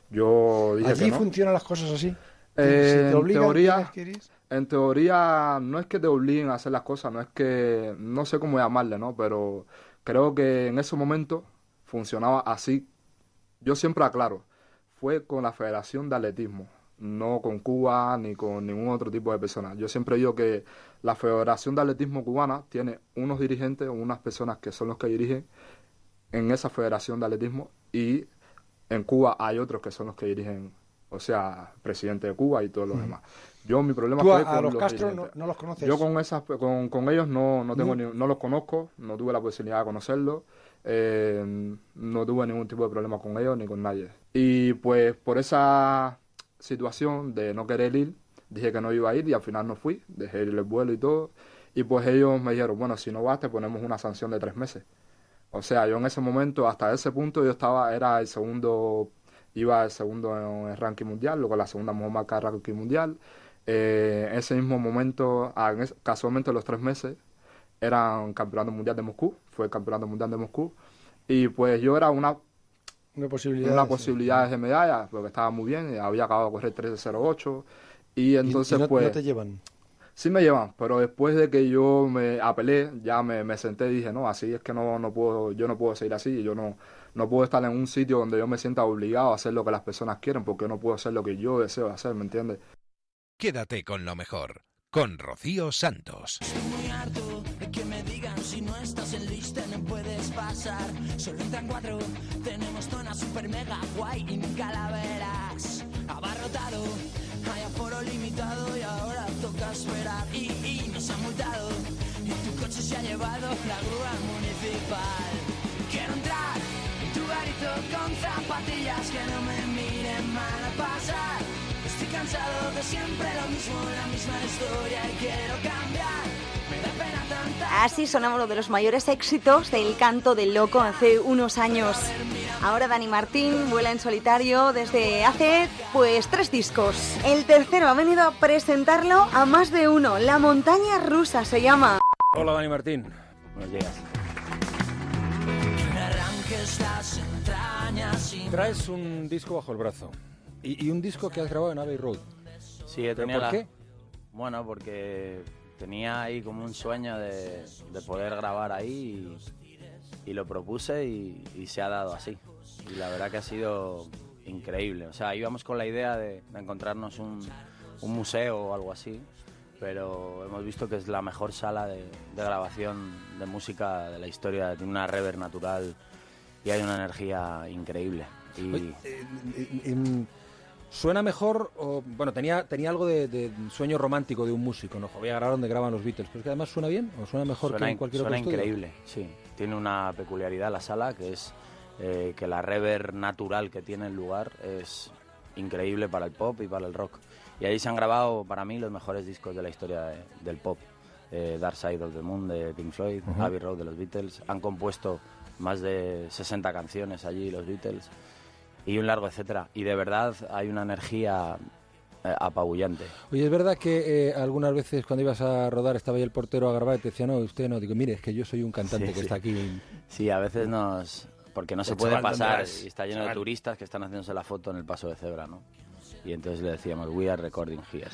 Speaker 17: Yo dije
Speaker 24: ¿Allí
Speaker 17: que no.
Speaker 24: funcionan las cosas así?
Speaker 17: Eh,
Speaker 24: Si te
Speaker 17: en
Speaker 24: obligan,
Speaker 17: teoría,
Speaker 24: tienes que ir.
Speaker 17: en teoría no es que te obliguen a hacer las cosas, no es que, no sé cómo llamarle, ¿no? Pero creo que en ese momento funcionaba así. Yo siempre aclaro, fue con la Federación de Atletismo, no con Cuba ni con ningún otro tipo de personas. Yo siempre digo que la Federación de Atletismo Cubana tiene unos dirigentes o unas personas que son los que dirigen en esa Federación de Atletismo, y en Cuba hay otros que son los que dirigen, o sea, presidente de Cuba y todos los demás. Yo, mi problema
Speaker 24: ¿Tú
Speaker 17: fue
Speaker 24: a,
Speaker 17: con
Speaker 24: a los Castro no,
Speaker 17: dirigentes.
Speaker 24: no los conoces?
Speaker 17: Yo con esas, con, con ellos no, no tengo
Speaker 24: No.
Speaker 17: ni- no los conozco, no tuve la posibilidad de conocerlos, eh, no tuve ningún tipo de problema con ellos ni con nadie. Y pues por esa situación de no querer ir, dije que no iba a ir y al final no fui, dejé ir el vuelo y todo, y pues ellos me dijeron, bueno, si no vas te ponemos una sanción de tres meses. O sea, yo en ese momento, hasta ese punto, yo estaba, era el segundo, iba el segundo en el ranking mundial, luego la segunda mejor marca del ranking mundial. Eh, en ese mismo momento, ah, en ese- casualmente los tres meses, eran campeonato mundial de Moscú, fue el campeonato mundial de Moscú, y pues yo era una,
Speaker 24: Una posibilidad.
Speaker 17: una
Speaker 24: sí.
Speaker 17: posibilidad de medalla, porque estaba muy bien, había acabado de correr trece cero ocho, y
Speaker 24: Y-
Speaker 17: entonces
Speaker 24: y no,
Speaker 17: pues...
Speaker 24: no te llevan.
Speaker 17: Sí me llevan, pero después de que yo me apelé, ya me, me senté y dije, no, así es que no, no puedo, yo no puedo seguir así, yo no, no puedo estar en un sitio donde yo me sienta obligado a hacer lo que las personas quieren, porque no puedo hacer lo que yo deseo hacer, ¿me entiendes?
Speaker 1: Quédate con lo mejor, con Rocío Santos.
Speaker 6: Muy harto de que me digan si no estás en lista no puedes pasar. Solo entran cuatro, tenemos zona super mega guay y nunca la verás. Abarrotado, hay aforo limitado y ahora toca esperar. Y, y nos han multado y tu coche se ha llevado la grúa municipal. Quiero entrar en tu garito con zapatillas que no me miren mal a pasar. Estoy cansado de siempre lo mismo, la misma historia y quiero cambiar. Me da pena tanta.
Speaker 2: Así sonaba uno de los mayores éxitos del Canto del Loco hace unos años. Ahora Dani Martín vuela en solitario desde hace, pues, tres discos. El tercero ha venido a presentarlo a más de uno. La montaña rusa se llama.
Speaker 24: Hola, Dani Martín.
Speaker 18: Buenos días.
Speaker 6: Me arranques las entrañas y
Speaker 24: Traes un disco bajo el brazo. Y, y un disco que has grabado en Abbey Road.
Speaker 4: Sí, he
Speaker 24: ¿Pero
Speaker 4: tenido
Speaker 24: por
Speaker 4: la-
Speaker 24: qué?
Speaker 4: Bueno, porque tenía ahí como un sueño de, de poder grabar ahí y, y lo propuse y, y se ha dado así. Y la verdad que ha sido increíble. O sea, íbamos con la idea de, de encontrarnos un, un museo o algo así, pero hemos visto que es la mejor sala de, de grabación de música de la historia. Tiene una reverb natural y hay una energía increíble. Y,
Speaker 24: Oye, eh, eh, em, ¿Suena mejor o...? Bueno, tenía, tenía algo de, de sueño romántico de un músico, ¿no? Voy a grabar donde graban los Beatles, pero es que además suena bien o suena mejor
Speaker 4: suena,
Speaker 24: que en cualquier
Speaker 4: suena
Speaker 24: otro estudio.
Speaker 4: increíble, sí. Tiene una peculiaridad la sala, que es eh, que la reverb natural que tiene el lugar es increíble para el pop y para el rock. Y ahí se han grabado, para mí, los mejores discos de la historia de- del pop. Eh, Dark Side of the Moon de Pink Floyd,
Speaker 24: Ujú.
Speaker 4: Abbey Road de los Beatles. Han compuesto más de sesenta canciones allí los Beatles y un largo etcétera. Y de verdad hay una energía eh, apabullante.
Speaker 24: Oye, es verdad que eh, algunas veces cuando ibas a rodar estaba ahí el portero a grabar y te decía, no, usted no. Digo, mire, es que yo soy un cantante
Speaker 4: Sí,
Speaker 24: que
Speaker 4: sí.
Speaker 24: está aquí.
Speaker 4: Sí, a veces nos porque no se
Speaker 3: Pues,
Speaker 4: puede
Speaker 3: chaval, ¿dónde
Speaker 4: pasar
Speaker 3: vas?
Speaker 4: y está lleno
Speaker 3: Chaval.
Speaker 4: de turistas que están haciéndose la foto en el paso de cebra, ¿no? Y entonces le decíamos, we are recording here.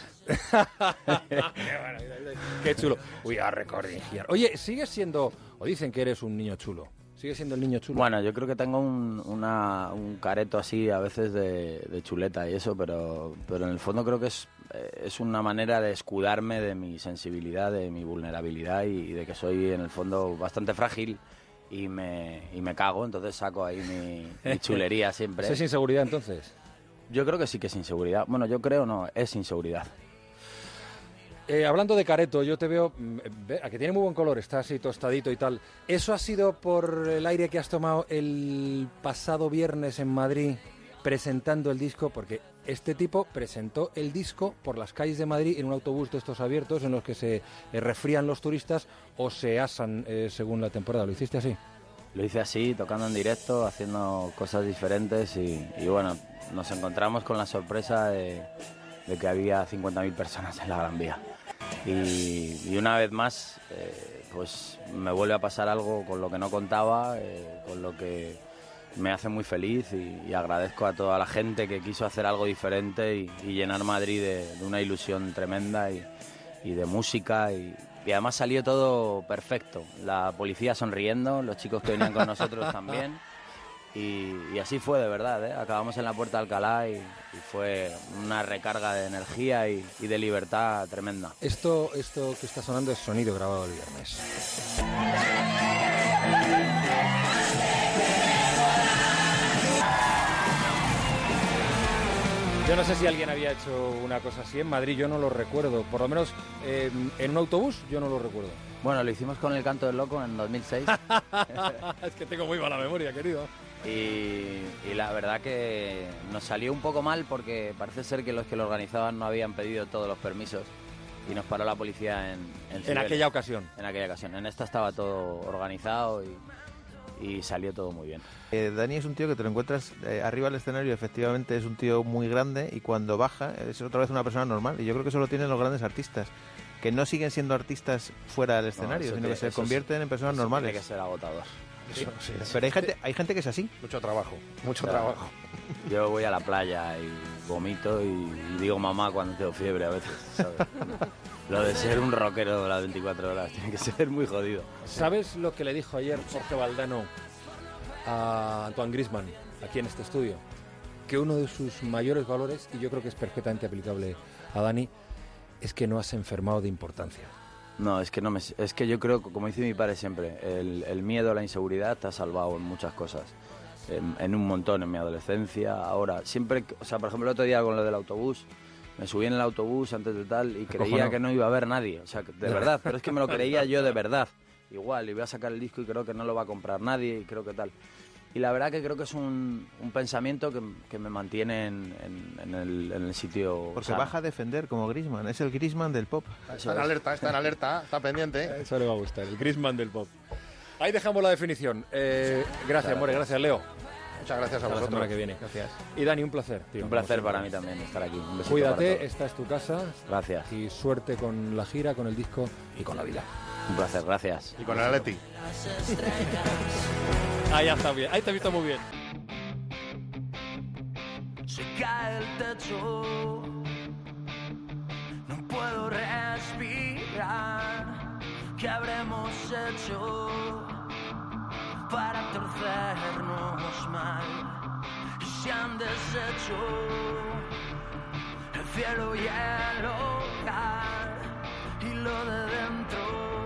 Speaker 24: Qué chulo. We are recording here. Oye, ¿sigues siendo, o dicen que eres un niño chulo? ¿Sigues siendo el niño chulo?
Speaker 4: Bueno, yo creo que tengo un, una- un careto así a veces de, de chuleta y eso, pero, pero en el fondo creo que es, eh, es una manera de escudarme de mi sensibilidad, de mi vulnerabilidad y, y de que soy en el fondo bastante frágil y me, y me cago, entonces saco ahí mi, mi chulería siempre.
Speaker 24: ¿Eso es inseguridad entonces?
Speaker 4: Yo creo que sí que es inseguridad. Bueno, yo creo no, es inseguridad.
Speaker 24: Eh, hablando de careto, yo te veo, mm, ve- a que tiene muy buen color, está así tostadito y tal. ¿Eso ha sido por el aire que has tomado el pasado viernes en Madrid presentando el disco? Porque este tipo presentó el disco por las calles de Madrid en un autobús de estos abiertos en los que se eh, resfrían los turistas o se asan eh, según la temporada. ¿Lo hiciste así?
Speaker 4: Lo hice así, tocando en directo, haciendo cosas diferentes y, y bueno, nos encontramos con la sorpresa de, de que había cincuenta mil personas en la Gran Vía. Y, y una vez más, eh, pues me vuelve a pasar algo con lo que no contaba, eh, con lo que me hace muy feliz y, y agradezco a toda la gente que quiso hacer algo diferente y, y llenar Madrid de, de una ilusión tremenda y, y de música y, y además salió todo perfecto. La policía sonriendo, los chicos que venían con nosotros también. Y, y así fue de verdad, ¿eh? Acabamos en la Puerta de Alcalá y, y fue una recarga de energía y, y de libertad tremenda.
Speaker 24: Esto, esto que está sonando es sonido grabado el viernes. Yo no sé si alguien había hecho una cosa así en Madrid, yo no lo recuerdo. Por lo menos eh, en un autobús yo no lo recuerdo.
Speaker 4: Bueno, lo hicimos con El Canto del Loco en dos mil seis.
Speaker 24: Es que tengo muy mala memoria, querido.
Speaker 4: Y, y la verdad que nos salió un poco mal porque parece ser que los que lo organizaban no habían pedido todos los permisos y nos paró la policía en En,
Speaker 24: En
Speaker 4: Cibeles.
Speaker 24: aquella ocasión.
Speaker 4: En aquella ocasión. En esta estaba todo organizado y, y salió todo muy bien.
Speaker 3: Eh, Dani es un tío que te lo encuentras eh, arriba del escenario, efectivamente es un tío muy grande y cuando baja es otra vez una persona normal. Y yo creo que eso lo tienen los grandes artistas, que no siguen siendo artistas fuera del escenario,
Speaker 4: eso
Speaker 3: sino
Speaker 4: tiene-
Speaker 3: que se
Speaker 4: eso
Speaker 3: convierten
Speaker 4: sí,
Speaker 3: en personas
Speaker 4: eso
Speaker 3: normales.
Speaker 4: Tiene que ser agotador.
Speaker 3: Sí, sí, pero hay gente, hay gente que es así.
Speaker 24: Mucho trabajo, mucho
Speaker 4: Claro.
Speaker 24: trabajo.
Speaker 4: Yo voy a la playa y vomito y, y digo mamá cuando tengo fiebre a veces, ¿sabes? Lo de ser un rockero de las veinticuatro horas tiene que ser muy jodido.
Speaker 24: ¿Sabes lo que le dijo ayer Jorge Valdano a Antoine Griezmann aquí en este estudio? Que uno de sus mayores valores, y yo creo que es perfectamente aplicable a Dani, es que no has enfermado de importancia.
Speaker 4: No, es que no me, es que yo creo, como dice mi padre siempre, el, el miedo a la inseguridad te ha salvado en muchas cosas, en, en un montón, en mi adolescencia, ahora, siempre, que- o sea, por ejemplo, el otro día con lo del autobús, me subí en el autobús antes de tal y creía
Speaker 24: Acojonado.
Speaker 4: que no iba a haber nadie, o sea, que de verdad, pero es que me lo creía yo de verdad, igual, y voy a sacar el disco y creo que no lo va a comprar nadie y creo que tal. Y la verdad que creo que es un, un pensamiento que, que me mantiene en, en- en el, en el sitio
Speaker 3: Porque
Speaker 4: sano.
Speaker 3: baja a defender como Griezmann, es el Griezmann del pop.
Speaker 24: Está en alerta, está en alerta, está pendiente. Eso le va a gustar, el Griezmann del pop. Ahí dejamos la definición. Eh, gracias, More, gracias, Leo. Muchas gracias a
Speaker 4: Hasta la
Speaker 24: vosotros.
Speaker 4: semana que
Speaker 24: viene. Gracias. Y Dani, un placer, tío.
Speaker 4: Un placer
Speaker 24: como
Speaker 4: para
Speaker 24: siempre.
Speaker 4: mí también estar aquí. Un besito para
Speaker 24: Cuídate,
Speaker 4: todos.
Speaker 24: esta es tu casa.
Speaker 4: Gracias.
Speaker 24: Y suerte con la gira, con el disco y con la vida.
Speaker 4: Un placer, gracias.
Speaker 24: Y con el Atleti. Ahí ya está bien, ahí te he visto muy bien.
Speaker 6: Se cae el techo, no puedo respirar. ¿Qué habremos hecho para torcernos mal? Y se han deshecho el cielo y el hogar, y lo de dentro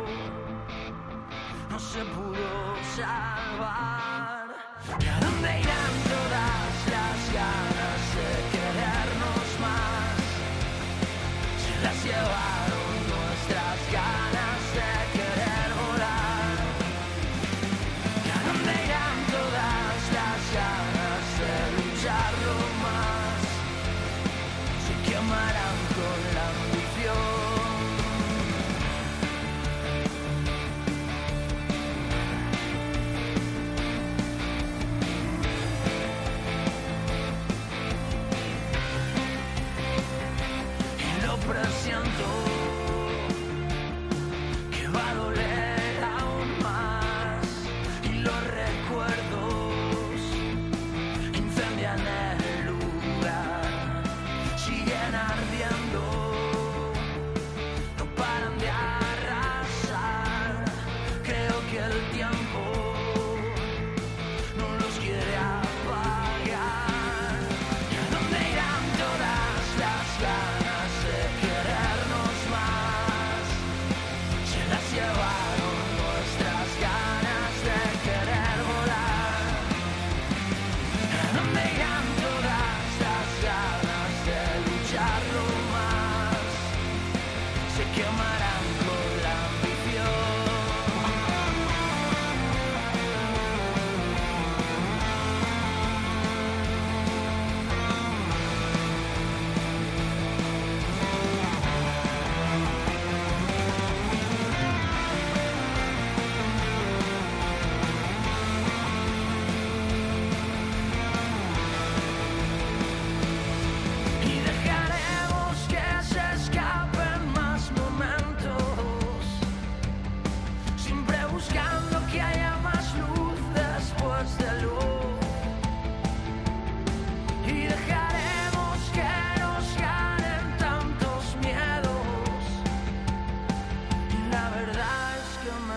Speaker 6: no se pudo salvar. ¿Y a dónde irán todas las ganas de querernos más? Se las llevaron nuestras ganas de querer volar. ¿Y a dónde irán todas las ganas de lucharlo más? Se quemarán con la ambición. Y lo presiento, que va a doler aún más. Y lo recuerdo,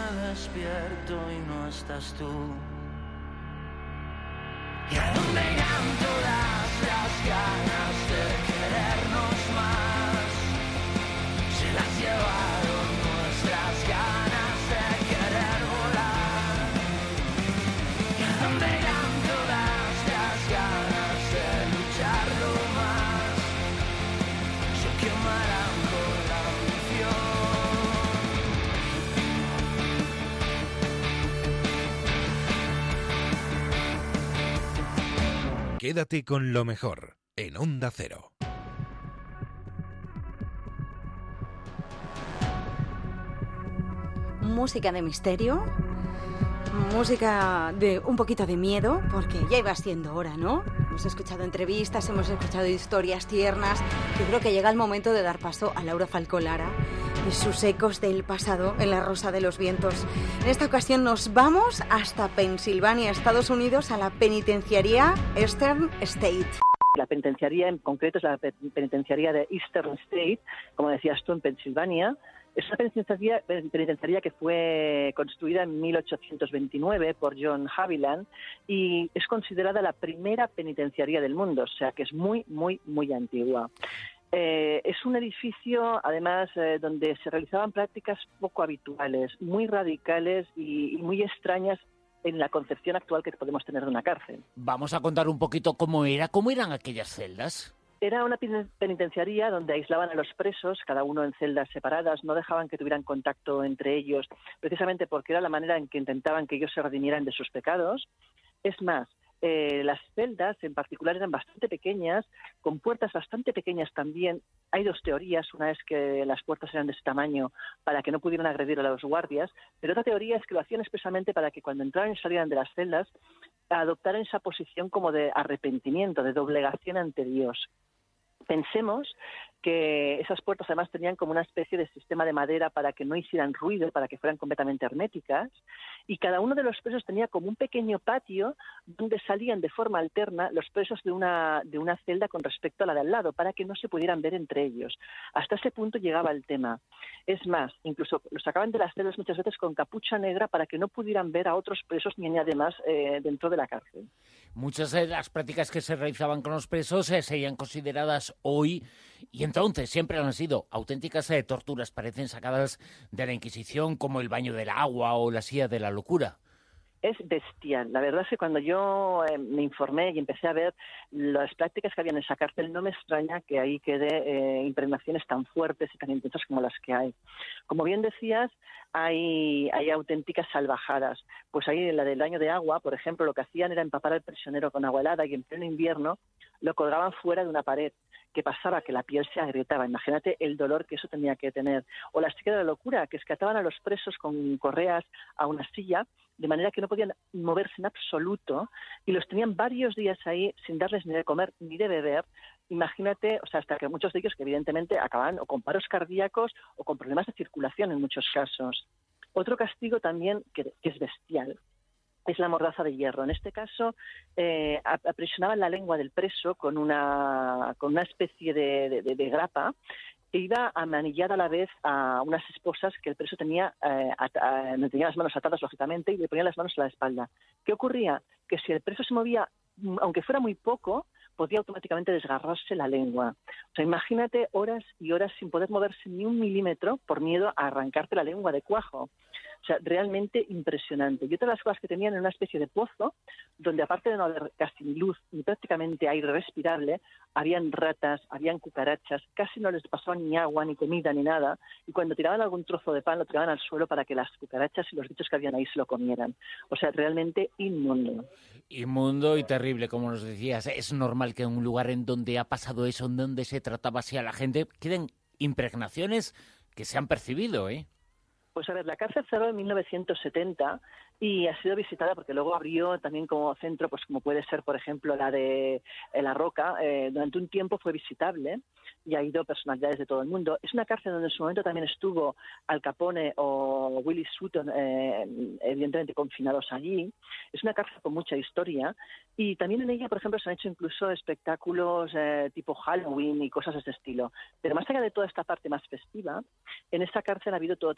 Speaker 6: me despierto y no estás tú. ¿Y a dónde irán todas las ganas de querernos más? Se las llevaron nuestras ganas de querer volar. ¿Y a dónde irán todas las ganas de lucharlo más? Se quemarán con la ambición.
Speaker 1: Quédate con lo mejor en Onda Cero.
Speaker 2: Música de misterio, música de un poquito de miedo, porque ya iba siendo hora, ¿no? Hemos escuchado entrevistas, hemos escuchado historias tiernas. Yo creo que llega el momento de dar paso a Laura Falcolara y sus ecos del pasado en La Rosa de los Vientos. En esta ocasión nos vamos hasta Pensilvania, Estados Unidos, a la penitenciaría Eastern State.
Speaker 5: La penitenciaría en concreto es la penitenciaría de Eastern State, como decías tú, en Pensilvania. Es una penitenciaría, penitenciaría que fue construida en mil ochocientos veintinueve por John Haviland y es considerada la primera penitenciaría del mundo, o sea que es muy, muy, muy antigua. Eh, es un edificio, además, eh, donde se realizaban prácticas poco habituales, muy radicales y, y muy extrañas en la concepción actual que podemos tener de una cárcel.
Speaker 10: Vamos a contar un poquito cómo era, cómo eran aquellas celdas.
Speaker 5: Era una penitenciaría donde aislaban a los presos, cada uno en celdas separadas, no dejaban que tuvieran contacto entre ellos, precisamente porque era la manera en que intentaban que ellos se redimieran de sus pecados. Es más, eh, las celdas en particular eran bastante pequeñas, con puertas bastante pequeñas también. Hay dos teorías, una es que las puertas eran de ese tamaño para que no pudieran agredir a los guardias, pero otra teoría es que lo hacían expresamente para que cuando entraran y salieran de las celdas adoptaran esa posición como de arrepentimiento, de doblegación ante Dios. Pensemos que esas puertas además tenían como una especie de sistema de madera para que no hicieran ruido, para que fueran completamente herméticas, y cada uno de los presos tenía como un pequeño patio donde salían de forma alterna los presos de una, de una celda con respecto a la de al lado, para que no se pudieran ver entre ellos. Hasta ese punto llegaba el tema. Es más, incluso los sacaban de las celdas muchas veces con capucha negra para que no pudieran ver a otros presos ni además eh, dentro de la cárcel.
Speaker 10: Muchas de las prácticas que se realizaban con los presos eh, serían consideradas hoy, y entonces siempre han sido auténticas eh, torturas, parecen sacadas de la Inquisición, como el baño del agua o la silla de la locura.
Speaker 5: Es bestial. La verdad es que cuando yo eh, me informé y empecé a ver las prácticas que había en esa cárcel, no me extraña que ahí quede eh, impregnaciones tan fuertes y tan intensas como las que hay. Como bien decías, hay, hay auténticas salvajadas. Pues ahí en la del baño de agua, por ejemplo, lo que hacían era empapar al prisionero con agua helada y en pleno invierno lo colgaban fuera de una pared. Que pasaba que la piel se agrietaba. Imagínate el dolor que eso tenía que tener. O la silla de la locura, que es que ataban a los presos con correas a una silla, de manera que no podían moverse en absoluto, y los tenían varios días ahí sin darles ni de comer ni de beber. Imagínate, o sea, hasta que muchos de ellos que evidentemente acababan o con paros cardíacos o con problemas de circulación en muchos casos. Otro castigo también que, que es bestial es la mordaza de hierro. En este caso, eh, aprisionaban la lengua del preso con una, con una especie de, de, de grapa que iba amanillada a la vez a unas esposas que el preso tenía, eh, at, a, tenía las manos atadas, lógicamente, y le ponía las manos a la espalda. ¿Qué ocurría? Que si el preso se movía, aunque fuera muy poco, podía automáticamente desgarrarse la lengua. O sea, imagínate horas y horas sin poder moverse ni un milímetro por miedo a arrancarte la lengua de cuajo. O sea, realmente impresionante. Y otra de las cosas que tenían era una especie de pozo, donde aparte de no haber casi ni luz ni prácticamente aire respirable, habían ratas, habían cucarachas, casi no les pasaban ni agua, ni comida, ni nada. Y cuando tiraban algún trozo de pan, lo tiraban al suelo para que las cucarachas y los bichos que habían ahí se lo comieran. O sea, realmente inmundo.
Speaker 10: Inmundo y terrible, como nos decías. Es normal que en un lugar en donde ha pasado eso, en donde se trataba así a la gente, queden impregnaciones que se han percibido, ¿eh?
Speaker 5: Pues a ver, la cárcel cerró en mil novecientos setenta y ha sido visitada porque luego abrió también como centro, pues como puede ser, por ejemplo, la de La Roca. Eh, durante un tiempo fue visitable y ha ido personalidades de todo el mundo. Es una cárcel donde en su momento también estuvo Al Capone o Willie Sutton, eh, evidentemente confinados allí. Es una cárcel con mucha historia y también en ella, por ejemplo, se han hecho incluso espectáculos eh, tipo Halloween y cosas de ese estilo. Pero más allá de toda esta parte más festiva, en esta cárcel ha habido todo tipo de fenómenos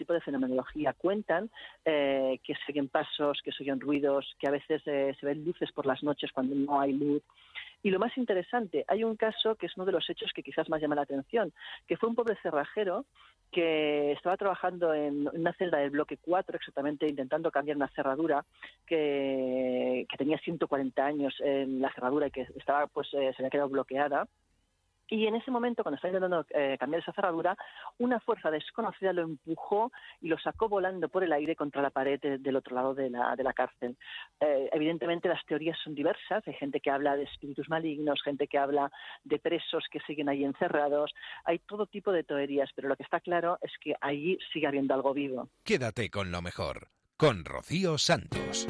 Speaker 5: meteorología cuentan eh, que se oyen pasos, que se oyen ruidos, que a veces eh, se ven luces por las noches cuando no hay luz. Y lo más interesante, hay un caso que es uno de los hechos que quizás más llama la atención, que fue un pobre cerrajero que estaba trabajando en una celda del bloque cuatro, exactamente intentando cambiar una cerradura que, que tenía ciento cuarenta años en la cerradura y que estaba, pues, eh, se había quedado bloqueada. Y en ese momento, cuando estaba intentando eh, cambiar esa cerradura, una fuerza desconocida lo empujó y lo sacó volando por el aire contra la pared de, del otro lado de la, de la cárcel. Eh, evidentemente las teorías son diversas, hay gente que habla de espíritus malignos, gente que habla de presos que siguen ahí encerrados, hay todo tipo de teorías, pero lo que está claro es que allí sigue habiendo algo vivo.
Speaker 1: Quédate con lo mejor, con Rocío Santos.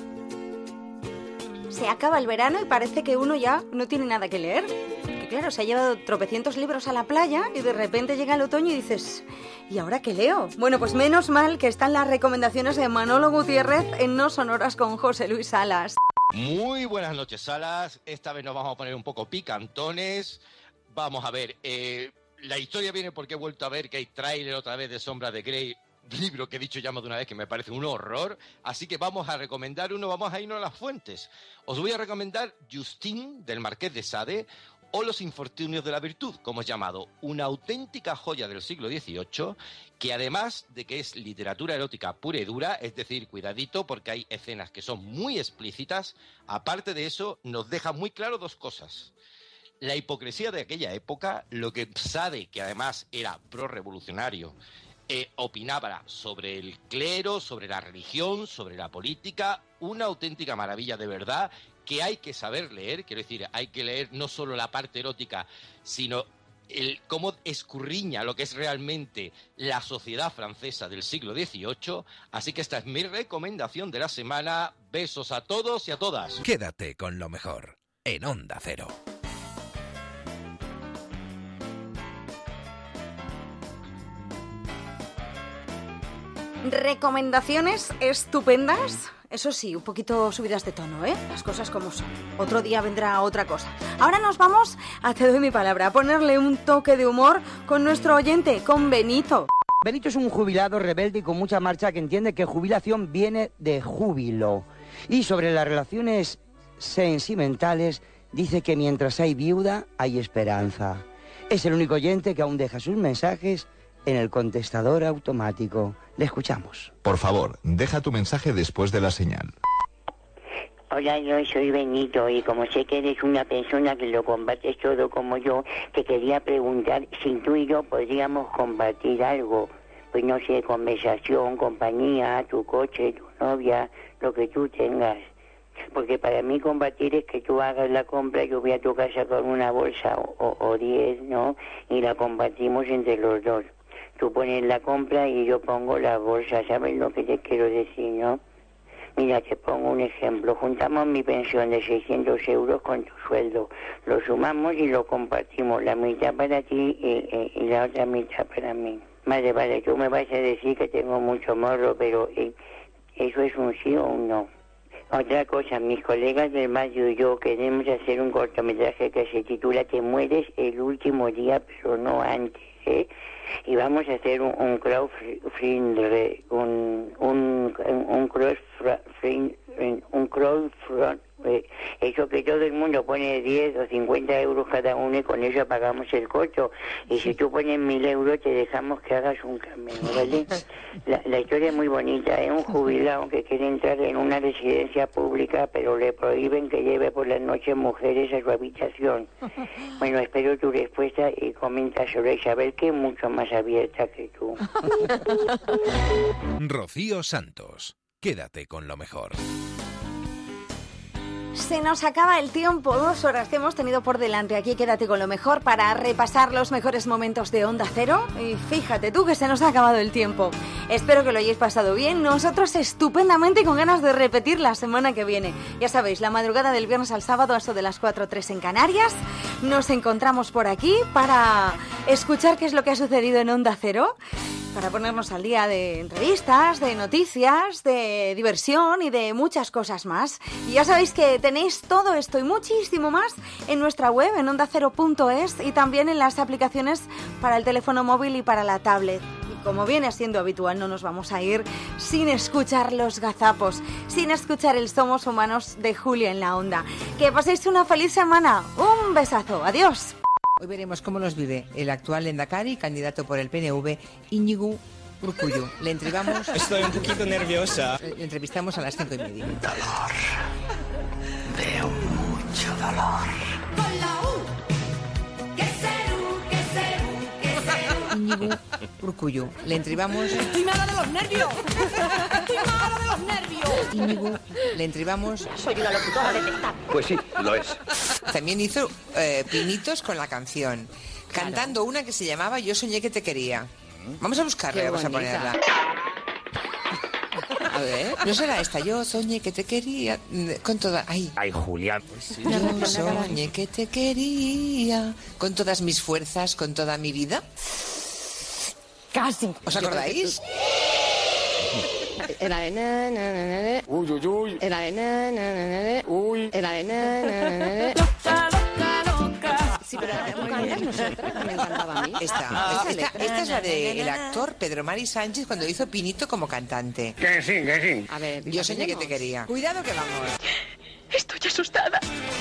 Speaker 2: Se acaba el verano y parece que uno ya no tiene nada que leer. Que claro, se ha llevado tropecientos libros a la playa y de repente llega el otoño y dices, ¿y ahora qué leo? Bueno, pues menos mal que están las recomendaciones de Manolo Gutiérrez en No Sonoras con José Luis Salas.
Speaker 13: Muy buenas noches, Salas. Esta vez nos vamos a poner un poco picantones. Vamos a ver, eh, la historia viene porque he vuelto a ver que hay tráiler otra vez de Sombra de Grey, libro que he dicho ya más de una vez que me parece un horror, así que vamos a recomendar uno, vamos a irnos a las fuentes. Os voy a recomendar Justine, del Marqués de Sade, o Los infortunios de la virtud, como es llamado, una auténtica joya del siglo dieciocho, que además de que es literatura erótica pura y dura, es decir, cuidadito porque hay escenas que son muy explícitas, aparte de eso nos deja muy claro dos cosas. La hipocresía de aquella época, lo que Sade, que además era pro-revolucionario, Eh, opinaba sobre el clero, sobre la religión, sobre la política, una auténtica maravilla de verdad que hay que saber leer, quiero decir, hay que leer no solo la parte erótica, sino el cómo escurriña lo que es realmente la sociedad francesa del siglo dieciocho, así que esta es mi recomendación de la semana. Besos a todos y a todas.
Speaker 1: Quédate con lo mejor en Onda Cero.
Speaker 2: Recomendaciones estupendas, eso sí, un poquito subidas de tono, ¿eh? Las cosas como son. Otro día vendrá otra cosa. Ahora nos vamos, a te doy mi palabra, a ponerle un toque de humor con nuestro oyente, con Benito.
Speaker 15: Benito es un jubilado rebelde y con mucha marcha que entiende que jubilación viene de júbilo. Y sobre las relaciones sentimentales, dice que mientras hay viuda, hay esperanza. Es el único oyente que aún deja sus mensajes en el contestador automático. Le escuchamos.
Speaker 19: Por favor, deja tu mensaje después de la señal.
Speaker 20: Hola, yo soy Benito y como sé que eres una persona que lo combates todo como yo, te quería preguntar si tú y yo podríamos compartir algo. Pues no sé, conversación, compañía, tu coche, tu novia, lo que tú tengas. Porque para mí combatir es que tú hagas la compra, yo voy a tu casa con una bolsa o, o, o diez, ¿no? Y la combatimos entre los dos. Tú pones la compra y yo pongo la bolsa, ¿sabes lo que te quiero decir, no? Mira, te pongo un ejemplo. Juntamos mi pensión de seiscientos euros con tu sueldo. Lo sumamos y lo compartimos. La mitad para ti y, y, y la otra mitad para mí. Vale, vale, tú me vas a decir que tengo mucho morro, pero eh, ¿eso es un sí o un no? Otra cosa, mis colegas del barrio y yo queremos hacer un cortometraje que se titula Te mueres el último día, pero no antes, ¿eh? Y vamos a hacer un, un crowdfunding, un, un, un crowdfunding, un crowdfunding, eh, eso que todo el mundo pone diez o cincuenta euros cada uno y con eso pagamos el corto. Y si tú pones mil euros te dejamos que hagas un cameo, ¿vale? La, la historia es muy bonita, es un jubilado que quiere entrar en una residencia pública pero le prohíben que lleve por las noches mujeres a su habitación. Bueno, espero tu respuesta y comenta sobre Isabel, que es mucho más abierta que tú.
Speaker 1: Rocío Santos, quédate con lo mejor.
Speaker 2: Se nos acaba el tiempo, dos horas que hemos tenido por delante. Aquí quédate con lo mejor para repasar los mejores momentos de Onda Cero. Y fíjate tú que se nos ha acabado el tiempo. Espero que lo hayáis pasado bien. Nosotros estupendamente y con ganas de repetir la semana que viene. Ya sabéis, la madrugada del viernes al sábado a eso de las cuatro o tres en Canarias. Nos encontramos por aquí para escuchar qué es lo que ha sucedido en Onda Cero. Para ponernos al día de entrevistas, de noticias, de diversión y de muchas cosas más. Y ya sabéis que tenéis todo esto y muchísimo más en nuestra web, en onda cero punto es, y también en las aplicaciones para el teléfono móvil y para la tablet. Y como viene siendo habitual, no nos vamos a ir sin escuchar los gazapos, sin escuchar el Somos Humanos de Julia en la Onda. Que paséis una feliz semana. Un besazo. Adiós.
Speaker 7: Hoy veremos cómo nos vive el actual Lehendakari, candidato por el P N V, Íñigo Urkullu. Le entrevistamos...
Speaker 8: Estoy un poquito nerviosa.
Speaker 7: Le entrevistamos a las cinco y media.
Speaker 8: Dolor. Veo mucho dolor.
Speaker 6: Con la U. Que serú, que serú, que serú.
Speaker 7: Íñigo Urkullu. Le entrevistamos...
Speaker 6: Estoy mala de los nervios. Estoy mala de los nervios.
Speaker 7: Íñigo, le entrevistamos...
Speaker 6: Soy una locutora detectable.
Speaker 7: Pues sí, lo es. También hizo eh, pinitos con la canción, cantando una que se llamaba Yo soñé que te quería. Vamos a buscarla,
Speaker 6: Qué
Speaker 7: vamos a
Speaker 6: bonita.
Speaker 7: ponerla. A ver, ¿no será esta? Yo soñé que te quería con toda... Ay,
Speaker 8: Ay, Julián.
Speaker 7: yo soñé que te quería con todas mis fuerzas, con toda mi vida.
Speaker 6: Casi.
Speaker 7: ¿Os acordáis?
Speaker 6: Era de na, na, na, na, na. Uy, uy, uy. Era de na, na, na, na, na. Uy. Era de na, na, na, na, na. Loca, loca, loca. Sí, pero la cantas nosotras, que me encantaba a mí.
Speaker 7: Esta,
Speaker 6: Ah,
Speaker 7: esta, esta, esta es la del actor Pedro Mari Sánchez cuando hizo Pinito como cantante.
Speaker 8: Que sí, que sí.
Speaker 7: A ver, yo soñé que te quería. Cuidado que vamos.
Speaker 6: Estoy asustada.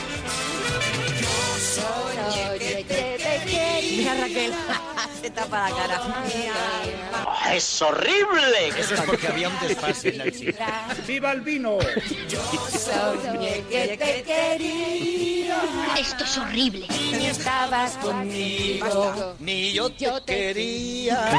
Speaker 7: Soñé que te
Speaker 6: quería. Mira, Raquel. Se tapa la cara.
Speaker 8: Oh, ¡es horrible! Eso es porque había un desfase en la chica. ¡Viva el vino!
Speaker 6: Yo soñé que te quería.
Speaker 21: Esto es horrible.
Speaker 6: Ni estabas conmigo.
Speaker 8: Ni yo te quería.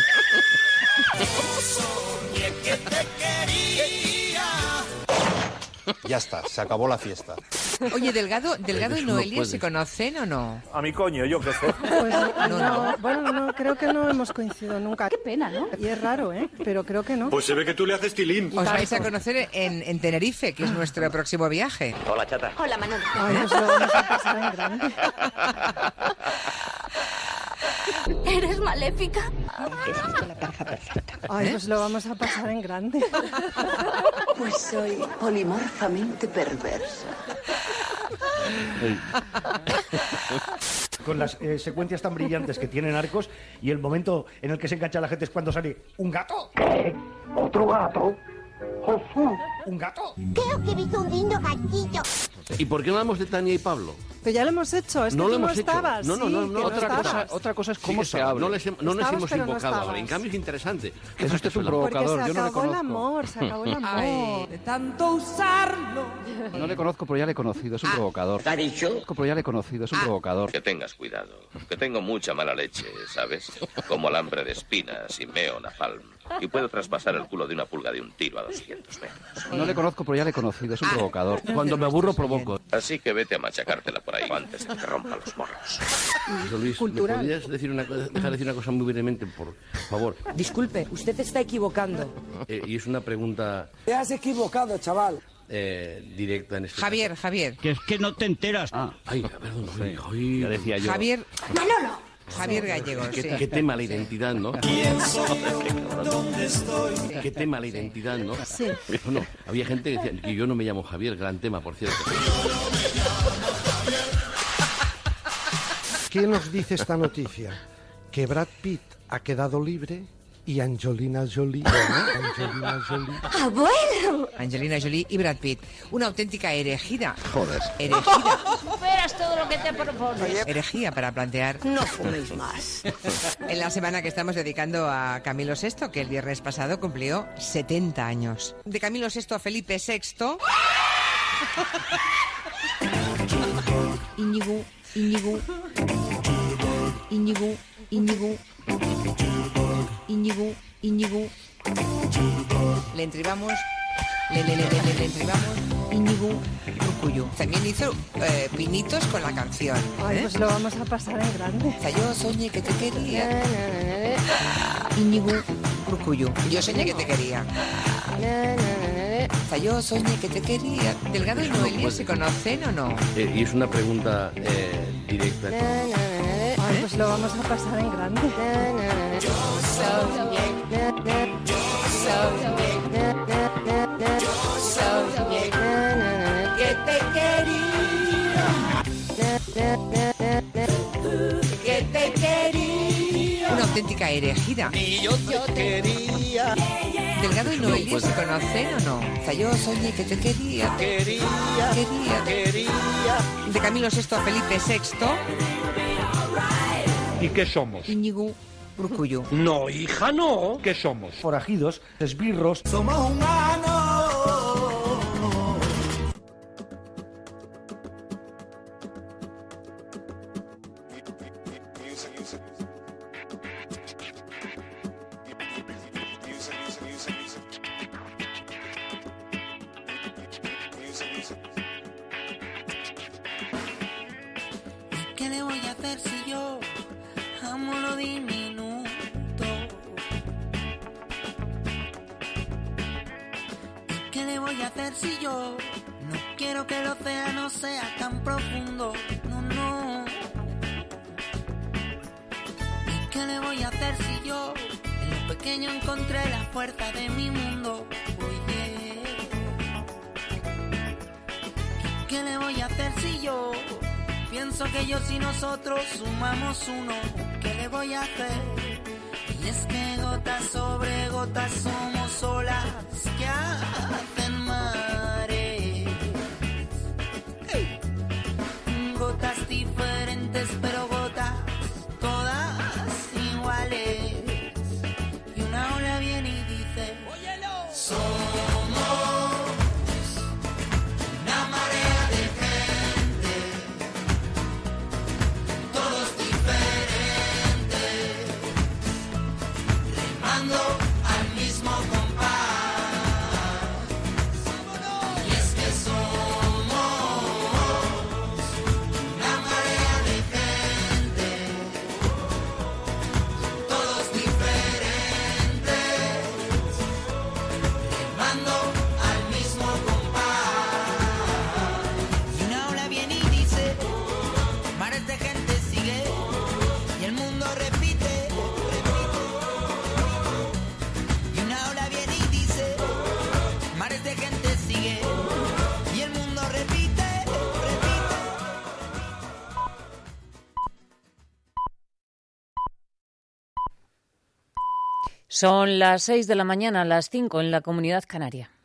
Speaker 8: Soñé que te quería.
Speaker 22: Ya está, se acabó la fiesta.
Speaker 7: Oye, Delgado, Delgado y
Speaker 22: Eso no
Speaker 7: Noelia
Speaker 22: puede.
Speaker 7: ¿se conocen o no?
Speaker 22: A mi coño, yo qué sé.
Speaker 23: Pues no,
Speaker 7: No, no.
Speaker 23: bueno, no, creo que no hemos coincidido nunca. Qué pena, ¿no? Y es raro, ¿eh? Pero creo que no.
Speaker 22: Pues se ve que tú le haces tilín.
Speaker 7: Os vais a conocer en, en Tenerife, que es nuestro próximo viaje.
Speaker 22: Hola, chata.
Speaker 21: Hola, Manolo.
Speaker 23: Ay, pues lo vamos a pasar en grande.
Speaker 21: ¿Eres maléfica?
Speaker 23: Ay, pues lo vamos a pasar en grande.
Speaker 26: Pues soy polimorfamente perversa.
Speaker 27: Con las eh, secuencias tan brillantes que tienen Arcos y el momento en el que se engancha la gente es cuando sale un gato. ¿Otro gato? ¿Un gato?
Speaker 21: Creo que he visto un lindo gatito.
Speaker 28: ¿Y por qué no hablamos de Tania y Pablo?
Speaker 23: Pero ya lo hemos hecho, es que
Speaker 28: No
Speaker 23: tú
Speaker 28: lo hemos
Speaker 23: no
Speaker 28: hecho.
Speaker 23: estabas.
Speaker 28: No, no,
Speaker 23: sí,
Speaker 28: no,
Speaker 23: que
Speaker 28: no. Otra
Speaker 23: estabas.
Speaker 28: cosa, otra cosa es cómo se habla. No, les hem- no nos
Speaker 23: Estabas,
Speaker 28: hemos
Speaker 23: pero no
Speaker 28: invocado ahora.
Speaker 23: estabas.
Speaker 28: En cambio es interesante. ¿Qué
Speaker 23: Eso
Speaker 28: es esto?
Speaker 23: Porque se acabó el amor, se acabó el amor.
Speaker 6: De tanto usarlo.
Speaker 29: No le conozco, pero ya le he conocido, es un provocador.
Speaker 20: ¿Te ha dicho?
Speaker 29: Pero ya le he conocido, es un provocador.
Speaker 30: Que tengas cuidado, que tengo mucha mala leche, ¿sabes? Como alambre de espinas y meo napalm. Y puedo traspasar el culo de una pulga de un tiro a doscientos metros.
Speaker 29: No le conozco, pero ya le he conocido, es un provocador.
Speaker 28: Cuando me aburro, provoco.
Speaker 30: Así que vete a machacártela por ahí antes de que te rompa los morros.
Speaker 28: José Luis, ¿me
Speaker 23: Cultural.
Speaker 28: podrías decir una, cosa- dejar de decir una cosa muy brevemente, por favor?
Speaker 31: Disculpe, usted está equivocando.
Speaker 28: Eh, y es una pregunta
Speaker 31: Te has equivocado, chaval.
Speaker 28: eh, directa en este
Speaker 7: Javier, Javier.
Speaker 28: Que es que no te enteras. Ah, ay, perdón, ay, ay,
Speaker 29: ya decía yo.
Speaker 7: Javier.
Speaker 21: Manolo.
Speaker 7: Javier Gallegos,
Speaker 28: ¿Qué,
Speaker 7: sí.
Speaker 28: qué tema la identidad, ¿no?
Speaker 6: ¿Quién soy yo? ¿Dónde estoy?
Speaker 28: ¿Qué tema la identidad, no?
Speaker 23: Sí.
Speaker 28: Bueno, había gente que decía que yo no me llamo Javier, gran tema, por cierto.
Speaker 32: ¿Qué nos dice esta noticia? Que Brad Pitt ha quedado libre y Angelina Jolie... Angelina Jolie...
Speaker 21: ¡Abuelo!
Speaker 7: Angelina Jolie y Brad Pitt. Una auténtica herejida.
Speaker 29: Joder.
Speaker 7: Herejida.
Speaker 21: Superas todo lo que te propones.
Speaker 7: Herejía para plantear.
Speaker 21: No fuméis más.
Speaker 7: En la semana que estamos dedicando a Camilo sexto, que el viernes pasado cumplió setenta años. De Camilo sexto a Felipe sexto. Íñigo, Íñigo. Íñigo, Íñigo. Íñigo, Íñigo. Le entrevamos. Le, le, le, le, le, le entrevamos. Íñigo Urkullu. También hizo eh, pinitos con la canción.
Speaker 23: Ay,
Speaker 7: ¿eh?
Speaker 23: pues lo vamos a pasar en grande.
Speaker 7: O sea, yo soñé que te quería. Íñigo Urkullu. Yo soñé que te quería. O sea, yo soñé que te quería. ¿Delgado y Noelia se conocen o no?
Speaker 28: Eh, y es una pregunta eh, directa.
Speaker 23: Ay, pues lo vamos a pasar en grande.
Speaker 6: Yo soñé, yo soñé, yo soñé que te quería, que te quería.
Speaker 7: Una auténtica chica erigida.
Speaker 8: Y yo te quería.
Speaker 7: Delgado y Noelia se conocen o no. O sea, yo soñé que te quería.
Speaker 8: Quería,
Speaker 7: quería,
Speaker 8: quería.
Speaker 7: De Camilo sexto a Felipe sexto.
Speaker 27: ¿Y qué somos?
Speaker 7: Íñigo Urkullu.
Speaker 27: No, hija, no. ¿Qué somos? Forajidos, esbirros.
Speaker 8: Somos humanos.
Speaker 6: ¿Qué le voy a hacer si yo amo lo diminuto? ¿Qué le voy a hacer si yo no quiero que el océano sea tan profundo? No, no. ¿Y qué le voy a hacer si yo en lo pequeño encontré la fuerza de mi mundo? Oye, ¿y qué le voy a hacer si yo pienso que ellos y nosotros sumamos uno? ¿Qué le voy a hacer? Y es que gotas sobre gotas somos olas que hacen mares. ¡Hey! Gotas diferentes pero gotas todas iguales. Y una ola viene y dice: óyelo. Somos una marea de gente, todos diferentes, remando al mismo compás. Y es que somos una marea de gente, todos diferentes, remando al mismo compás. Y una ola viene y dice: mares de gente sigue, y el mundo repite, repite. Y una ola viene y dice: mares de gente sigue, y el mundo repite, repite.
Speaker 3: Son las seis de la mañana, las cinco en la Comunidad Canaria.